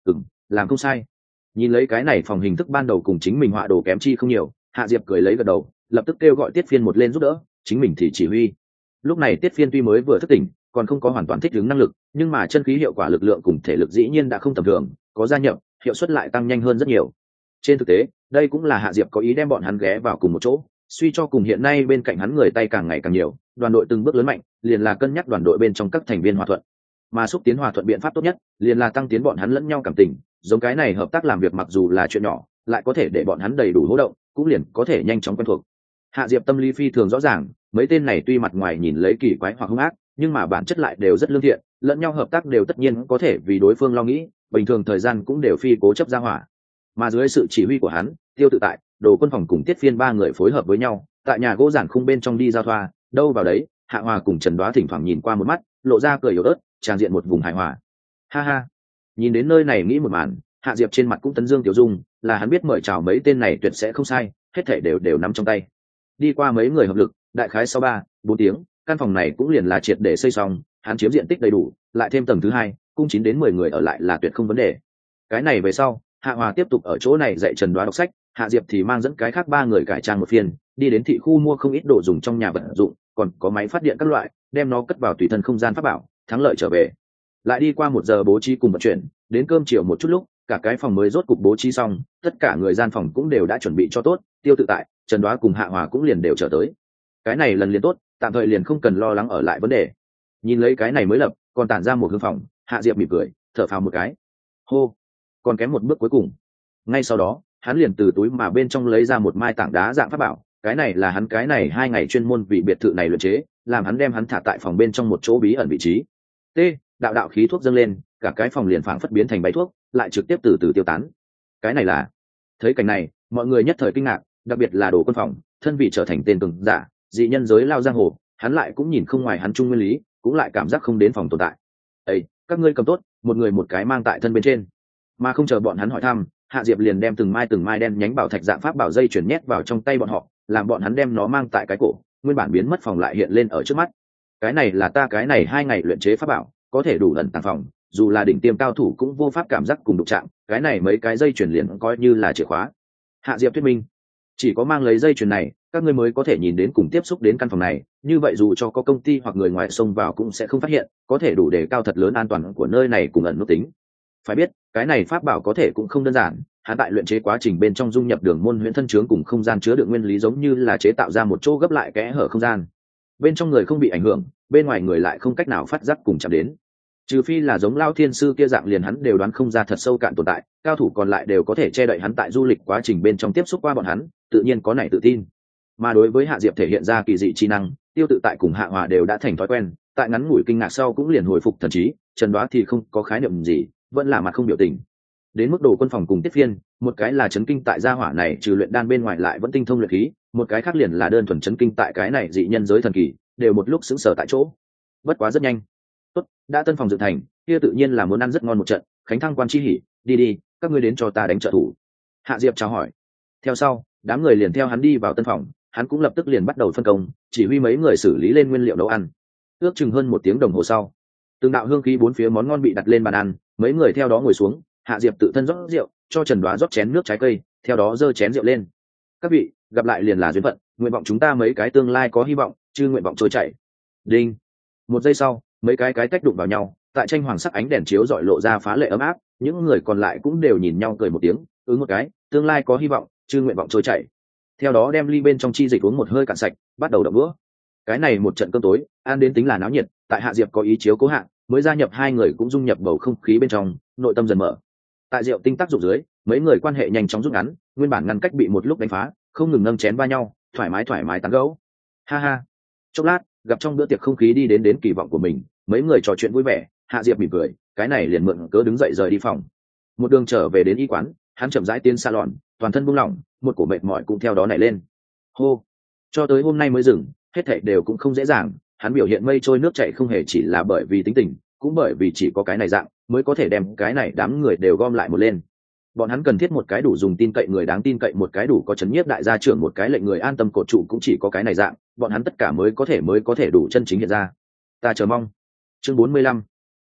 Làm không sai. Nhìn lấy cái này phòng hình thức ban đầu cùng chính mình họa đồ kém chi không nhiều, Hạ Diệp cười lấy gật đầu, lập tức kêu gọi Tiết Phiên một lên giúp đỡ, chính mình thì chỉ huy. Lúc này Tiết Phiên tuy mới vừa thức tỉnh, còn không có hoàn toàn thích ứng năng lực, nhưng mà chân khí hiệu quả lực lượng cùng thể lực dĩ nhiên đã không tầm thường, có gia nhập, hiệu suất lại tăng nhanh hơn rất nhiều. Trên thực tế, đây cũng là Hạ Diệp có ý đem bọn hắn ghé vào cùng một chỗ, suy cho cùng hiện nay bên cạnh hắn người tay càng ngày càng nhiều, đoàn đội từng bước lớn mạnh, liền là cân nhắc đoàn đội bên trong các thành viên hòa thuận. Mà xúc tiến hòa thuận biện pháp tốt nhất, liền là tăng tiến bọn hắn lẫn nhau cảm tình, giống cái này hợp tác làm việc mặc dù là chuyện nhỏ, lại có thể để bọn hắn đầy đủ hỗ động, cũng liền có thể nhanh chóng quen thuộc. Hạ Diệp tâm lý phi thường rõ ràng, mấy tên này tuy mặt ngoài nhìn lấy kỳ quái hoặc hung ác, nhưng mà bản chất lại đều rất lương thiện, lẫn nhau hợp tác đều tất nhiên có thể vì đối phương lo nghĩ, bình thường thời gian cũng đều phi cố chấp ra hỏa. Mà dưới sự chỉ huy của hắn, Tiêu Tự Tại, Đồ Quân Phòng cùng Tiết Phiên ba người phối hợp với nhau, tại nhà gỗ giản khung bên trong đi giao thoa, đâu vào đấy, Hạ Hòa cùng Trần Đoá thỉnh thoảng nhìn qua một mắt, lộ ra cười yếu ớt, tràn diện một vùng hài hòa. Ha ha. Nhìn đến nơi này nghĩ một màn, Hạ Diệp trên mặt cũng tấn dương tiểu dung, là hắn biết mời chào mấy tên này tuyệt sẽ không sai, hết thảy đều nắm trong tay. Đi qua mấy người hợp lực, đại khái sau 3-4 tiếng, căn phòng này cũng liền là triệt để xây xong, hắn chiếm diện tích đầy đủ, lại thêm tầng thứ 2, cung 9 đến 10 người ở lại là tuyệt không vấn đề. Cái này về sau, Hạ Hòa tiếp tục ở chỗ này dạy Trần Đoá đọc sách, Hạ Diệp thì mang dẫn cái khác 3 người cải trang một phiên, đi đến thị khu mua không ít đồ dùng trong nhà vật dụng, còn có máy phát điện các loại, đem nó cất vào tùy thân không gian pháp bảo, thắng lợi trở về. Lại đi qua 1 giờ bố trí cùng vận chuyển, đến cơm chiều một chút lúc, cả cái phòng mới rốt cục bố trí xong, tất cả người gian phòng cũng đều đã chuẩn bị cho tốt, Tiêu Tự Tại, Trần Đoá cùng Hạ Hòa cũng liền đều trở tới. Cái này lần liền tốt, tạm thời liền không cần lo lắng ở lại vấn đề. Nhìn lấy cái này mới lập, còn tản ra một hương phòng, Hạ Diệp mỉm cười, thở phào một cái. Hô, còn kém một bước cuối cùng. Ngay sau đó, hắn liền từ túi mà bên trong lấy ra một mai tảng đá dạng pháp bảo, cái này là hắn cái này 2 ngày chuyên môn vì biệt thự này luyện chế, làm hắn đem hắn thả tại phòng bên trong một chỗ bí ẩn vị trí. T, đạo khí thuốc dâng lên, cả cái phòng liền phảng phất biến thành bãi thuốc, lại trực tiếp từ từ tiêu tán. Cái này là? Thấy cảnh này, mọi người nhất thời kinh ngạc, đặc biệt là Đồ Quân Phòng, thân vị trở thành tên cường giả, dị nhân giới lao giang hồ, hắn lại cũng nhìn không ngoài hắn trung nguyên lý, cũng lại cảm giác không đến phòng tồn tại. Ê, các ngươi cầm tốt, một người một cái mang tại thân bên trên. Mà không chờ bọn hắn hỏi thăm, Hạ Diệp liền đem từng mai đen nhánh bảo thạch dạng pháp bảo dây chuyển nhét vào trong tay bọn họ, làm bọn hắn đem nó mang tại cái cổ, nguyên bản biến mất phòng lại hiện lên ở trước mắt. Cái này là ta cái này 2 ngày luyện chế pháp bảo, có thể đủ ẩn tàng phòng, dù là đỉnh tiêm cao thủ cũng vô pháp cảm giác cùng đụng chạm, cái này mấy cái dây chuyển liền coi như là chìa khóa. Hạ Diệp thuyết minh, chỉ có mang lấy dây chuyền này, các ngươi mới có thể nhìn đến cùng tiếp xúc đến căn phòng này, như vậy dù cho có công ty hoặc người ngoài xông vào cũng sẽ không phát hiện, có thể đủ đề cao thật lớn an toàn của nơi này cùng ẩn nút tính. Phải biết, cái này pháp bảo có thể cũng không đơn giản, hắn tại luyện chế quá trình bên trong dung nhập đường môn huyễn thân chướng cùng không gian chứa đựng nguyên lý giống như là chế tạo ra một chỗ gấp lại kẽ hở không gian. Bên trong người không bị ảnh hưởng, bên ngoài người lại không cách nào phát giác cùng chạm đến. Trừ phi là giống Lao Thiên sư kia dạng liền hắn đều đoán không ra thật sâu cạn tồn tại, cao thủ còn lại đều có thể che đậy hắn tại du lịch quá trình bên trong tiếp xúc qua bọn hắn, tự nhiên có này tự tin. Mà đối với Hạ Diệp thể hiện ra kỳ dị chi năng, Tiêu Tự Tại cùng Hạ Hòa đều đã thành thói quen, tại ngắn ngủi kinh ngạc sau cũng liền hồi phục thần trí, Trần Đoá thì không có khái niệm gì, vẫn là mặt không biểu tình. Đến mức Đồ Quân Phòng cùng Tiết Phiên, một cái là chấn kinh tại gia hỏa này trừ luyện đan bên ngoài lại vẫn tinh thông luyện khí, một cái khác liền là đơn thuần chấn kinh tại cái này dị nhân giới thần kỳ, đều một lúc sững sờ tại chỗ. Bất quá rất nhanh. Tốt, đã tân phòng dựng thành, kia tự nhiên là muốn ăn rất ngon một trận, khánh thăng quan chi hỉ, đi, các ngươi đến cho ta đánh trợ thủ. Hạ Diệp chào hỏi. Theo sau, đám người liền theo hắn đi vào tân phòng, hắn cũng lập tức liền bắt đầu phân công, chỉ huy mấy người xử lý lên nguyên liệu nấu ăn. Ước chừng hơn 1 tiếng đồng hồ sau, từng đạo hương khí bốn phía món ngon bị đặt lên bàn ăn, mấy người theo đó ngồi xuống, Hạ Diệp tự thân rót rượu, cho Trần Đoá rót chén nước trái cây, theo đó giơ chén rượu lên. Các vị, gặp lại liền là duyên phận, nguyện vọng chúng ta mấy cái tương lai có hy vọng, chứ nguyện vọng trôi chảy. Đinh. 1 giây sau, mấy cái tách đụng vào nhau, tại tranh hoàng sắc ánh đèn chiếu rọi lộ ra phá lệ ấm áp, những người còn lại cũng đều nhìn nhau cười một tiếng, một cái, tương lai có hy vọng, chứ nguyện vọng trôi chảy. Theo đó đem ly bên trong chi dịch uống một hơi cạn sạch, bắt đầu đập bữa. Cái này một trận cơm tối, ăn đến tính là náo nhiệt, tại Hạ Diệp có ý chiếu cố hạ, mới gia nhập 2 người cũng dung nhập bầu không khí bên trong, nội tâm dần mở. Tại rượu tinh tác dụng dưới, mấy người quan hệ nhanh chóng rút ngắn, nguyên bản ngăn cách bị một lúc đánh phá, không ngừng nâng chén va nhau, thoải mái tán gẫu. Ha ha. Chốc lát, gặp trong bữa tiệc không khí đi đến kỳ vọng của mình, mấy người trò chuyện vui vẻ, Hạ Diệp mỉm cười, cái này liền mượn cớ đứng dậy rời đi phòng. Một đường trở về đến y quán, hắn chậm rãi tiến salon, toàn thân buông lỏng, một cổ mệt mỏi cũng theo đó nảy lên. Hô, cho tới hôm nay mới dừng, hết thảy đều cũng không dễ dàng, hắn biểu hiện mây trôi nước chảy không hề chỉ là bởi vì tính tình, cũng bởi vì chỉ có cái này dạng mới có thể đem cái này đám người đều gom lại một lên. Bọn hắn cần thiết một cái đủ dùng tin cậy người đáng tin cậy, một cái đủ có chấn nhiếp đại gia trưởng, một cái lệnh người an tâm cột trụ, cũng chỉ có cái này dạng, bọn hắn tất cả mới có thể đủ chân chính hiện ra. Ta chờ mong. Chương 45.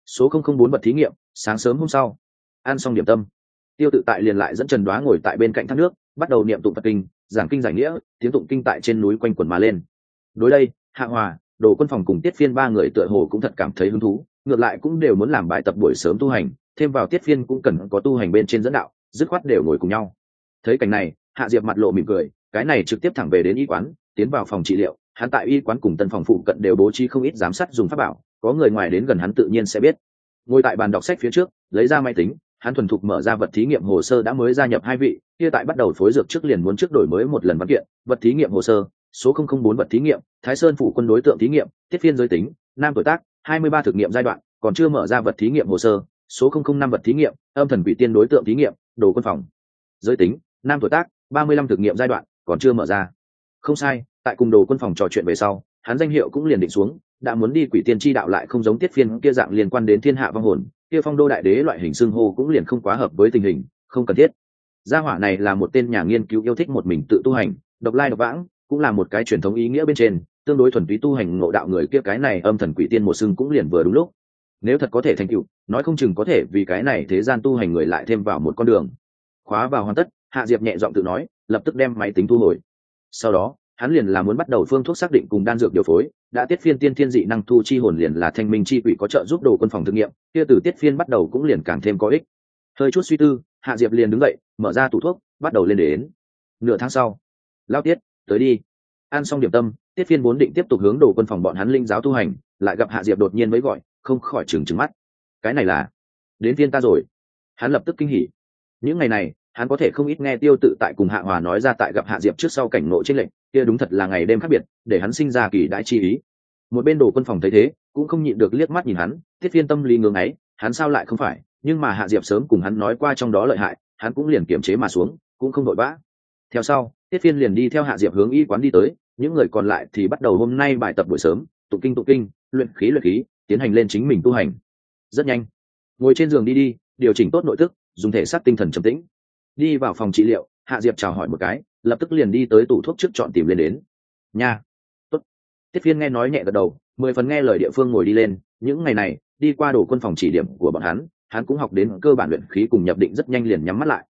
số 004 vật thí nghiệm. Sáng sớm hôm sau, ăn xong điểm tâm, Tiêu Tự Tại liền lại dẫn Trần Đoá ngồi tại bên cạnh thác nước, bắt đầu niệm tụng Phật kinh, giảng kinh giải nghĩa, tiếng tụng kinh tại trên núi quanh quẩn mà lên. Đối đây, Hạ Hòa, Đồ Quân Phòng cùng Tiết Phiên ba người tựa hồ cũng thật cảm thấy hứng thú, ngược lại cũng đều muốn làm bài tập buổi sớm tu hành, thêm vào Tiết Phiên cũng cần có tu hành bên trên dẫn đạo, dứt khoát đều ngồi cùng nhau. Thấy cảnh này, Hạ Diệp mặt lộ mỉm cười, cái này trực tiếp thẳng về đến y quán, tiến vào phòng trị liệu. Hắn tại y quán cùng tân phòng phụ cận đều bố trí không ít giám sát dùng pháp bảo, có người ngoài đến gần hắn tự nhiên sẽ biết. Ngồi tại bàn đọc sách phía trước, lấy ra máy tính, hắn thuần thục mở ra vật thí nghiệm hồ sơ đã mới gia nhập 2 vị, kia tại bắt đầu phối dược trước liền muốn trước đổi mới một lần văn kiện, vật thí nghiệm hồ sơ, số 004 vật thí nghiệm, Thái Sơn phủ quân đối tượng thí nghiệm, Tiết Phiên giới tính, nam tuổi tác, 23 thực nghiệm giai đoạn, còn chưa mở ra vật thí nghiệm hồ sơ, số 005 vật thí nghiệm, âm thần quỷ tiên đối tượng thí nghiệm, Đồ Quân Phòng. Giới tính, nam tuổi tác, 35 thực nghiệm giai đoạn, còn chưa mở ra. Không sai, tại cùng Đồ Quân Phòng trò chuyện về sau, hắn danh hiệu cũng liền định xuống, đã muốn đi quỷ tiên chi đạo lại không giống Tiết Phiên kia dạng liên quan đến thiên hạ vong hồn, kia phong đô đại đế loại hình xưng hô cũng liền không quá hợp với tình hình, không cần thiết. Gia hỏa này là một tên nhà nghiên cứu yêu thích một mình tự tu hành, độc lai độc vãng, cũng là một cái truyền thống ý nghĩa bên trên, tương đối thuần túy tu hành ngộ đạo người kia cái này âm thần quỷ tiên một xưng cũng liền vừa đúng lúc. Nếu thật có thể thành tựu, nói không chừng có thể vì cái này thế gian tu hành người lại thêm vào một con đường. Khóa vào hoàn tất, Hạ Diệp nhẹ giọng tự nói, lập tức đem máy tính thu hồi. Sau đó, hắn liền là muốn bắt đầu phương thuốc xác định cùng đan dược điều phối, đã Tiết Phiên tiên thiên dị năng thu chi hồn liền là thanh minh chi quỷ có trợ giúp Đồ Quân Phòng thực nghiệm, kia từ Tiết Phiên bắt đầu cũng liền càng thêm có ích. Hơi chút suy tư, Hạ Diệp liền đứng dậy, mở ra tủ thuốc, bắt đầu lên đến. Nửa tháng sau, Lao Tiết, tới đi. Ăn xong điểm tâm, Tiết Phiên vốn định tiếp tục hướng Đồ Quân Phòng bọn hắn linh giáo tu hành, lại gặp Hạ Diệp đột nhiên mới gọi, không khỏi trừng mắt. Cái này là đến phiên ta rồi. Hắn lập tức kinh hỉ. Những ngày này, hắn có thể không ít nghe Tiêu Tự Tại cùng Hạ Hòa nói ra tại gặp Hạ Diệp trước sau cảnh ngộ chênh lệch, kia đúng thật là ngày đêm khác biệt, để hắn sinh ra kỳ đại chi ý. Một bên Đồ Quân Phòng thấy thế, cũng không nhịn được liếc mắt nhìn hắn, Tiết Phiên tâm lý ngưỡng ấy, hắn sao lại không phải, nhưng mà Hạ Diệp sớm cùng hắn nói qua trong đó lợi hại, hắn cũng liền kiềm chế mà xuống, cũng không đội vã. Theo sau, Tiết Phiên liền đi theo Hạ Diệp hướng y quán đi tới, những người còn lại thì bắt đầu hôm nay bài tập buổi sớm, tụng kinh, luyện khí, tiến hành lên chính mình tu hành. Rất nhanh, ngồi trên giường đi, điều chỉnh tốt nội tức, dùng thể xác tinh thần trầm tĩnh. Đi vào phòng trị liệu, Hạ Diệp chào hỏi một cái, lập tức liền đi tới tủ thuốc trước chọn tìm lên đến. Nha, tốt. Tiết Phiên nghe nói nhẹ gật đầu, 10 phần nghe lời địa phương ngồi đi lên. Những ngày này, đi qua Đồ Quân Phòng chỉ điểm của bọn hắn cũng học đến cơ bản luyện khí cùng nhập định rất nhanh liền nhắm mắt lại.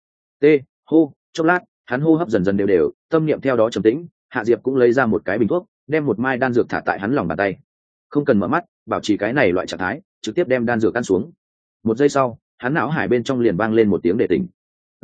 Hô, chốc lát, hắn hô hấp dần dần đều, tâm niệm theo đó trầm tĩnh. Hạ Diệp cũng lấy ra một cái bình thuốc, đem một mai đan dược thả tại hắn lòng bàn tay. Không cần mở mắt, bảo trì cái này loại trạng thái, trực tiếp đem đan dược ăn xuống. Một giây sau, hắn não hải bên trong liền vang lên một tiếng đề tỉnh.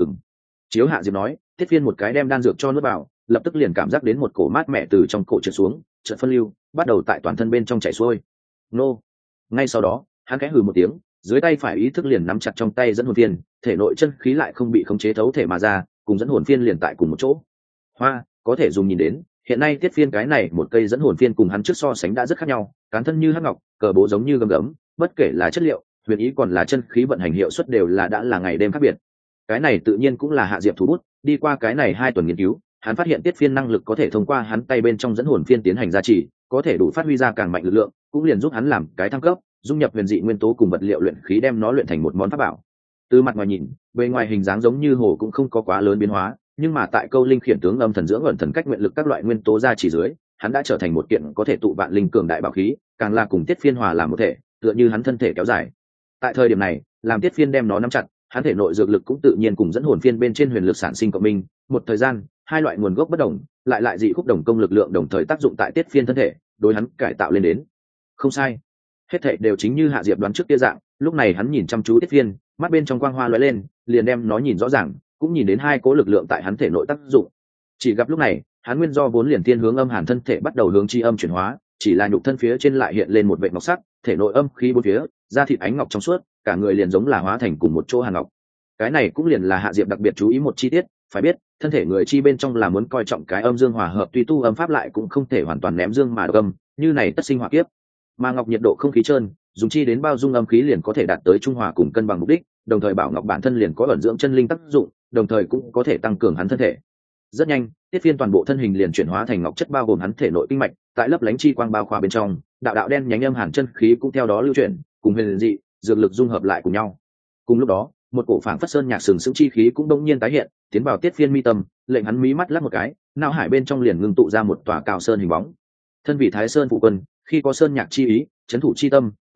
Chiếu Hạ Diệp nói, Tiết Phiên một cái đem đan dược cho nuốt vào, lập tức liền cảm giác đến một cổ mát mẻ từ trong cổ trượt xuống, chợt phân lưu, bắt đầu tại toàn thân bên trong chảy xuôi. Nô. Ngay sau đó, hắn khẽ hừ một tiếng, dưới tay phải ý thức liền nắm chặt trong tay dẫn hồn phiên, thể nội chân khí lại không bị khống chế thấu thể mà ra, cùng dẫn hồn phiên liền tại cùng một chỗ. Hoa, có thể dùng nhìn đến, hiện nay Tiết Phiên cái này một cây dẫn hồn phiên cùng hắn trước so sánh đã rất khác nhau, cán thân như hắc ngọc, cờ bố giống như gấm gấm, bất kể là chất liệu, huyền ý còn là chân khí vận hành hiệu suất đều đã là ngày đêm khác biệt. Cái này tự nhiên cũng là Hạ Diệp thủ bút, đi qua cái này 2 tuần nghiên cứu, hắn phát hiện Tiết Phiên năng lực có thể thông qua hắn tay bên trong dẫn hồn phiên tiến hành gia trì, có thể đủ phát huy ra càng mạnh lực lượng, cũng liền giúp hắn làm cái thăng cấp, dung nhập huyền dị nguyên tố cùng vật liệu luyện khí đem nó luyện thành một món pháp bảo. Từ mặt ngoài nhìn, bề ngoài hình dáng giống như hồ cũng không có quá lớn biến hóa, nhưng mà tại câu linh khiển tướng âm thần dưỡng ẩn thần cách nguyện lực các loại nguyên tố gia trì dưới, hắn đã trở thành một kiện có thể tụ vạn linh cường đại bảo khí, càng là cùng Tiết Phiên hòa làm một thể, tựa như hắn thân thể kéo dài. Tại thời điểm này, làm Tiết Phiên đem nó nắm chặt, hắn thể nội dược lực cũng tự nhiên cùng dẫn hồn phiên bên trên huyền lực sản sinh cộng minh, một thời gian, 2 loại nguồn gốc bất đồng, lại dị khúc đồng công lực lượng đồng thời tác dụng tại Tiết Phiên thân thể, đối hắn cải tạo lên đến. Không sai, hết thảy đều chính như Hạ Diệp đoán trước kia dạng, lúc này hắn nhìn chăm chú Tiết Phiên, mắt bên trong quang hoa lóe lên, liền đem nó nhìn rõ ràng, cũng nhìn đến 2 cố lực lượng tại hắn thể nội tác dụng. Chỉ gặp lúc này, hắn nguyên do vốn liền thiên hướng âm hàn thân thể bắt đầu hướng chi âm chuyển hóa, chỉ là nhục thân phía trên lại hiện lên một vệt ngọc sắc, thể nội âm khí bốn phía, da thịt ánh ngọc trong suốt, cả người liền giống là hóa thành cùng một chỗ hàn ngọc. Cái này cũng liền là Hạ Diệp đặc biệt chú ý một chi tiết, phải biết, thân thể người chi bên trong là muốn coi trọng cái âm dương hòa hợp, tuy tu âm pháp lại cũng không thể hoàn toàn ném dương mà âm, như này tất sinh hỏa kiếp. Mà ngọc nhiệt độ không khí trơn, dùng chi đến bao dung âm khí liền có thể đạt tới trung hòa cùng cân bằng mục đích, đồng thời bảo ngọc bản thân liền có ẩn dưỡng chân linh tác dụng, đồng thời cũng có thể tăng cường hắn thân thể. Rất nhanh, Tiết Phiên toàn bộ thân hình liền chuyển hóa thành ngọc chất bao gồm hắn thể nội kinh mạch, tại lấp lánh chi quang bao khỏa bên trong, đạo đen nhánh âm hàn chân khí cũng theo đó lưu chuyển, cùng huyền dị dược lực dung hợp lại cùng nhau. Cùng lúc đó, một cổ phảng phất sơn nhạc sừng sững chi khí cũng đông nhiên tái hiện, tiến vào Tiết Phiên mi tâm, lệnh hắn mí mắt lắc một cái, não hải bên trong liền ngưng tụ ra một tòa cao sơn hình bóng. Thân vị Thái Sơn phụ quân, khi có sơn nhạc chi ý, trấn thủ chi tâm,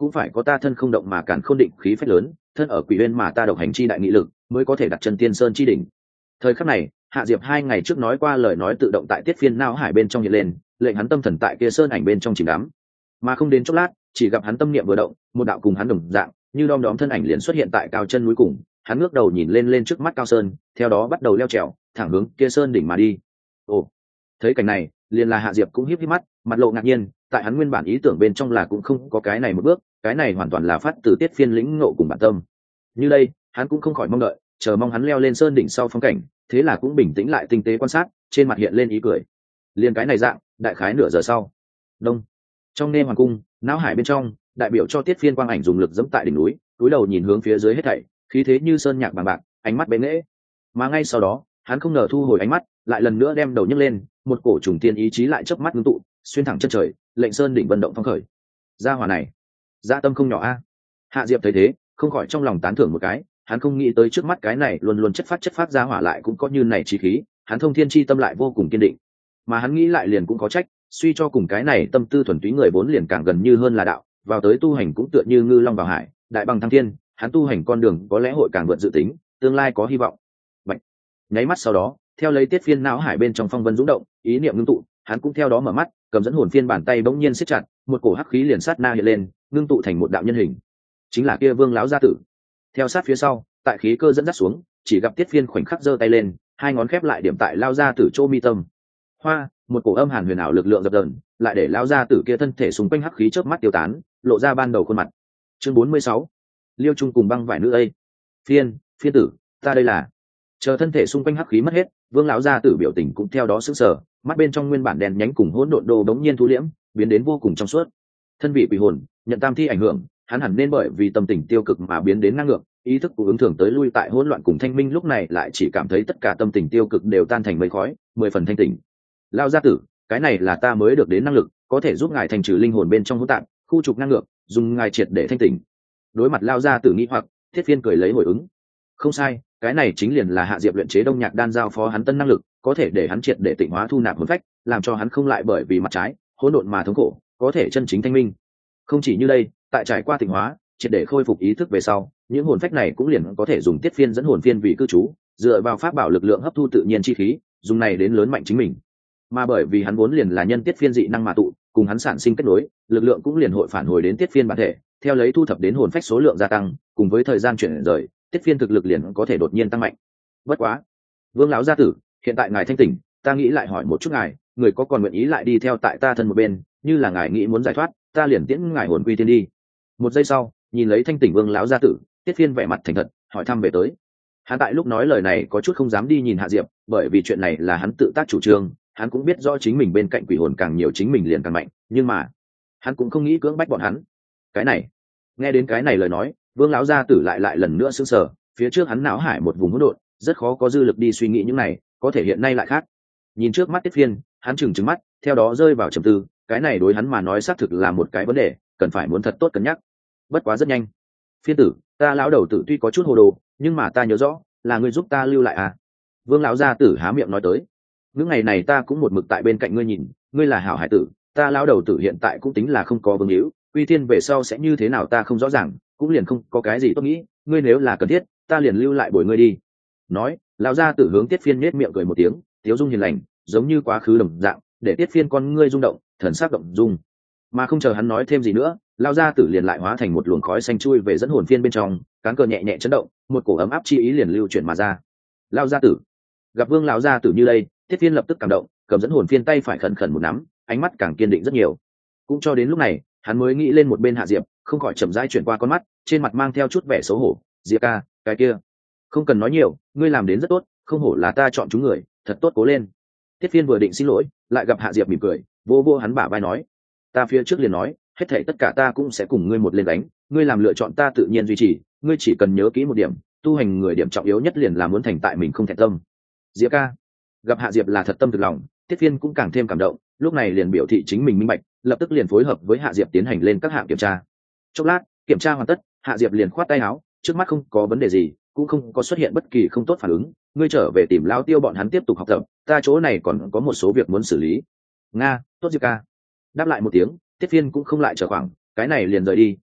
cũng phải có ta thân không động mà càn khôn định khí phách lớn, thân ở quỷ uyên mà ta độc hành chi đại nghị lực, mới có thể đặt chân tiên sơn chi đỉnh. Thời khắc này, Hạ Diệp 2 ngày trước nói qua lời nói tự động tại Tiết Phiên não hải bên trong hiện lên, lệnh hắn tâm thần tại kia sơn ảnh bên trong chìm đắm. Mà không đến chốc lát, chỉ gặp hắn tâm niệm vừa động, một đạo cùng hắn đồng dạng, như đom đóm thân ảnh liền xuất hiện tại cao chân núi cùng, hắn ngước đầu nhìn lên trước mắt cao sơn, theo đó bắt đầu leo trèo, thẳng hướng kia sơn đỉnh mà đi. Ồ, thấy cảnh này, liền là Hạ Diệp cũng híp híp mắt, mặt lộ ngạc nhiên, tại hắn nguyên bản ý tưởng bên trong là cũng không có cái này một bước, cái này hoàn toàn là phát từ Tiết Phiên lĩnh ngộ cùng bản tâm. Như đây, hắn cũng không khỏi mong đợi, chờ mong hắn leo lên sơn đỉnh sau phong cảnh, thế là cũng bình tĩnh lại tinh tế quan sát, trên mặt hiện lên ý cười. Liên cái này dạng, đại khái nửa giờ sau, đông, trong nê hoàng cung, não hải bên trong, đại biểu cho Tiết Phiên quang ảnh dùng lực dẫm tại đỉnh núi, cúi đầu nhìn hướng phía dưới hết thảy, khí thế như sơn nhạc bằng bạc, ánh mắt bén nghễ. Mà ngay sau đó, hắn không ngờ thu hồi ánh mắt, lại lần nữa đem đầu nhấc lên, một cổ trùng tiên ý chí lại chớp mắt ngưng tụ, xuyên thẳng chân trời, lệnh sơn đỉnh vận động phong khởi. Gia hỏa này, dạ tâm không nhỏ a. Hạ Diệp thấy thế, không khỏi trong lòng tán thưởng một cái, hắn không nghĩ tới trước mắt cái này luôn luôn chất phát gia hỏa lại cũng có như này chí khí, hắn thông thiên chi tâm lại vô cùng kiên định. Mà hắn nghĩ lại liền cũng có trách, suy cho cùng cái này tâm tư thuần túy người vốn liền càng gần như hơn là đạo, vào tới tu hành cũng tựa như ngư long vào hải, đại bằng thăng thiên, hắn tu hành con đường có lẽ hội càng vượt dự tính, tương lai có hy vọng. Bạch. Nháy mắt sau đó, theo lấy Tiết Phiên não hải bên trong phong vân dũng động, ý niệm ngưng tụ, hắn cũng theo đó mở mắt, cầm dẫn hồn phiên bàn tay bỗng nhiên siết chặt, một cổ hắc khí liền sát na hiện lên, ngưng tụ thành một đạo nhân hình, chính là kia Vương lão gia tử. Theo sát phía sau, tại khí cơ dẫn dắt xuống, chỉ gặp Tiết Phiên khoảnh khắc giơ tay lên, hai ngón khép lại điểm tại lao gia tử chỗ mi tâm. Hoa, một cổ âm hàn huyền ảo lực lượng dập dờn, lại để lao gia tử kia thân thể xung quanh hắc khí chớp mắt tiêu tán, lộ ra ban đầu khuôn mặt. Chương 46. Liêu Trung cùng băng vải nữ ây. Phiên tử, ta đây là. Chờ thân thể xung quanh hắc khí mất hết, Vương lão gia tử biểu tình cũng theo đó sững sờ, mắt bên trong nguyên bản đèn nhánh cùng hỗn độn đồ đống nhiên thu liễm, biến đến vô cùng trong suốt. Thân vị quỷ hồn, nhận tam thi ảnh hưởng, hắn hẳn nên bởi vì tâm tình tiêu cực mà biến đến ngang ngược, ý thức của ứng thường tới lui tại hỗn loạn cùng thanh minh, lúc này lại chỉ cảm thấy tất cả tâm tình tiêu cực đều tan thành mây khói, 10 phần thanh tỉnh. Lão gia tử, cái này là ta mới được đến năng lực, có thể giúp ngài thành trừ linh hồn bên trong hỗn tạp, khu trục ngang ngược, dùng ngài triệt để thanh tỉnh. Đối mặt lão gia tử nghi hoặc, Thiết Phiên cười lấy hồi ứng. Không sai, cái này chính liền là Hạ Diệp luyện chế đông nhạc đan giao phó hắn tân năng lực, có thể để hắn triệt để tịnh hóa thu nạp hồn phách, làm cho hắn không lại bởi vì mặt trái hỗn độn mà thống khổ, có thể chân chính thanh minh. Không chỉ như đây, tại trải qua tịnh hóa, triệt để khôi phục ý thức về sau, những hồn phách này cũng liền có thể dùng Tiết Phiên dẫn hồn phiên vì cư trú, dựa vào pháp bảo lực lượng hấp thu tự nhiên chi khí, dùng này đến lớn mạnh chính mình. Mà bởi vì hắn vốn liền là nhân Tiết Phiên dị năng mà tụ, cùng hắn sản sinh kết nối, lực lượng cũng liền hội phản hồi đến Tiết Phiên bản thể, theo lấy thu thập đến hồn phách số lượng gia tăng, cùng với thời gian chuyển rời, Tiết Phiên thực lực liền có thể đột nhiên tăng mạnh. Bất quá, Vương lão gia tử, hiện tại ngài thanh tỉnh, ta nghĩ lại hỏi một chút ngài, người có còn nguyện ý lại đi theo tại ta thân một bên, như là ngài nghĩ muốn giải thoát, ta liền tiễn ngài hồn quy tiên đi. Một giây sau, nhìn lấy thanh tỉnh Vương lão gia tử, Tiết Phiên vẻ mặt thành thật, hỏi thăm về tới. Hắn tại lúc nói lời này có chút không dám đi nhìn Hạ Diệp, bởi vì chuyện này là hắn tự tác chủ trương, hắn cũng biết rõ chính mình bên cạnh quỷ hồn càng nhiều chính mình liền càng mạnh, nhưng mà hắn cũng không nghĩ cưỡng bách bọn hắn. Cái này, nghe đến cái này lời nói, Vương lão gia tử lại lần nữa sững sờ, phía trước hắn não hải một vùng hỗn độn, rất khó có dư lực đi suy nghĩ những này, có thể hiện nay lại khác. Nhìn trước mắt Tiết Phiên, hắn trừng mắt, theo đó rơi vào trầm tư, cái này đối hắn mà nói xác thực là một cái vấn đề, cần phải muốn thật tốt cân nhắc. Bất quá rất nhanh. Phiên tử, ta lão đầu tử tuy có chút hồ đồ, nhưng mà ta nhớ rõ, là ngươi giúp ta lưu lại à? Vương lão gia tử há miệng nói tới. Những ngày này ta cũng một mực tại bên cạnh ngươi nhìn, ngươi là hảo hải tử, ta lão đầu tử hiện tại cũng tính là không có vương hữu, Quy Thiên về sau sẽ như thế nào ta không rõ ràng, cũng liền không có cái gì tốt nghĩ, ngươi nếu là cần thiết, ta liền lưu lại bồi ngươi đi. Nói, lão gia tử hướng Tiết Phiên nhếch miệng cười một tiếng, tiếu dung hiền lành, giống như quá khứ đồng dạng, để Tiết Phiên con ngươi rung động, thần sắc động dung. Mà không chờ hắn nói thêm gì nữa, lão gia tử liền lại hóa thành một luồng khói xanh chui về dẫn hồn phiên bên trong, cán cờ nhẹ nhẹ chấn động, một cổ ấm áp chi ý liền lưu chuyển mà ra. Lão gia tử, gặp Vương lão gia tử như đây, Tiết Phiên lập tức cảm động, cầm dẫn hồn phiên tay phải khẩn khẩn một nắm, ánh mắt càng kiên định rất nhiều. Cũng cho đến lúc này, hắn mới nghĩ lên một bên Hạ Diệp, không khỏi chậm rãi chuyển qua con mắt, trên mặt mang theo chút vẻ xấu hổ. Diệp ca, cái kia, không cần nói nhiều, ngươi làm đến rất tốt, không hổ là ta chọn chúng người, thật tốt, cố lên. Tiết Phiên vừa định xin lỗi, lại gặp Hạ Diệp mỉm cười, vô vô hắn bả vai nói, ta phía trước liền nói, hết thảy tất cả ta cũng sẽ cùng ngươi một lên đánh, ngươi làm lựa chọn ta tự nhiên duy trì, ngươi chỉ cần nhớ kỹ một điểm, tu hành người điểm trọng yếu nhất liền là muốn thành tại mình không thẹn tâm. Diệp ca, gặp Hạ Diệp là thật tâm thực lòng, Tiết Phiên cũng càng thêm cảm động, lúc này liền biểu thị chính mình minh bạch, lập tức liền phối hợp với Hạ Diệp tiến hành lên các hạng kiểm tra. Chốc lát, kiểm tra hoàn tất, Hạ Diệp liền khoát tay áo, trước mắt không có vấn đề gì, cũng không có xuất hiện bất kỳ không tốt phản ứng, ngươi trở về tìm Lão Tiêu bọn hắn tiếp tục học tập, ta chỗ này còn có một số việc muốn xử lý. Nga, tốt Diệp ca. Đáp lại một tiếng, Tiết Phiên cũng không lại chờ khoảng, cái này liền rời đi,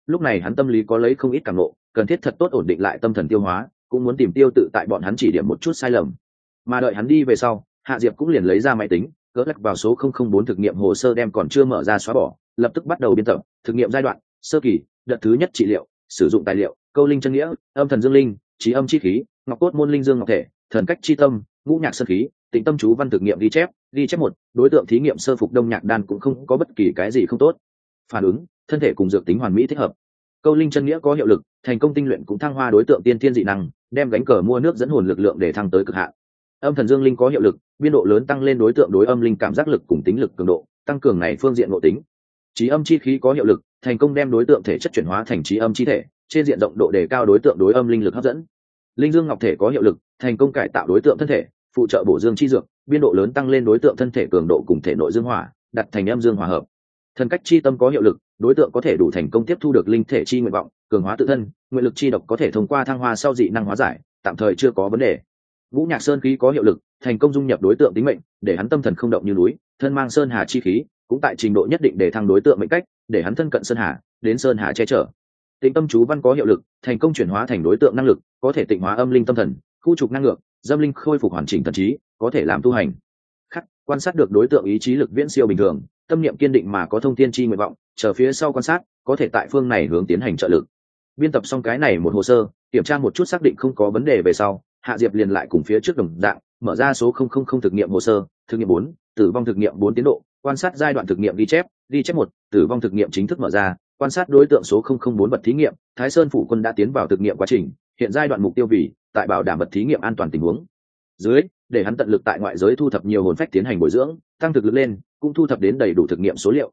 lúc này hắn tâm lý có lấy không ít cảm nộ, cần thiết thật tốt ổn định lại tâm thần tiêu hóa, cũng muốn tìm tiêu tự tại bọn hắn chỉ điểm một chút sai lầm. Mà đợi hắn đi về sau, Hạ Diệp cũng liền lấy ra máy tính, cỡ lắc vào số 004 thực nghiệm hồ sơ đem còn chưa mở ra xóa bỏ, lập tức bắt đầu biên tập thực nghiệm giai đoạn sơ kỳ, đợt thứ nhất trị liệu, sử dụng tài liệu, câu linh chân nghĩa, âm thần dương linh, trí âm chi khí, ngọc cốt môn linh dương ngọc thể, thần cách chi tâm, ngũ nhạc sơn khí, tịnh tâm chú văn thực nghiệm ghi chép một, đối tượng thí nghiệm sơ phục đông nhạc đan cũng không có bất kỳ cái gì không tốt. Phản ứng, thân thể cùng dược tính hoàn mỹ thích hợp. Câu linh chân nghĩa có hiệu lực, thành công tinh luyện cũng thăng hoa đối tượng tiên thiên dị năng, đem gánh cờ mua nước dẫn hồn lực lượng để thăng tới cực hạn. Âm thần dương linh có hiệu lực, biên độ lớn tăng lên đối tượng đối âm linh cảm giác lực cùng tính lực cường độ, tăng cường này phương diện nội tính. Trí âm chi khí có hiệu lực, thành công đem đối tượng thể chất chuyển hóa thành trí âm chi thể, trên diện rộng độ đề cao đối tượng đối âm linh lực hấp dẫn. Linh dương ngọc thể có hiệu lực, thành công cải tạo đối tượng thân thể, phụ trợ bổ dương chi dược, biên độ lớn tăng lên đối tượng thân thể cường độ cùng thể nội dương hỏa, đặt thành âm dương hòa hợp. Thần cách chi tâm có hiệu lực, đối tượng có thể đủ thành công tiếp thu được linh thể chi nguyện vọng, cường hóa tự thân, nguyện lực chi độc có thể thông qua thăng hoa sau dị năng hóa giải, tạm thời chưa có vấn đề. Ngũ nhạc sơn khí có hiệu lực, thành công dung nhập đối tượng tính mệnh, để hắn tâm thần không động như núi, thân mang sơn hà chi khí, cũng tại trình độ nhất định để thăng đối tượng mệnh cách, để hắn thân cận sơn hà, đến sơn hà che chở. Tịnh tâm chú văn có hiệu lực, thành công chuyển hóa thành đối tượng năng lực, có thể tịnh hóa âm linh tâm thần, khu trục năng lượng, dâm linh khôi phục hoàn chỉnh thần trí, có thể làm tu hành. Khắc, quan sát được đối tượng ý chí lực viễn siêu bình thường, tâm niệm kiên định mà có thông thiên chi nguyện vọng, chờ phía sau quan sát, có thể tại phương này hướng tiến hành trợ lực. Biên tập xong cái này một hồ sơ, kiểm tra một chút xác định không có vấn đề về sau, Hạ Diệp liền lại cùng phía trước đồng dạng, mở ra số 000 thực nghiệm hồ sơ, thực nghiệm 4, tử vong thực nghiệm 4 tiến độ, quan sát giai đoạn thực nghiệm ghi chép 1, tử vong thực nghiệm chính thức mở ra, quan sát đối tượng số 004 bậc thí nghiệm, Thái Sơn phủ quân đã tiến vào thực nghiệm quá trình, hiện giai đoạn mục tiêu vì tại bảo đảm bậc thí nghiệm an toàn tình huống. Dưới, để hắn tận lực tại ngoại giới thu thập nhiều hồn phách tiến hành bồi dưỡng, tăng thực lực lên, cũng thu thập đến đầy đủ thực nghiệm số liệu.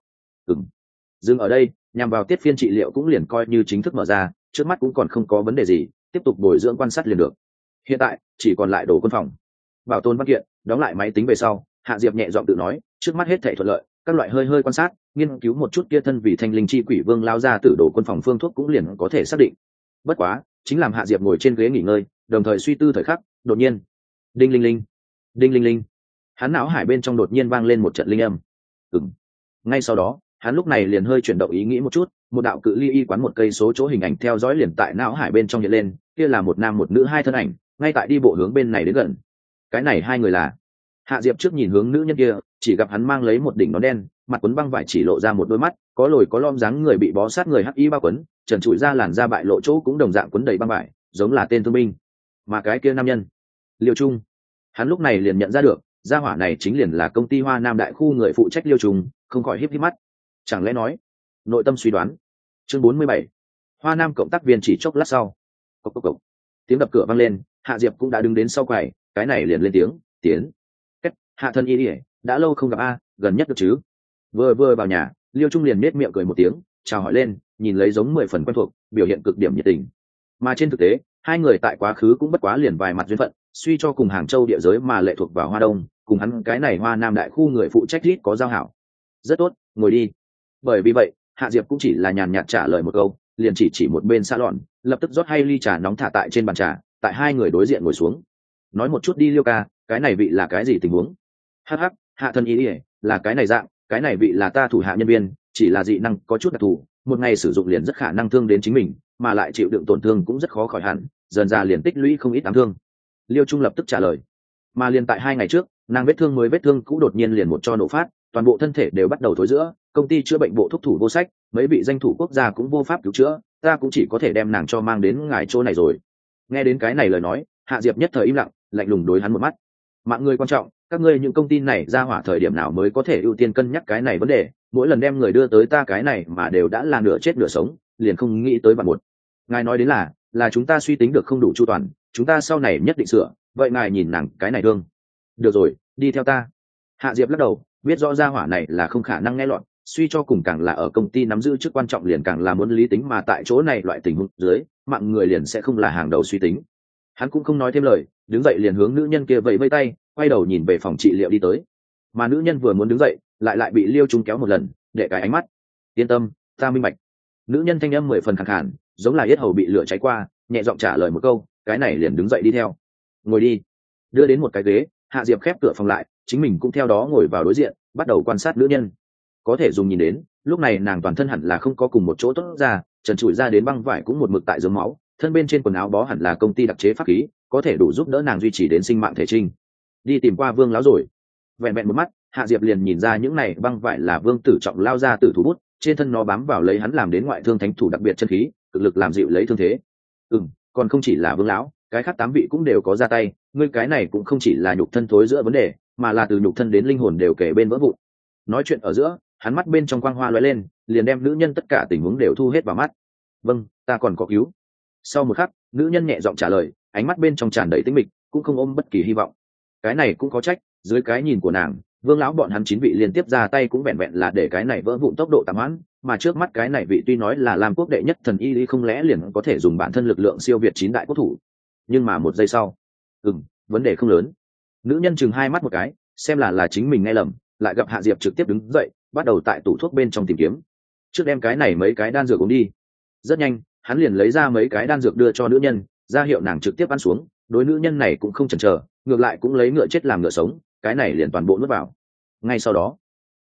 Dừng ở đây, nhằm vào tiết phiên trị liệu cũng liền coi như chính thức mở ra, trước mắt cũng còn không có vấn đề gì, tiếp tục bồi dưỡng quan sát liền được. Hiện tại chỉ còn lại đồ quân phòng, bảo tồn văn kiện, đóng lại máy tính về sau, Hạ Diệp nhẹ giọng tự nói, trước mắt hết thảy thuận lợi, các loại hơi quan sát, nghiên cứu một chút kia thân vì thanh linh chi quỷ vương lao ra từ đồ quân phòng phương thuốc cũng liền có thể xác định. Bất quá, chính làm Hạ Diệp ngồi trên ghế nghỉ ngơi, đồng thời suy tư thời khắc, đột nhiên, đinh linh linh, đinh linh linh, hắn não hải bên trong đột nhiên vang lên một trận linh âm. Ngay sau đó, hắn lúc này liền hơi chuyển động ý nghĩ một chút, một đạo cự ly y quán một cây số chỗ hình ảnh theo dõi liền tại não hải bên trong hiện lên, kia là một nam một nữ hai thân ảnh, ngay tại đi bộ hướng bên này đến gần. Cái này hai người là? Hạ Diệp trước nhìn hướng nữ nhân kia, chỉ gặp hắn mang lấy một đỉnh nón đen, mặt quấn băng vải chỉ lộ ra một đôi mắt, có lồi có lõm dáng người bị bó sát người hắc y bao quấn, trần trụi ra làn da bại lộ chỗ cũng đồng dạng quấn đầy băng vải, giống là tên thương binh. Mà cái kia nam nhân, Liêu Trung, hắn lúc này liền nhận ra được, gia hỏa này chính liền là công ty Hoa Nam đại khu người phụ trách Liêu Trung, không khỏi híp híp mắt. Chẳng lẽ nói, nội tâm suy đoán. Chương 47. Hoa Nam cộng tác viên chỉ chốc lát sau. Cộc. Tiếng đập cửa vang lên, Hạ Diệp cũng đã đứng đến sau quầy, cái này liền lên tiếng, tiến. Hạ thân y đã lâu không gặp a, gần nhất được chứ? Vừa vào nhà, Liêu Trung liền nết miệng cười một tiếng, chào hỏi lên, nhìn lấy giống 10 phần quen thuộc, biểu hiện cực điểm nhiệt tình. Mà trên thực tế, hai người tại quá khứ cũng bất quá liền vài mặt duyên phận, suy cho cùng Hàng Châu địa giới mà lệ thuộc vào Hoa Đông, cùng hắn cái này Hoa Nam đại khu người phụ trách ít có giao hảo. Rất tốt, ngồi đi. Bởi vì vậy, Hạ Diệp cũng chỉ là nhàn nhạt trả lời một câu, liền chỉ một bên xa lọn, lập tức rót hay ly trà nóng thả tại trên bàn trà, tại hai người đối diện ngồi xuống. Nói một chút đi Liêu ca, cái này vị là cái gì tình huống? Hắc, Hạ thân ý là cái này dạng, cái này vị là ta thủ hạ nhân viên, chỉ là dị năng có chút đặc thù, một ngày sử dụng liền rất khả năng thương đến chính mình, mà lại chịu đựng tổn thương cũng rất khó khỏi hẳn, dần ra liền tích lũy không ít đáng thương. Liêu Trung lập tức trả lời. Mà liền tại 2 ngày trước, nàng vết thương cũ đột nhiên liền một cho nổ phát, toàn bộ thân thể đều bắt đầu thối rữa, công ty chữa bệnh bộ thuốc thủ vô sách, mấy vị danh thủ quốc gia cũng vô pháp cứu chữa, ta cũng chỉ có thể đem nàng cho mang đến ngài chỗ này rồi. Nghe đến cái này lời nói, Hạ Diệp nhất thời im lặng, lạnh lùng đối hắn một mắt. Mạng người quan trọng, các ngươi những công ty này ra hỏa thời điểm nào mới có thể ưu tiên cân nhắc cái này vấn đề, mỗi lần đem người đưa tới ta cái này mà đều đã là nửa chết nửa sống, liền không nghĩ tới bạn một. Ngài nói đến là chúng ta suy tính được không đủ chu toàn, chúng ta sau này nhất định sửa, vậy ngài nhìn nàng cái này thương. Được rồi, đi theo ta. Hạ Diệp lắc đầu, biết rõ ra hỏa này là không khả năng nghe lọt, suy cho cùng càng là ở công ty nắm giữ chức quan trọng liền càng là muốn lý tính, mà tại chỗ này loại tình huống dưới, mạng người liền sẽ không là hàng đầu suy tính. Hắn cũng không nói thêm lời, đứng dậy liền hướng nữ nhân kia vẫy vẫy tay, quay đầu nhìn về phòng trị liệu đi tới. Mà nữ nhân vừa muốn đứng dậy, lại bị Liêu Trung kéo một lần, để cái ánh mắt. Yên tâm, ta minh bạch. Nữ nhân thanh âm 10 phần khàn khàn, giống là yết hầu bị lửa cháy qua, nhẹ giọng trả lời một câu, cái này liền đứng dậy đi theo. Ngồi đi. Đưa đến một cái ghế, Hạ Diệp khép cửa phòng lại, chính mình cũng theo đó ngồi vào đối diện, bắt đầu quan sát nữ nhân. có thể dùng nhìn đến lúc này nàng toàn thân hẳn là không có cùng một chỗ tốt ra, trần trụi ra đến băng vải cũng một mực tại dưới máu, thân bên trên quần áo bó hẳn là công ty đặc chế pháp khí, có thể đủ giúp đỡ nàng duy trì đến sinh mạng thể trinh. Đi tìm qua Vương lão rồi. Vẹn vẹn một mắt, Hạ Diệp liền nhìn ra những này băng vải là Vương Tử Trọng lao ra tử thủ bút, trên thân nó bám vào lấy hắn làm đến ngoại thương thánh thủ đặc biệt chân khí, cực lực làm dịu lấy thương thế. Còn không chỉ là Vương lão, cái khác 8 vị cũng đều có ra tay, ngươi cái này cũng không chỉ là nhục thân thối giữa vấn đề, mà là từ nhục thân đến linh hồn đều kể bên vỡ vụn. Nói chuyện ở giữa, hắn mắt bên trong quang hoa lóe lên, liền đem nữ nhân tất cả tình huống đều thu hết vào mắt. Vâng, ta còn có cứu. Sau một khắc, nữ nhân nhẹ giọng trả lời, ánh mắt bên trong tràn đầy tĩnh mịch, cũng không ôm bất kỳ hy vọng. Cái này cũng có trách, dưới cái nhìn của nàng, Vương lão bọn hắn 9 vị liên tiếp ra tay cũng vẹn vẹn là để cái này vỡ vụn tốc độ tạm hoãn, mà trước mắt cái này vị tuy nói là Lam quốc đệ nhất thần y không lẽ liền có thể dùng bản thân lực lượng siêu việt 9 đại quốc thủ. Nhưng mà một giây sau, vấn đề không lớn. Nữ nhân chừng hai mắt một cái, xem là chính mình nghe lầm, lại gặp Hạ Diệp trực tiếp đứng dậy, bắt đầu tại tủ thuốc bên trong tìm kiếm. Trước đem cái này mấy cái đan dược uống đi. Rất nhanh, hắn liền lấy ra mấy cái đan dược đưa cho nữ nhân, ra hiệu nàng trực tiếp ăn xuống. Đối nữ nhân này cũng không chần chờ, ngược lại cũng lấy ngựa chết làm ngựa sống, cái này liền toàn bộ nuốt vào. Ngay sau đó,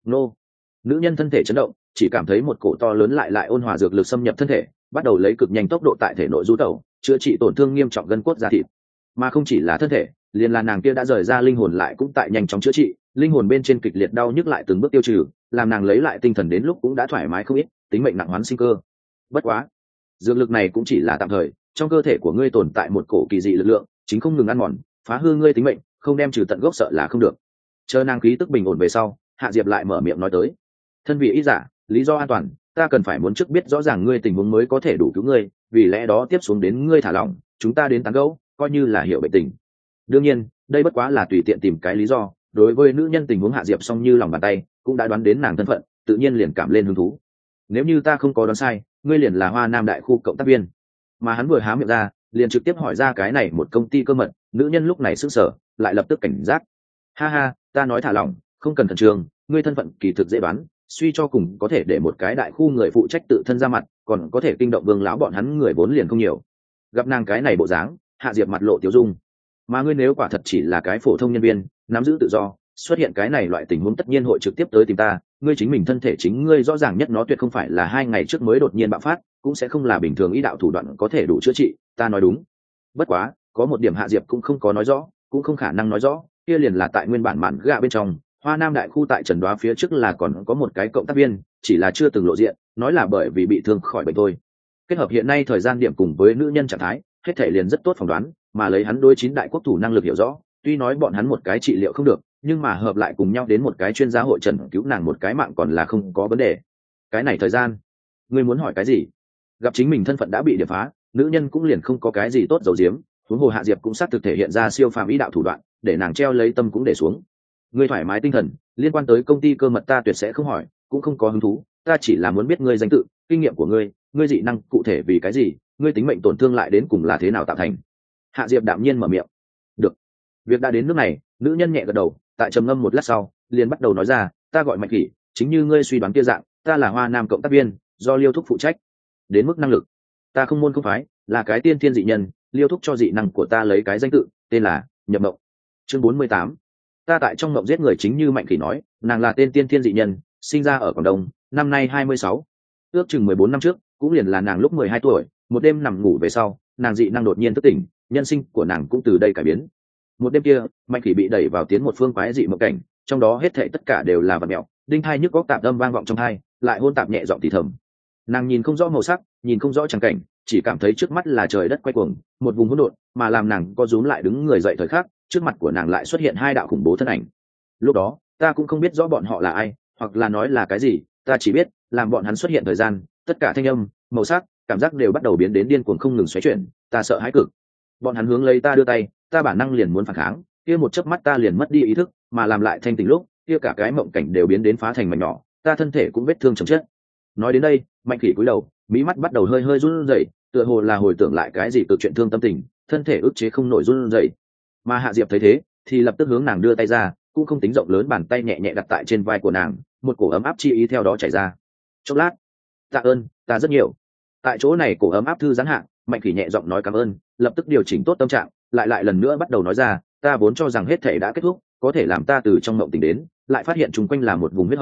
nữ nhân thân thể chấn động, chỉ cảm thấy một cổ to lớn lại ôn hòa dược lực xâm nhập thân thể, bắt đầu lấy cực nhanh tốc độ tại thể nội du tẩu, chữa trị tổn thương nghiêm trọng gân cốt da thịt. Mà không chỉ là thân thể, liền là nàng kia đã rời ra linh hồn lại cũng tại nhanh chóng chữa trị, linh hồn bên trên kịch liệt đau nhức lại từng bước tiêu trừ, làm nàng lấy lại tinh thần đến lúc cũng đã thoải mái không ít, tính mệnh nặng hoán sinh cơ. Bất quá, dược lực này cũng chỉ là tạm thời, trong cơ thể của ngươi tồn tại một cổ kỳ dị lực lượng, chính không ngừng ăn mòn, phá hư ngươi tính mệnh, không đem trừ tận gốc sợ là không được. Chờ nàng khí tức bình ổn về sau, Hạ Diệp lại mở miệng nói tới, thân vị ý giả, lý do an toàn, ta cần phải muốn trước biết rõ ràng ngươi tình huống mới có thể đủ cứu ngươi, vì lẽ đó tiếp xuống đến ngươi thả lỏng, chúng ta đến tán gẫu, coi như là hiểu bệnh tình. Đương nhiên, đây bất quá là tùy tiện tìm cái lý do, đối với nữ nhân tình huống Hạ Diệp song như lòng bàn tay, cũng đã đoán đến nàng thân phận, tự nhiên liền cảm lên hứng thú. Nếu như ta không có đoán sai, ngươi liền là Hoa Nam đại khu cộng tác viên. Mà hắn vừa há miệng ra, liền trực tiếp hỏi ra cái này một công ty cơ mật, nữ nhân lúc này sững sờ, lại lập tức cảnh giác. Ha ha, ta nói thả lỏng, không cần khẩn trương, ngươi thân phận kỳ thực dễ đoán, suy cho cùng có thể để một cái đại khu người phụ trách tự thân ra mặt, còn có thể kinh động Vương lão bọn hắn người vốn liền không nhiều. Gặp nàng cái này bộ dáng, Hạ Diệp mặt lộ tiêu dung. Mà ngươi nếu quả thật chỉ là cái phổ thông nhân viên, nắm giữ tự do, xuất hiện cái này loại tình huống tất nhiên hội trực tiếp tới tìm ta, ngươi chính mình thân thể chính ngươi rõ ràng nhất, nó tuyệt không phải là 2 ngày trước mới đột nhiên bạo phát, cũng sẽ không là bình thường ý đạo thủ đoạn có thể đủ chữa trị, ta nói đúng. Bất quá, có một điểm Hạ Diệp cũng không có nói rõ, cũng không khả năng nói rõ, kia liền là tại nguyên bản mạn gạ bên trong, Hoa Nam đại khu tại Trần Đoá phía trước là còn có một cái cộng tác viên, chỉ là chưa từng lộ diện, nói là bởi vì bị thương khỏi bệnh thôi. Kết hợp hiện nay thời gian điểm cùng với nữ nhân trạng thái, hết thể liền rất tốt phỏng đoán, mà lấy hắn đối 9 đại quốc thủ năng lực hiểu rõ, tuy nói bọn hắn một cái trị liệu không được, nhưng mà hợp lại cùng nhau đến một cái chuyên gia hội trần cứu nàng một cái mạng còn là không có vấn đề. Cái này thời gian, ngươi muốn hỏi cái gì? Gặp chính mình thân phận đã bị điểm phá, nữ nhân cũng liền không có cái gì tốt giấu giếm, huống hồ Hạ Diệp cũng xác thực thể hiện ra siêu phàm ý đạo thủ đoạn, để nàng treo lấy tâm cũng để xuống. Ngươi thoải mái tinh thần, liên quan tới công ty cơ mật ta tuyệt sẽ không hỏi, cũng không có hứng thú, ta chỉ là muốn biết ngươi danh tự, kinh nghiệm của ngươi, ngươi dị năng cụ thể vì cái gì, ngươi tính mệnh tổn thương lại đến cùng là thế nào tạo thành. Hạ Diệp đạm nhiên mở miệng. Được. Việc đã đến nước này, nữ nhân nhẹ gật đầu, tại trầm ngâm một lát sau, liền bắt đầu nói ra, ta gọi Mạnh Kỷ, chính như ngươi suy đoán kia dạng, ta là Hoa Nam cộng tác viên, do Liêu Thúc phụ trách. Đến mức năng lực, ta không môn không phái, là cái tiên thiên dị nhân, Liêu Thúc cho dị năng của ta lấy cái danh tự, tên là Nhập Mộng. Chương 48. Ta tại trong mộng giết người, chính như Mạnh Kỷ nói, nàng là tên tiên thiên dị nhân, sinh ra ở Quảng Đông, năm nay 26. Ước chừng 14 năm trước, cũng liền là nàng lúc 12 tuổi, một đêm nằm ngủ về sau, nàng dị năng đột nhiên thức tỉnh, nhân sinh của nàng cũng từ đây cải biến. Một đêm kia, Mạnh Kỷ bị đẩy vào tiến một phương quái dị mộng cảnh, trong đó hết thảy tất cả đều là vật mẹo, đinh hai nhức góc tạp âm vang vọng trong tai, lại hôn tạp nhẹ giọng thì thầm. Nàng nhìn không rõ màu sắc, nhìn không rõ tràng cảnh, chỉ cảm thấy trước mắt là trời đất quay cuồng, một vùng hỗn độn, mà làm nàng co rúm lại đứng người dậy thời khắc, trước mặt của nàng lại xuất hiện 2 đạo khủng bố thân ảnh. Lúc đó, ta cũng không biết rõ bọn họ là ai, hoặc là nói là cái gì, ta chỉ biết, làm bọn hắn xuất hiện thời gian, tất cả thanh âm, màu sắc, cảm giác đều bắt đầu biến đến điên cuồng không ngừng xoáy chuyển, ta sợ hãi cực. Bọn hắn hướng lấy ta đưa tay, ta bản năng liền muốn phản kháng, kia một chớp mắt ta liền mất đi ý thức, mà làm lại thanh tỉnh lúc, kia cả cái mộng cảnh đều biến đến phá thành mảnh nhỏ, ta thân thể cũng vết thương chồng chất. Nói đến đây, Mạnh Kỷ cúi đầu, mí mắt bắt đầu hơi hơi run rẩy, tựa hồ là hồi tưởng lại cái gì cực chuyện thương tâm tình, thân thể ức chế không nổi run rẩy. Mà Hạ Diệp thấy thế, thì lập tức hướng nàng đưa tay ra, cũng không tính rộng lớn, bàn tay nhẹ nhẹ đặt tại trên vai của nàng, một cổ ấm áp chi ý theo đó chảy ra. Chốc lát, tạ ơn, ta rất nhiều. Tại chỗ này cổ ấm áp thư giãn hạ, Mạnh Kỷ nhẹ giọng nói cảm ơn, lập tức điều chỉnh tốt tâm trạng, lại lần nữa bắt đầu nói ra, ta vốn cho rằng hết thể đã kết thúc, có thể làm ta từ trong mộng tỉnh đến, lại phát hiện chung quanh là một vùng huyết hồng,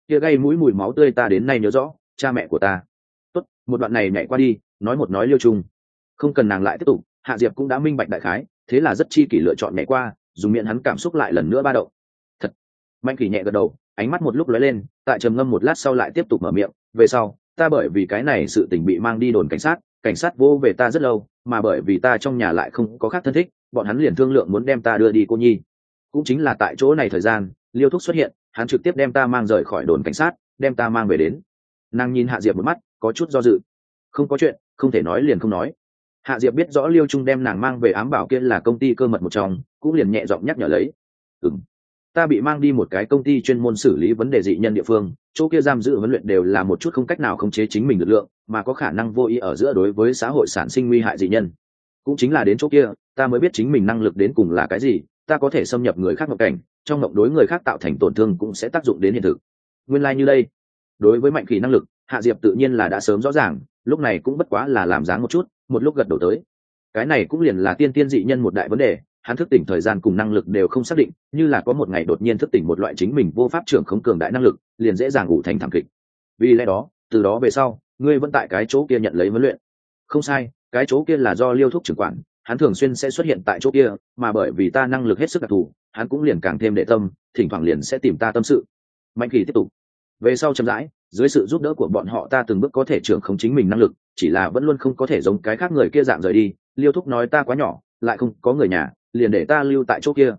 kia gây mũi mùi máu tươi ta đến nay nhớ rõ, cha mẹ của ta. Tốt, một đoạn này nhảy qua đi, nói một nói Liêu Trung. Không cần nàng lại tiếp tục, Hạ Diệp cũng đã minh bạch đại khái, thế là rất chi kỷ lựa chọn nhảy qua, dùng miệng hắn cảm xúc lại lần nữa ba động. Thật. Mạnh Kỳ nhẹ gật đầu, ánh mắt một lúc lóe lên, tại trầm ngâm một lát sau lại tiếp tục mở miệng, về sau, ta bởi vì cái này sự tình bị mang đi đồn cảnh sát vô về ta rất lâu, mà bởi vì ta trong nhà lại không có khác thân thích, bọn hắn liền thương lượng muốn đem ta đưa đi cô nhi. Cũng chính là tại chỗ này thời gian, Liêu Thúc xuất hiện, hắn trực tiếp đem ta mang rời khỏi đồn cảnh sát, đem ta mang về đến. Nàng nhìn Hạ Diệp một mắt, có chút do dự. Không có chuyện, không thể nói liền không nói. Hạ Diệp biết rõ Liêu Trung đem nàng mang về ám bảo kia là công ty cơ mật một trong, cũng liền nhẹ giọng nhắc nhở lấy. Ta bị mang đi một cái công ty chuyên môn xử lý vấn đề dị nhân địa phương, chỗ kia giam giữ huấn luyện đều là một chút không cách nào khống chế chính mình lực lượng, mà có khả năng vô ý ở giữa đối với xã hội sản sinh nguy hại dị nhân. Cũng chính là đến chỗ kia, ta mới biết chính mình năng lực đến cùng là cái gì, ta có thể xâm nhập người khác ngộng cảnh, trong ngộng đối người khác tạo thành tổn thương cũng sẽ tác dụng đến hiện thực. Nguyên lai như đây. Đối với Mạnh Kỳ năng lực, Hạ Diệp tự nhiên là đã sớm rõ ràng, lúc này cũng bất quá là làm dáng một chút, một lúc gật đầu tới. Cái này cũng liền là tiên tiên dị nhân một đại vấn đề, hắn thức tỉnh thời gian cùng năng lực đều không xác định, như là có một ngày đột nhiên thức tỉnh một loại chính mình vô pháp trưởng không cường đại năng lực, liền dễ dàng ngủ thành thảm kịch. Vì lẽ đó, từ đó về sau, ngươi vẫn tại cái chỗ kia nhận lấy huấn luyện. Không sai, cái chỗ kia là do Liêu Thúc trưởng quản, hắn thường xuyên sẽ xuất hiện tại chỗ kia, mà bởi vì ta năng lực hết sức đặc thù, hắn cũng liền càng thêm đệ tâm, thỉnh thoảng liền sẽ tìm ta tâm sự. Mạnh Kỳ tiếp tục. Về sau chậm rãi, dưới sự giúp đỡ của bọn họ ta từng bước có thể trưởng khống chính mình năng lực, chỉ là vẫn luôn không có thể giống cái khác người kia dạng rời đi. Liêu Thúc nói ta quá nhỏ, lại không có người nhà, liền để ta lưu tại chỗ kia.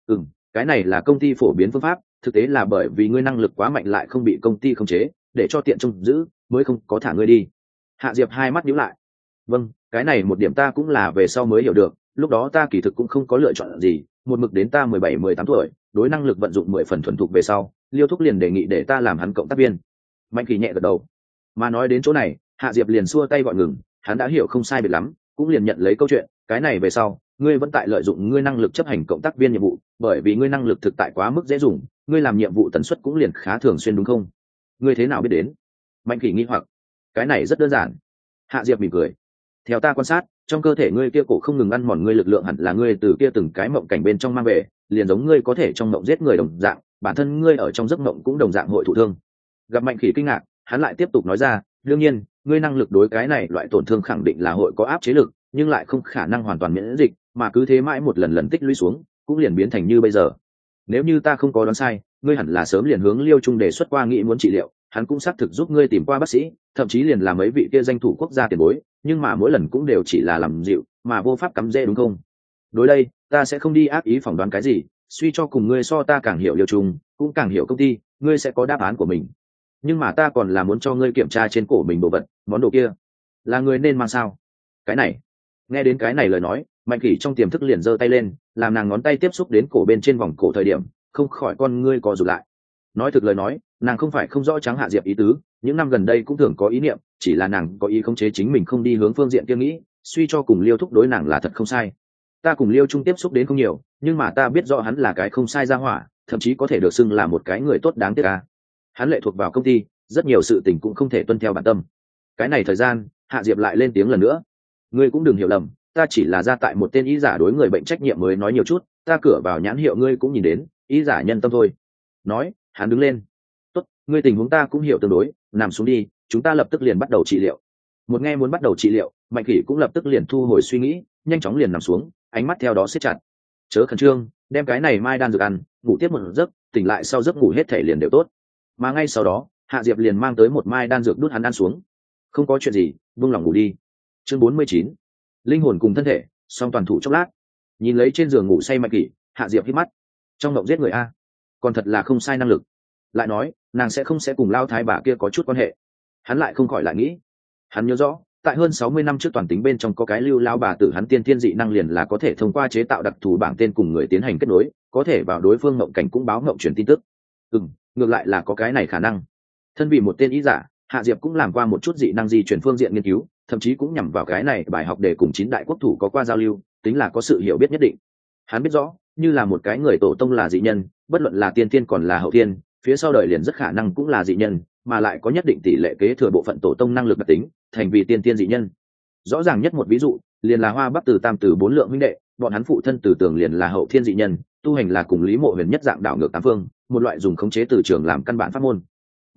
Cái này là công ty phổ biến phương pháp, thực tế là bởi vì ngươi năng lực quá mạnh lại không bị công ty khống chế, để cho tiện trông giữ, mới không có thả ngươi đi. Hạ Diệp hai mắt nhíu lại. Vâng, cái này một điểm ta cũng là về sau mới hiểu được, lúc đó ta kỳ thực cũng không có lựa chọn gì, một mực đến ta 17-18 tuổi, đối năng lực vận dụng 10 phần thuần thục về sau, Liêu Thúc liền đề nghị để ta làm hắn cộng tác viên. Mạnh Kỳ nhẹ gật đầu. Mà nói đến chỗ này, Hạ Diệp liền xua tay gọi ngừng, hắn đã hiểu không sai biệt lắm, cũng liền nhận lấy câu chuyện, cái này về sau, ngươi vẫn tại lợi dụng ngươi năng lực chấp hành cộng tác viên nhiệm vụ, bởi vì ngươi năng lực thực tại quá mức dễ dùng, ngươi làm nhiệm vụ tần suất cũng liền khá thường xuyên đúng không? Ngươi thế nào biết đến? Mạnh Kỳ nghi hoặc. Cái này rất đơn giản. Hạ Diệp mỉm cười. Theo ta quan sát, trong cơ thể ngươi kia cổ không ngừng ăn mòn ngươi lực lượng hẳn là ngươi từ kia từng cái mộng cảnh bên trong mang về, liền giống ngươi có thể trong mộng giết người đồng dạng, bản thân ngươi ở trong giấc mộng cũng đồng dạng hội thụ thương. Gặp Mạnh Kỳ kinh ngạc, hắn lại tiếp tục nói ra, đương nhiên, ngươi năng lực đối cái này loại tổn thương khẳng định là hội có áp chế lực, nhưng lại không khả năng hoàn toàn miễn dịch, mà cứ thế mãi một lần lần tích lũy xuống, cũng liền biến thành như bây giờ. Nếu như ta không có đoán sai, ngươi hẳn là sớm liền hướng Liêu Trung đề xuất qua nghĩ muốn trị liệu, hắn cũng xác thực giúp ngươi tìm qua bác sĩ, thậm chí liền làm mấy vị kia danh thủ quốc gia tiền bối, nhưng mà mỗi lần cũng đều chỉ là làm dịu, mà vô pháp cắm rễ đúng không? Đối đây, ta sẽ không đi ác ý phỏng đoán cái gì, suy cho cùng ngươi so ta càng hiểu Liêu Trung, cũng càng hiểu công ty, ngươi sẽ có đáp án của mình. Nhưng mà ta còn là muốn cho ngươi kiểm tra trên cổ mình đồ vật, món đồ kia là người nên mang sao? Cái này. Nghe đến cái này lời nói, Mạnh Kỳ trong tiềm thức liền giơ tay lên, làm nàng ngón tay tiếp xúc đến cổ bên trên vòng cổ thời điểm, không khỏi con ngươi co rụt lại. Nói thực lời nói, nàng không phải không rõ Tráng Hạ Diệp ý tứ, những năm gần đây cũng thường có ý niệm, chỉ là nàng có ý khống chế chính mình không đi hướng phương diện kia nghĩ, suy cho cùng Liêu Thúc đối nàng là thật không sai. Ta cùng Liêu Trung tiếp xúc đến không nhiều, nhưng mà ta biết rõ hắn là cái không sai ra hỏa, thậm chí có thể được xưng là một cái người tốt đáng tiếc a. Hắn lệ thuộc vào công ty, rất nhiều sự tình cũng không thể tuân theo bản tâm. Cái này thời gian, Hạ Diệp lại lên tiếng lần nữa. Ngươi cũng đừng hiểu lầm, ta chỉ là ra tại một tên y giả đối người bệnh trách nhiệm mới nói nhiều chút, ta cửa vào nhãn hiệu ngươi cũng nhìn đến, y giả nhân tâm thôi. Nói, hắn đứng lên. Tốt, ngươi tình huống ta cũng hiểu tương đối, nằm xuống đi, chúng ta lập tức liền bắt đầu trị liệu. Một nghe muốn bắt đầu trị liệu, Mạnh Kỳ cũng lập tức liền thu hồi suy nghĩ, nhanh chóng liền nằm xuống, ánh mắt theo đó siết chặt. Chớ khẩn trương, đem cái này mai đan dược ăn, ngủ tiếp một giấc, tỉnh lại sau giấc ngủ hết thể liền đều tốt. Mà ngay sau đó, Hạ Diệp liền mang tới một mai đan dược đút hắn ăn xuống. Không có chuyện gì, buông lòng ngủ đi. Chương 49. Linh hồn cùng thân thể, song toàn thủ chốc lát. Nhìn lấy trên giường ngủ say Mạnh Kỳ, Hạ Diệp hít mắt. Trong mộng giết người a, còn thật là không sai năng lực. Lại nói, nàng sẽ không cùng lao thái bà kia có chút quan hệ. Hắn lại không khỏi lại nghĩ. Hắn nhớ rõ, tại hơn 60 năm trước toàn tính bên trong có cái lưu lao bà tử hắn tiên thiên dị năng liền là có thể thông qua chế tạo đặc thù bảng tên cùng người tiến hành kết nối, có thể vào đối phương mộng cảnh cũng báo mộng truyền tin tức. Ngược lại là có cái này khả năng. Thân vì một tên ý giả, Hạ Diệp cũng làm qua một chút dị năng di chuyển phương diện nghiên cứu, thậm chí cũng nhằm vào cái này bài học để cùng 9 đại quốc thủ có qua giao lưu, tính là có sự hiểu biết nhất định. Hắn biết rõ, như là một cái người tổ tông là dị nhân, bất luận là tiên thiên còn là hậu thiên, phía sau đời liền rất khả năng cũng là dị nhân, mà lại có nhất định tỷ lệ kế thừa bộ phận tổ tông năng lực đặc tính, thành vì tiên thiên dị nhân. Rõ ràng nhất một ví dụ, liền là Hoa Bắc Từ Tam Từ 4 lượng huynh đệ, bọn hắn phụ thân Từ Tường liền là hậu thiên dị nhân, tu hành là cùng Lý Mộ Huyền nhất dạng đảo ngược tám phương, một loại dùng khống chế từ trường làm căn bản pháp môn.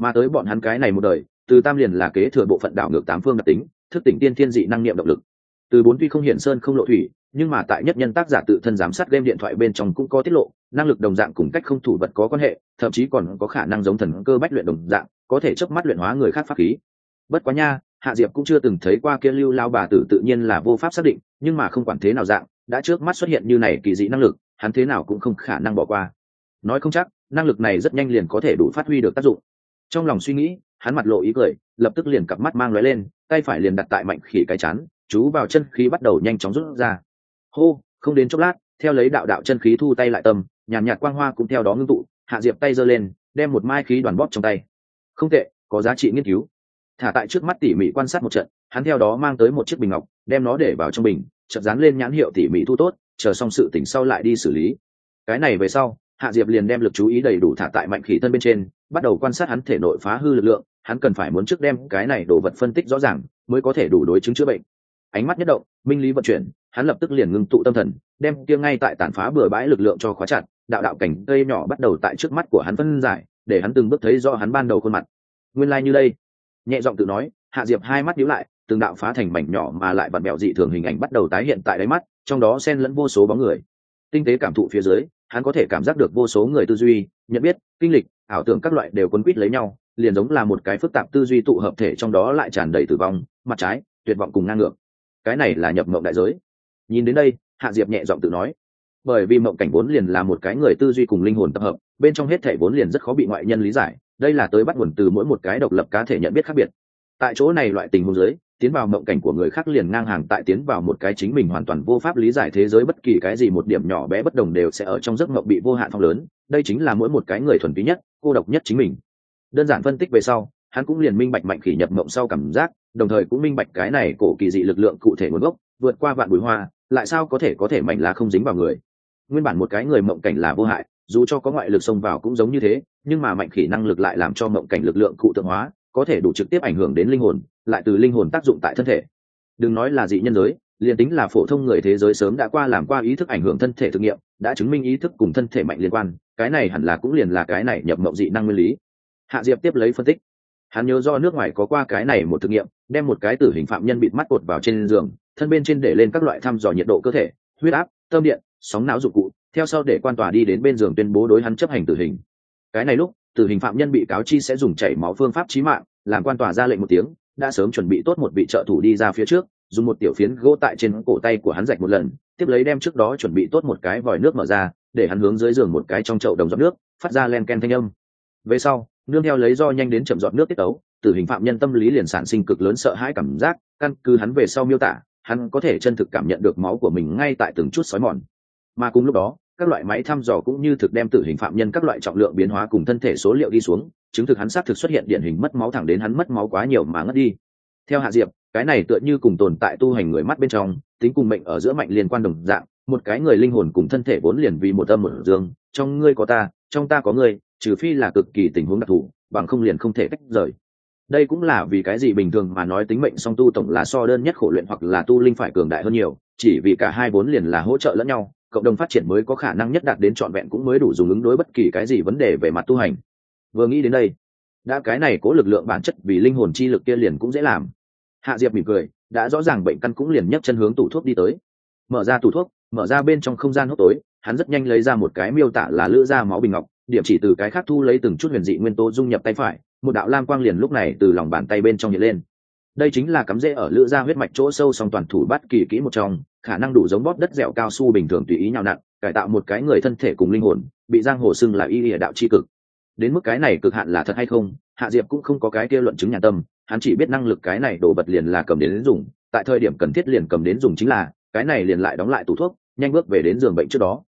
mà tới bọn hắn cái này một đời từ tam liền là kế thừa bộ phận đảo ngược tám phương đặc tính, thức tỉnh tiên thiên dị năng niệm động lực. Từ bốn tuy không hiển sơn không lộ thủy, nhưng mà tại nhất nhân tác giả tự thân giám sát game điện thoại bên trong cũng có tiết lộ, năng lực đồng dạng cùng cách không thủ vật có quan hệ, thậm chí còn có khả năng giống thần cơ bách luyện đồng dạng, có thể chớp mắt luyện hóa người khác pháp khí. Bất quá nha, Hạ Diệp cũng chưa từng thấy qua kia lưu lao bà tử, tự nhiên là vô pháp xác định, nhưng mà không quản thế nào dạng, đã trước mắt xuất hiện như này kỳ dị năng lực, hắn thế nào cũng không khả năng bỏ qua. Nói không chắc, năng lực này rất nhanh liền có thể đủ phát huy được tác dụng. Trong lòng suy nghĩ, hắn mặt lộ ý cười, lập tức liền cặp mắt mang lóe lên, tay phải liền đặt tại Mạnh Khỉ cái chán, chú vào chân khí bắt đầu nhanh chóng rút ra. Hô, không đến chốc lát, theo lấy đạo đạo chân khí thu tay lại tâm, nhàn nhạt quang hoa cũng theo đó ngưng tụ. Hạ Diệp tay giơ lên, đem một mai khí đoàn bóp trong tay. Không tệ, có giá trị nghiên cứu. Thả tại trước mắt tỉ mỉ quan sát một trận, hắn theo đó mang tới một chiếc bình ngọc, đem nó để vào trong bình, chợt dán lên nhãn hiệu tỉ mỉ thu tốt, chờ xong sự tỉnh sau lại đi xử lý. Cái này về sau, Hạ Diệp liền đem lực chú ý đầy đủ thả tại Mạnh Khỉ thân bên trên, bắt đầu quan sát hắn thể nội phá hư lực lượng. Hắn cần phải muốn trước đem cái này đồ vật phân tích rõ ràng, mới có thể đủ đối chứng chữa bệnh. Ánh mắt nhất động, minh lý vận chuyển, hắn lập tức liền ngưng tụ tâm thần, đem kia ngay tại tàn phá bừa bãi lực lượng cho khóa chặt. Đạo đạo cảnh cây nhỏ bắt đầu tại trước mắt của hắn phân giải, để hắn từng bước thấy rõ hắn ban đầu khuôn mặt. Nguyên lai như đây. Nhẹ giọng tự nói, Hạ Diệp hai mắt nhíu lại, từng đạo phá thành mảnh nhỏ mà lại vặn vẹo dị thường hình ảnh bắt đầu tái hiện tại đáy mắt, trong đó xen lẫn vô số bóng người. Tinh tế cảm thụ phía dưới, hắn có thể cảm giác được vô số người tư duy, nhận biết, kinh lịch, ảo tưởng các loại đều quấn quýt lấy nhau, liền giống là một cái phức tạp tư duy tụ hợp thể, trong đó lại tràn đầy tử vong, mặt trái, tuyệt vọng cùng ngang ngược. Cái này là nhập mộng đại giới. Nhìn đến đây, Hạ Diệp nhẹ giọng tự nói, bởi vì mộng cảnh vốn liền là một cái người tư duy cùng linh hồn tập hợp, bên trong hết thể vốn liền rất khó bị ngoại nhân lý giải, đây là tới bắt nguồn từ mỗi một cái độc lập cá thể nhận biết khác biệt. Tại chỗ này loại tình huống dưới, tiến vào mộng cảnh của người khác liền ngang hàng tại tiến vào một cái chính mình hoàn toàn vô pháp lý giải thế giới, bất kỳ cái gì một điểm nhỏ bé bất đồng đều sẽ ở trong giấc mộng bị vô hạn phong lớn, đây chính là mỗi một cái người thuần túy nhất, cô độc nhất chính mình. Đơn giản phân tích về sau, hắn cũng liền minh bạch Mạnh Khỉ nhập mộng sau cảm giác, đồng thời cũng minh bạch cái này cổ kỳ dị lực lượng cụ thể nguồn gốc, vượt qua vạn bụi hoa, lại sao có thể mảnh lá không dính vào người. Nguyên bản một cái người mộng cảnh là vô hại, dù cho có ngoại lực xông vào cũng giống như thế, nhưng mà Mạnh Khỉ năng lực lại làm cho mộng cảnh lực lượng cụ tượng hóa, có thể đủ trực tiếp ảnh hưởng đến linh hồn, lại từ linh hồn tác dụng tại thân thể. Đừng nói là dị nhân giới, liền tính là phổ thông người thế giới sớm đã làm qua ý thức ảnh hưởng thân thể thực nghiệm, đã chứng minh ý thức cùng thân thể mạnh liên quan, cái này hẳn là cũng liền là cái này nhập mộng dị năng nguyên lý. Hạ Diệp tiếp lấy phân tích, hắn nhớ do nước ngoài có qua cái này một thực nghiệm, đem một cái tử hình phạm nhân bịt mắt cột vào trên giường, thân bên trên để lên các loại thăm dò nhiệt độ cơ thể, huyết áp, tâm điện, sóng não dụng cụ, theo sau để quan tòa đi đến bên giường tuyên bố đối hắn chấp hành tử hình. Cái này lúc tử hình phạm nhân bị cáo chi sẽ dùng chảy máu phương pháp chí mạng, làm quan tòa ra lệnh một tiếng, đã sớm chuẩn bị tốt một vị trợ thủ đi ra phía trước, dùng một tiểu phiến gỗ tại trên cổ tay của hắn rạch một lần, tiếp lấy đem trước đó chuẩn bị tốt một cái vòi nước mở ra, để hắn hướng dưới giường một cái trong chậu đồng giọt nước, phát ra len ken thanh âm. Về sau, nương theo lấy do nhanh đến chậm giọt nước tiết tấu, tử hình phạm nhân tâm lý liền sản sinh cực lớn sợ hãi cảm giác, căn cứ hắn về sau miêu tả, hắn có thể chân thực cảm nhận được máu của mình ngay tại từng chút xói mòn. Mà cùng lúc đó, các loại máy thăm dò cũng như thực đem tử hình phạm nhân các loại trọng lượng biến hóa cùng thân thể số liệu đi xuống, chứng thực hắn xác thực xuất hiện điển hình mất máu, thẳng đến hắn mất máu quá nhiều mà ngất đi. Theo Hạ Diệp, cái này tựa như cùng tồn tại tu hành người mắt bên trong, tính cùng mệnh ở giữa mạnh liên quan đồng dạng, một cái người linh hồn cùng thân thể vốn liền vì một âm một dương, trong ngươi có ta, trong ta có ngươi, trừ phi là cực kỳ tình huống đặc thù, bằng không liền không thể tách rời. Đây cũng là vì cái gì bình thường mà nói tính mệnh song tu tổng là so đơn nhất khổ luyện hoặc là tu linh phải cường đại hơn nhiều, chỉ vì cả hai vốn liền là hỗ trợ lẫn nhau, cộng đồng phát triển mới có khả năng nhất đạt đến trọn vẹn, cũng mới đủ dùng ứng đối bất kỳ cái gì vấn đề về mặt tu hành. Vừa nghĩ đến đây, đã cái này cố lực lượng bản chất vì linh hồn chi lực kia liền cũng dễ làm. Hạ Diệp mỉm cười, đã rõ ràng bệnh căn cũng liền nhấc chân hướng tủ thuốc đi tới. Mở ra tủ thuốc, mở ra bên trong không gian hốc tối, hắn rất nhanh lấy ra một cái miêu tả là lữ ra máu bình ngọc, điểm chỉ từ cái khác thu lấy từng chút huyền dị nguyên tố dung nhập tay phải, một đạo lam quang liền lúc này từ lòng bàn tay bên trong hiện lên. Đây chính là cắm rễ ở lữ ra huyết mạch chỗ sâu song toàn thủ bát kỳ kỹ một trong, khả năng đủ giống bóp đất dẻo cao su bình thường tùy ý nhào nặn, cải tạo một cái người thân thể cùng linh hồn, bị giang hồ xưng là y lìa đạo chi cực. Đến mức cái này cực hạn là thật hay không, Hạ Diệp cũng không có cái kia luận chứng nhà tâm, hắn chỉ biết năng lực cái này đồ vật liền là cầm đến dùng, tại thời điểm cần thiết liền cầm đến dùng, chính là cái này liền lại đóng lại tủ thuốc, nhanh bước về đến giường bệnh trước đó.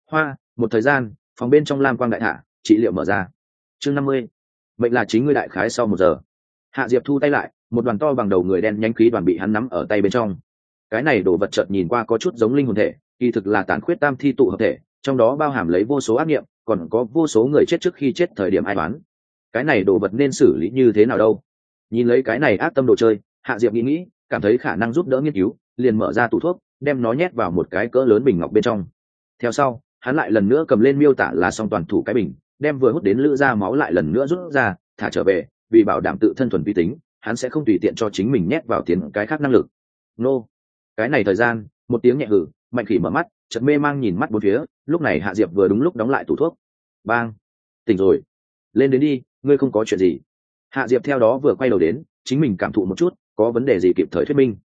Một thời gian, phòng bên trong lam quang đại thả, trị liệu mở ra. Chương 50. Mệnh là chính ngươi đại khái sau 1 giờ. Hạ Diệp thu tay lại, một đoàn to bằng đầu người đen nhánh khí đoàn bị hắn nắm ở tay bên trong. Cái này đồ vật chợt nhìn qua có chút giống linh hồn thể, kỳ thực là tàn khuyết tam thi tụ hợp thể, trong đó bao hàm lấy vô số ác niệm, còn có vô số người chết trước khi chết thời điểm ai đoán. Cái này đồ vật nên xử lý như thế nào đâu? Nhìn lấy cái này ác tâm đồ chơi, Hạ Diệp nghĩ, cảm thấy khả năng giúp đỡ nghiên cứu, liền mở ra tủ thuốc, đem nó nhét vào một cái cỡ lớn bình ngọc bên trong. Theo sau, hắn lại lần nữa cầm lên miêu tả là song toàn thủ cái bình, đem vừa hút đến lữ ra máu lại lần nữa rút ra, thả trở về, vì bảo đảm tự thân thuần vi tính, hắn sẽ không tùy tiện cho chính mình nhét vào tiền cái khác năng lực. Nô, cái này thời gian, một tiếng nhẹ hử, Mạnh Khỉ mở mắt, chợt mê mang nhìn mắt bốn phía, lúc này Hạ Diệp vừa đúng lúc đóng lại tủ thuốc. Bang, tỉnh rồi, lên đến đi, ngươi không có chuyện gì. Hạ Diệp theo đó vừa quay đầu đến, chính mình cảm thụ một chút, có vấn đề gì kịp thời thuyết minh.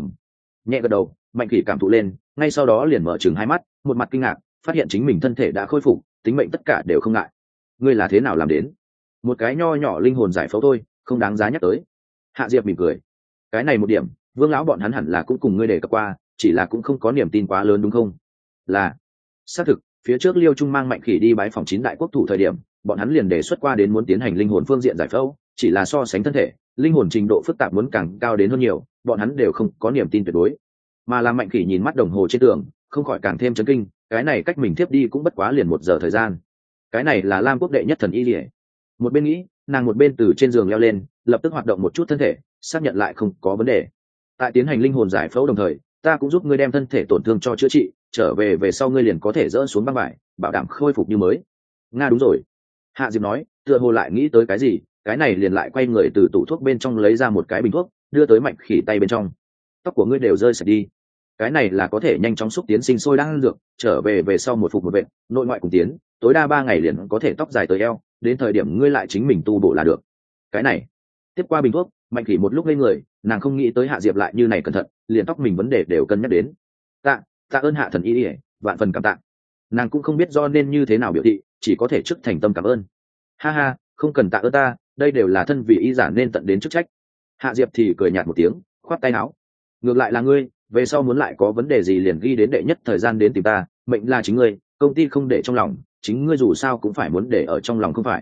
Nhẹ gật đầu, Mạnh Khỉ cảm thụ lên, ngay sau đó liền mở trừng hai mắt, một mặt kinh ngạc, phát hiện chính mình thân thể đã khôi phục, tính mệnh tất cả đều không ngại. Ngươi là thế nào làm đến? Một cái nho nhỏ linh hồn giải phẫu thôi, không đáng giá nhắc tới. Hạ Diệp mỉm cười. Cái này một điểm, Vương lão bọn hắn hẳn là cũng cùng ngươi đề cập qua, chỉ là cũng không có niềm tin quá lớn đúng không? Là. Xác thực, phía trước Liêu Trung mang Mạnh Khỉ đi bái phòng 9 đại quốc thủ thời điểm, bọn hắn liền đề xuất qua đến muốn tiến hành linh hồn phương diện giải phẫu, chỉ là so sánh thân thể, linh hồn trình độ phức tạp muốn càng cao đến hơn nhiều, bọn hắn đều không có niềm tin tuyệt đối. Mà làm Mạnh Khỉ nhìn mắt đồng hồ trên tường, không khỏi càng thêm chấn kinh, cái này cách mình tiếp đi cũng bất quá liền 1 giờ thời gian. Cái này là Lam quốc đệ nhất thần y liễu. Một bên nghĩ, nàng một bên từ trên giường leo lên, lập tức hoạt động một chút thân thể, xác nhận lại không có vấn đề. Tại tiến hành linh hồn giải phẫu đồng thời, ta cũng giúp ngươi đem thân thể tổn thương cho chữa trị, trở về sau ngươi liền có thể dỡ xuống băng vải, bảo đảm khôi phục như mới. Nga đúng rồi. Hạ Diệp nói, tựa hồ lại nghĩ tới cái gì, cái này liền lại quay người từ tủ thuốc bên trong lấy ra một cái bình thuốc, đưa tới Mạnh Khỉ tay bên trong. Tóc của ngươi đều rơi sạch đi, cái này là có thể nhanh chóng xúc tiến sinh sôi đang dược, trở về sau một phục một vệ, nội ngoại cùng tiến, tối đa 3 ngày liền có thể tóc dài tới eo, đến thời điểm ngươi lại chính mình tu bổ là được. Cái này, tiếp qua bình thuốc, Mạnh Khỉ một lúc ngây người, nàng không nghĩ tới Hạ Diệp lại như này cẩn thận, liền tóc mình vấn đề đều cân nhắc đến. Tạ ơn Hạ thần y ỉa, vạn phần cảm tạ. Nàng cũng không biết do nên như thế nào biểu thị, chỉ có thể trước thành tâm cảm ơn. Ha ha, không cần tạ ơn ta, đây đều là thân vị y giả nên tận đến chức trách. Hạ Diệp thì cười nhạt một tiếng, khoát tay áo. Ngược lại là ngươi, về sau muốn lại có vấn đề gì liền ghi đến đệ nhất thời gian đến tìm ta, mệnh là chính ngươi, công ty không để trong lòng, chính ngươi dù sao cũng phải muốn để ở trong lòng không phải.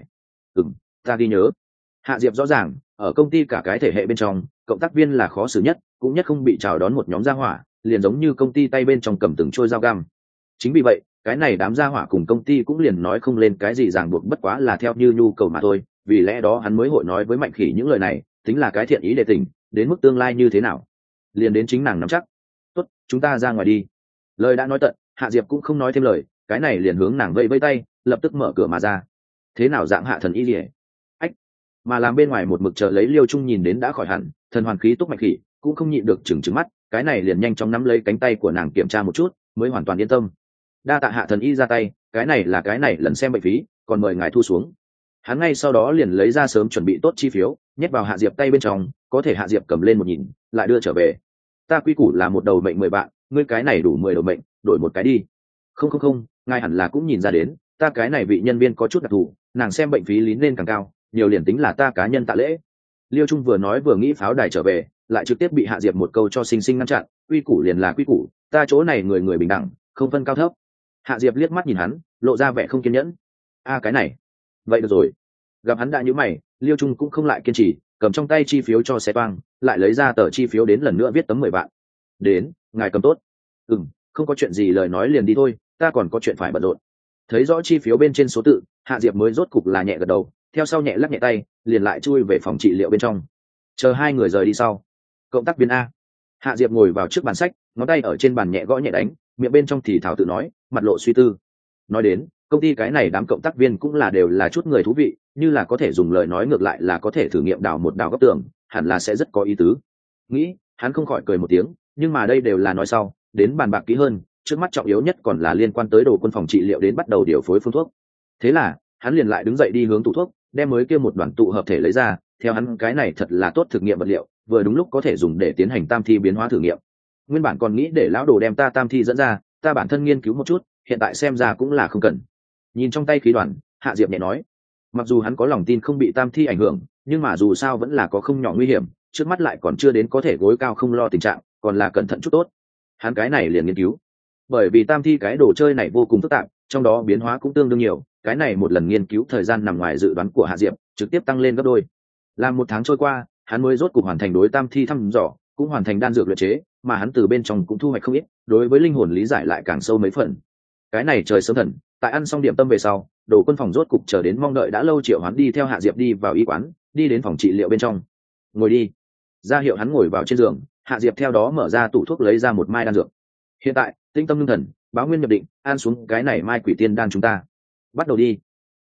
Ta ghi nhớ. Hạ Diệp rõ ràng, ở công ty cả cái thể hệ bên trong, cộng tác viên là khó xử nhất, cũng nhất không bị chào đón một nhóm gia hỏa, liền giống như công ty tay bên trong cầm từng trôi dao găm. Chính vì vậy, cái này đám gia hỏa cùng công ty cũng liền nói không lên cái gì ràng buộc, bất quá là theo như nhu cầu mà thôi, vì lẽ đó hắn mới hội nói với Mạnh Khỉ những lời này, tính là cái thiện ý để tỉnh, đến mức tương lai như thế nào, liền đến chính nàng nắm chắc. Tốt, chúng ta ra ngoài đi. Lời đã nói tận, Hạ Diệp cũng không nói thêm lời, cái này liền hướng nàng vẫy vẫy tay, lập tức mở cửa mà ra. Thế nào dạng Hạ thần y liễu? Ách. Mà làm bên ngoài một mực chờ lấy Liêu Trung nhìn đến đã khỏi hẳn, thần hoàn khí túc Mạnh Khỉ cũng không nhịn được chừng mắt, cái này liền nhanh chóng nắm lấy cánh tay của nàng kiểm tra một chút, mới hoàn toàn yên tâm. Đa tạ Hạ thần y ra tay, cái này lần xem bệnh phí, còn mời ngài thu xuống. Hắn ngay sau đó liền lấy ra sớm chuẩn bị tốt chi phiếu, nhét vào Hạ Diệp tay bên trong, có thể Hạ Diệp cầm lên một nhìn, lại đưa trở về. Ta quy củ là một đầu mệnh 10 vạn, ngươi cái này đủ 10 đầu mệnh, đổi một cái đi. Không, ngài hẳn là cũng nhìn ra đến, ta cái này vị nhân viên có chút đặc thù, nàng xem bệnh phí lý nên càng cao, nhiều liền tính là ta cá nhân tạ lễ. Liêu Trung vừa nói vừa nghĩ pháo đài trở về, lại trực tiếp bị Hạ Diệp một câu cho sinh ngăn chặn. Quy củ liền là quy củ, ta chỗ này người người bình đẳng, không phân cao thấp. Hạ Diệp liếc mắt nhìn hắn, lộ ra vẻ không kiên nhẫn. Cái này, vậy được rồi. Gặp hắn đã nhíu mày, Liêu Trung cũng không lại kiên trì, cầm trong tay chi phiếu cho xe toang, lại lấy ra tờ chi phiếu đến lần nữa viết tấm 10 vạn. Đến, ngài cầm tốt. Không có chuyện gì lời nói liền đi thôi, ta còn có chuyện phải bận rộn. Thấy rõ chi phiếu bên trên số tự, Hạ Diệp mới rốt cục là nhẹ gật đầu, theo sau nhẹ lắc nhẹ tay, liền lại chui về phòng trị liệu bên trong. Chờ hai người rời đi sau, cộng tác viên A. Hạ Diệp ngồi vào trước bàn sách, ngón tay ở trên bàn nhẹ gõ nhẹ đánh, miệng bên trong thì thảo tự nói, mặt lộ suy tư. Nói đến, công ty cái này đám cộng tác viên cũng đều là chút người thú vị, như là có thể dùng lời nói ngược lại là có thể thử nghiệm đào một đào góc tường, hẳn là sẽ rất có ý tứ. Nghĩ, hắn không khỏi cười một tiếng, nhưng mà đây đều là nói sau, đến bàn bạc kỹ hơn, trước mắt trọng yếu nhất còn là liên quan tới đồ quân phòng trị liệu đến bắt đầu điều phối phương thuốc. Thế là, hắn liền lại đứng dậy đi hướng tủ thuốc, đem mới kia một đoàn tụ hợp thể lấy ra, theo hắn cái này thật là tốt thực nghiệm vật liệu, vừa đúng lúc có thể dùng để tiến hành tam thi biến hóa thử nghiệm. Nguyên bản còn nghĩ để lão đồ đem ta tam thi dẫn ra, ta bản thân nghiên cứu một chút, hiện tại xem ra cũng là không cần. Nhìn trong tay khí đoàn, Hạ Diệp nhẹ nói, mặc dù hắn có lòng tin không bị tam thi ảnh hưởng, nhưng mà dù sao vẫn là có không nhỏ nguy hiểm, trước mắt lại còn chưa đến có thể gối cao không lo tình trạng, còn là cẩn thận chút tốt. Hắn cái này liền nghiên cứu, bởi vì tam thi cái đồ chơi này vô cùng phức tạp, trong đó biến hóa cũng tương đương nhiều, cái này một lần nghiên cứu thời gian nằm ngoài dự đoán của Hạ Diệp, trực tiếp tăng lên gấp đôi. Làm 1 tháng trôi qua, hắn mới rốt cục hoàn thành đối tam thi thăm dò, cũng hoàn thành đan dược luyện chế, mà hắn từ bên trong cũng thu hoạch không ít, đối với linh hồn lý giải lại càng sâu mấy phần. Cái này trời sớm thần, tại ăn xong điểm tâm về sau, đồ quân phòng rốt cục chờ đến mong đợi đã lâu triệu hắn đi theo Hạ Diệp đi vào y quán, đi đến phòng trị liệu bên trong. Ngồi đi. Ra hiệu hắn ngồi vào trên giường, Hạ Diệp theo đó mở ra tủ thuốc lấy ra một mai đan dược. Hiện tại, tinh tâm ngưng thần, báo nguyên nhập định, ăn xuống cái này mai quỷ tiên đan chúng ta. Bắt đầu đi.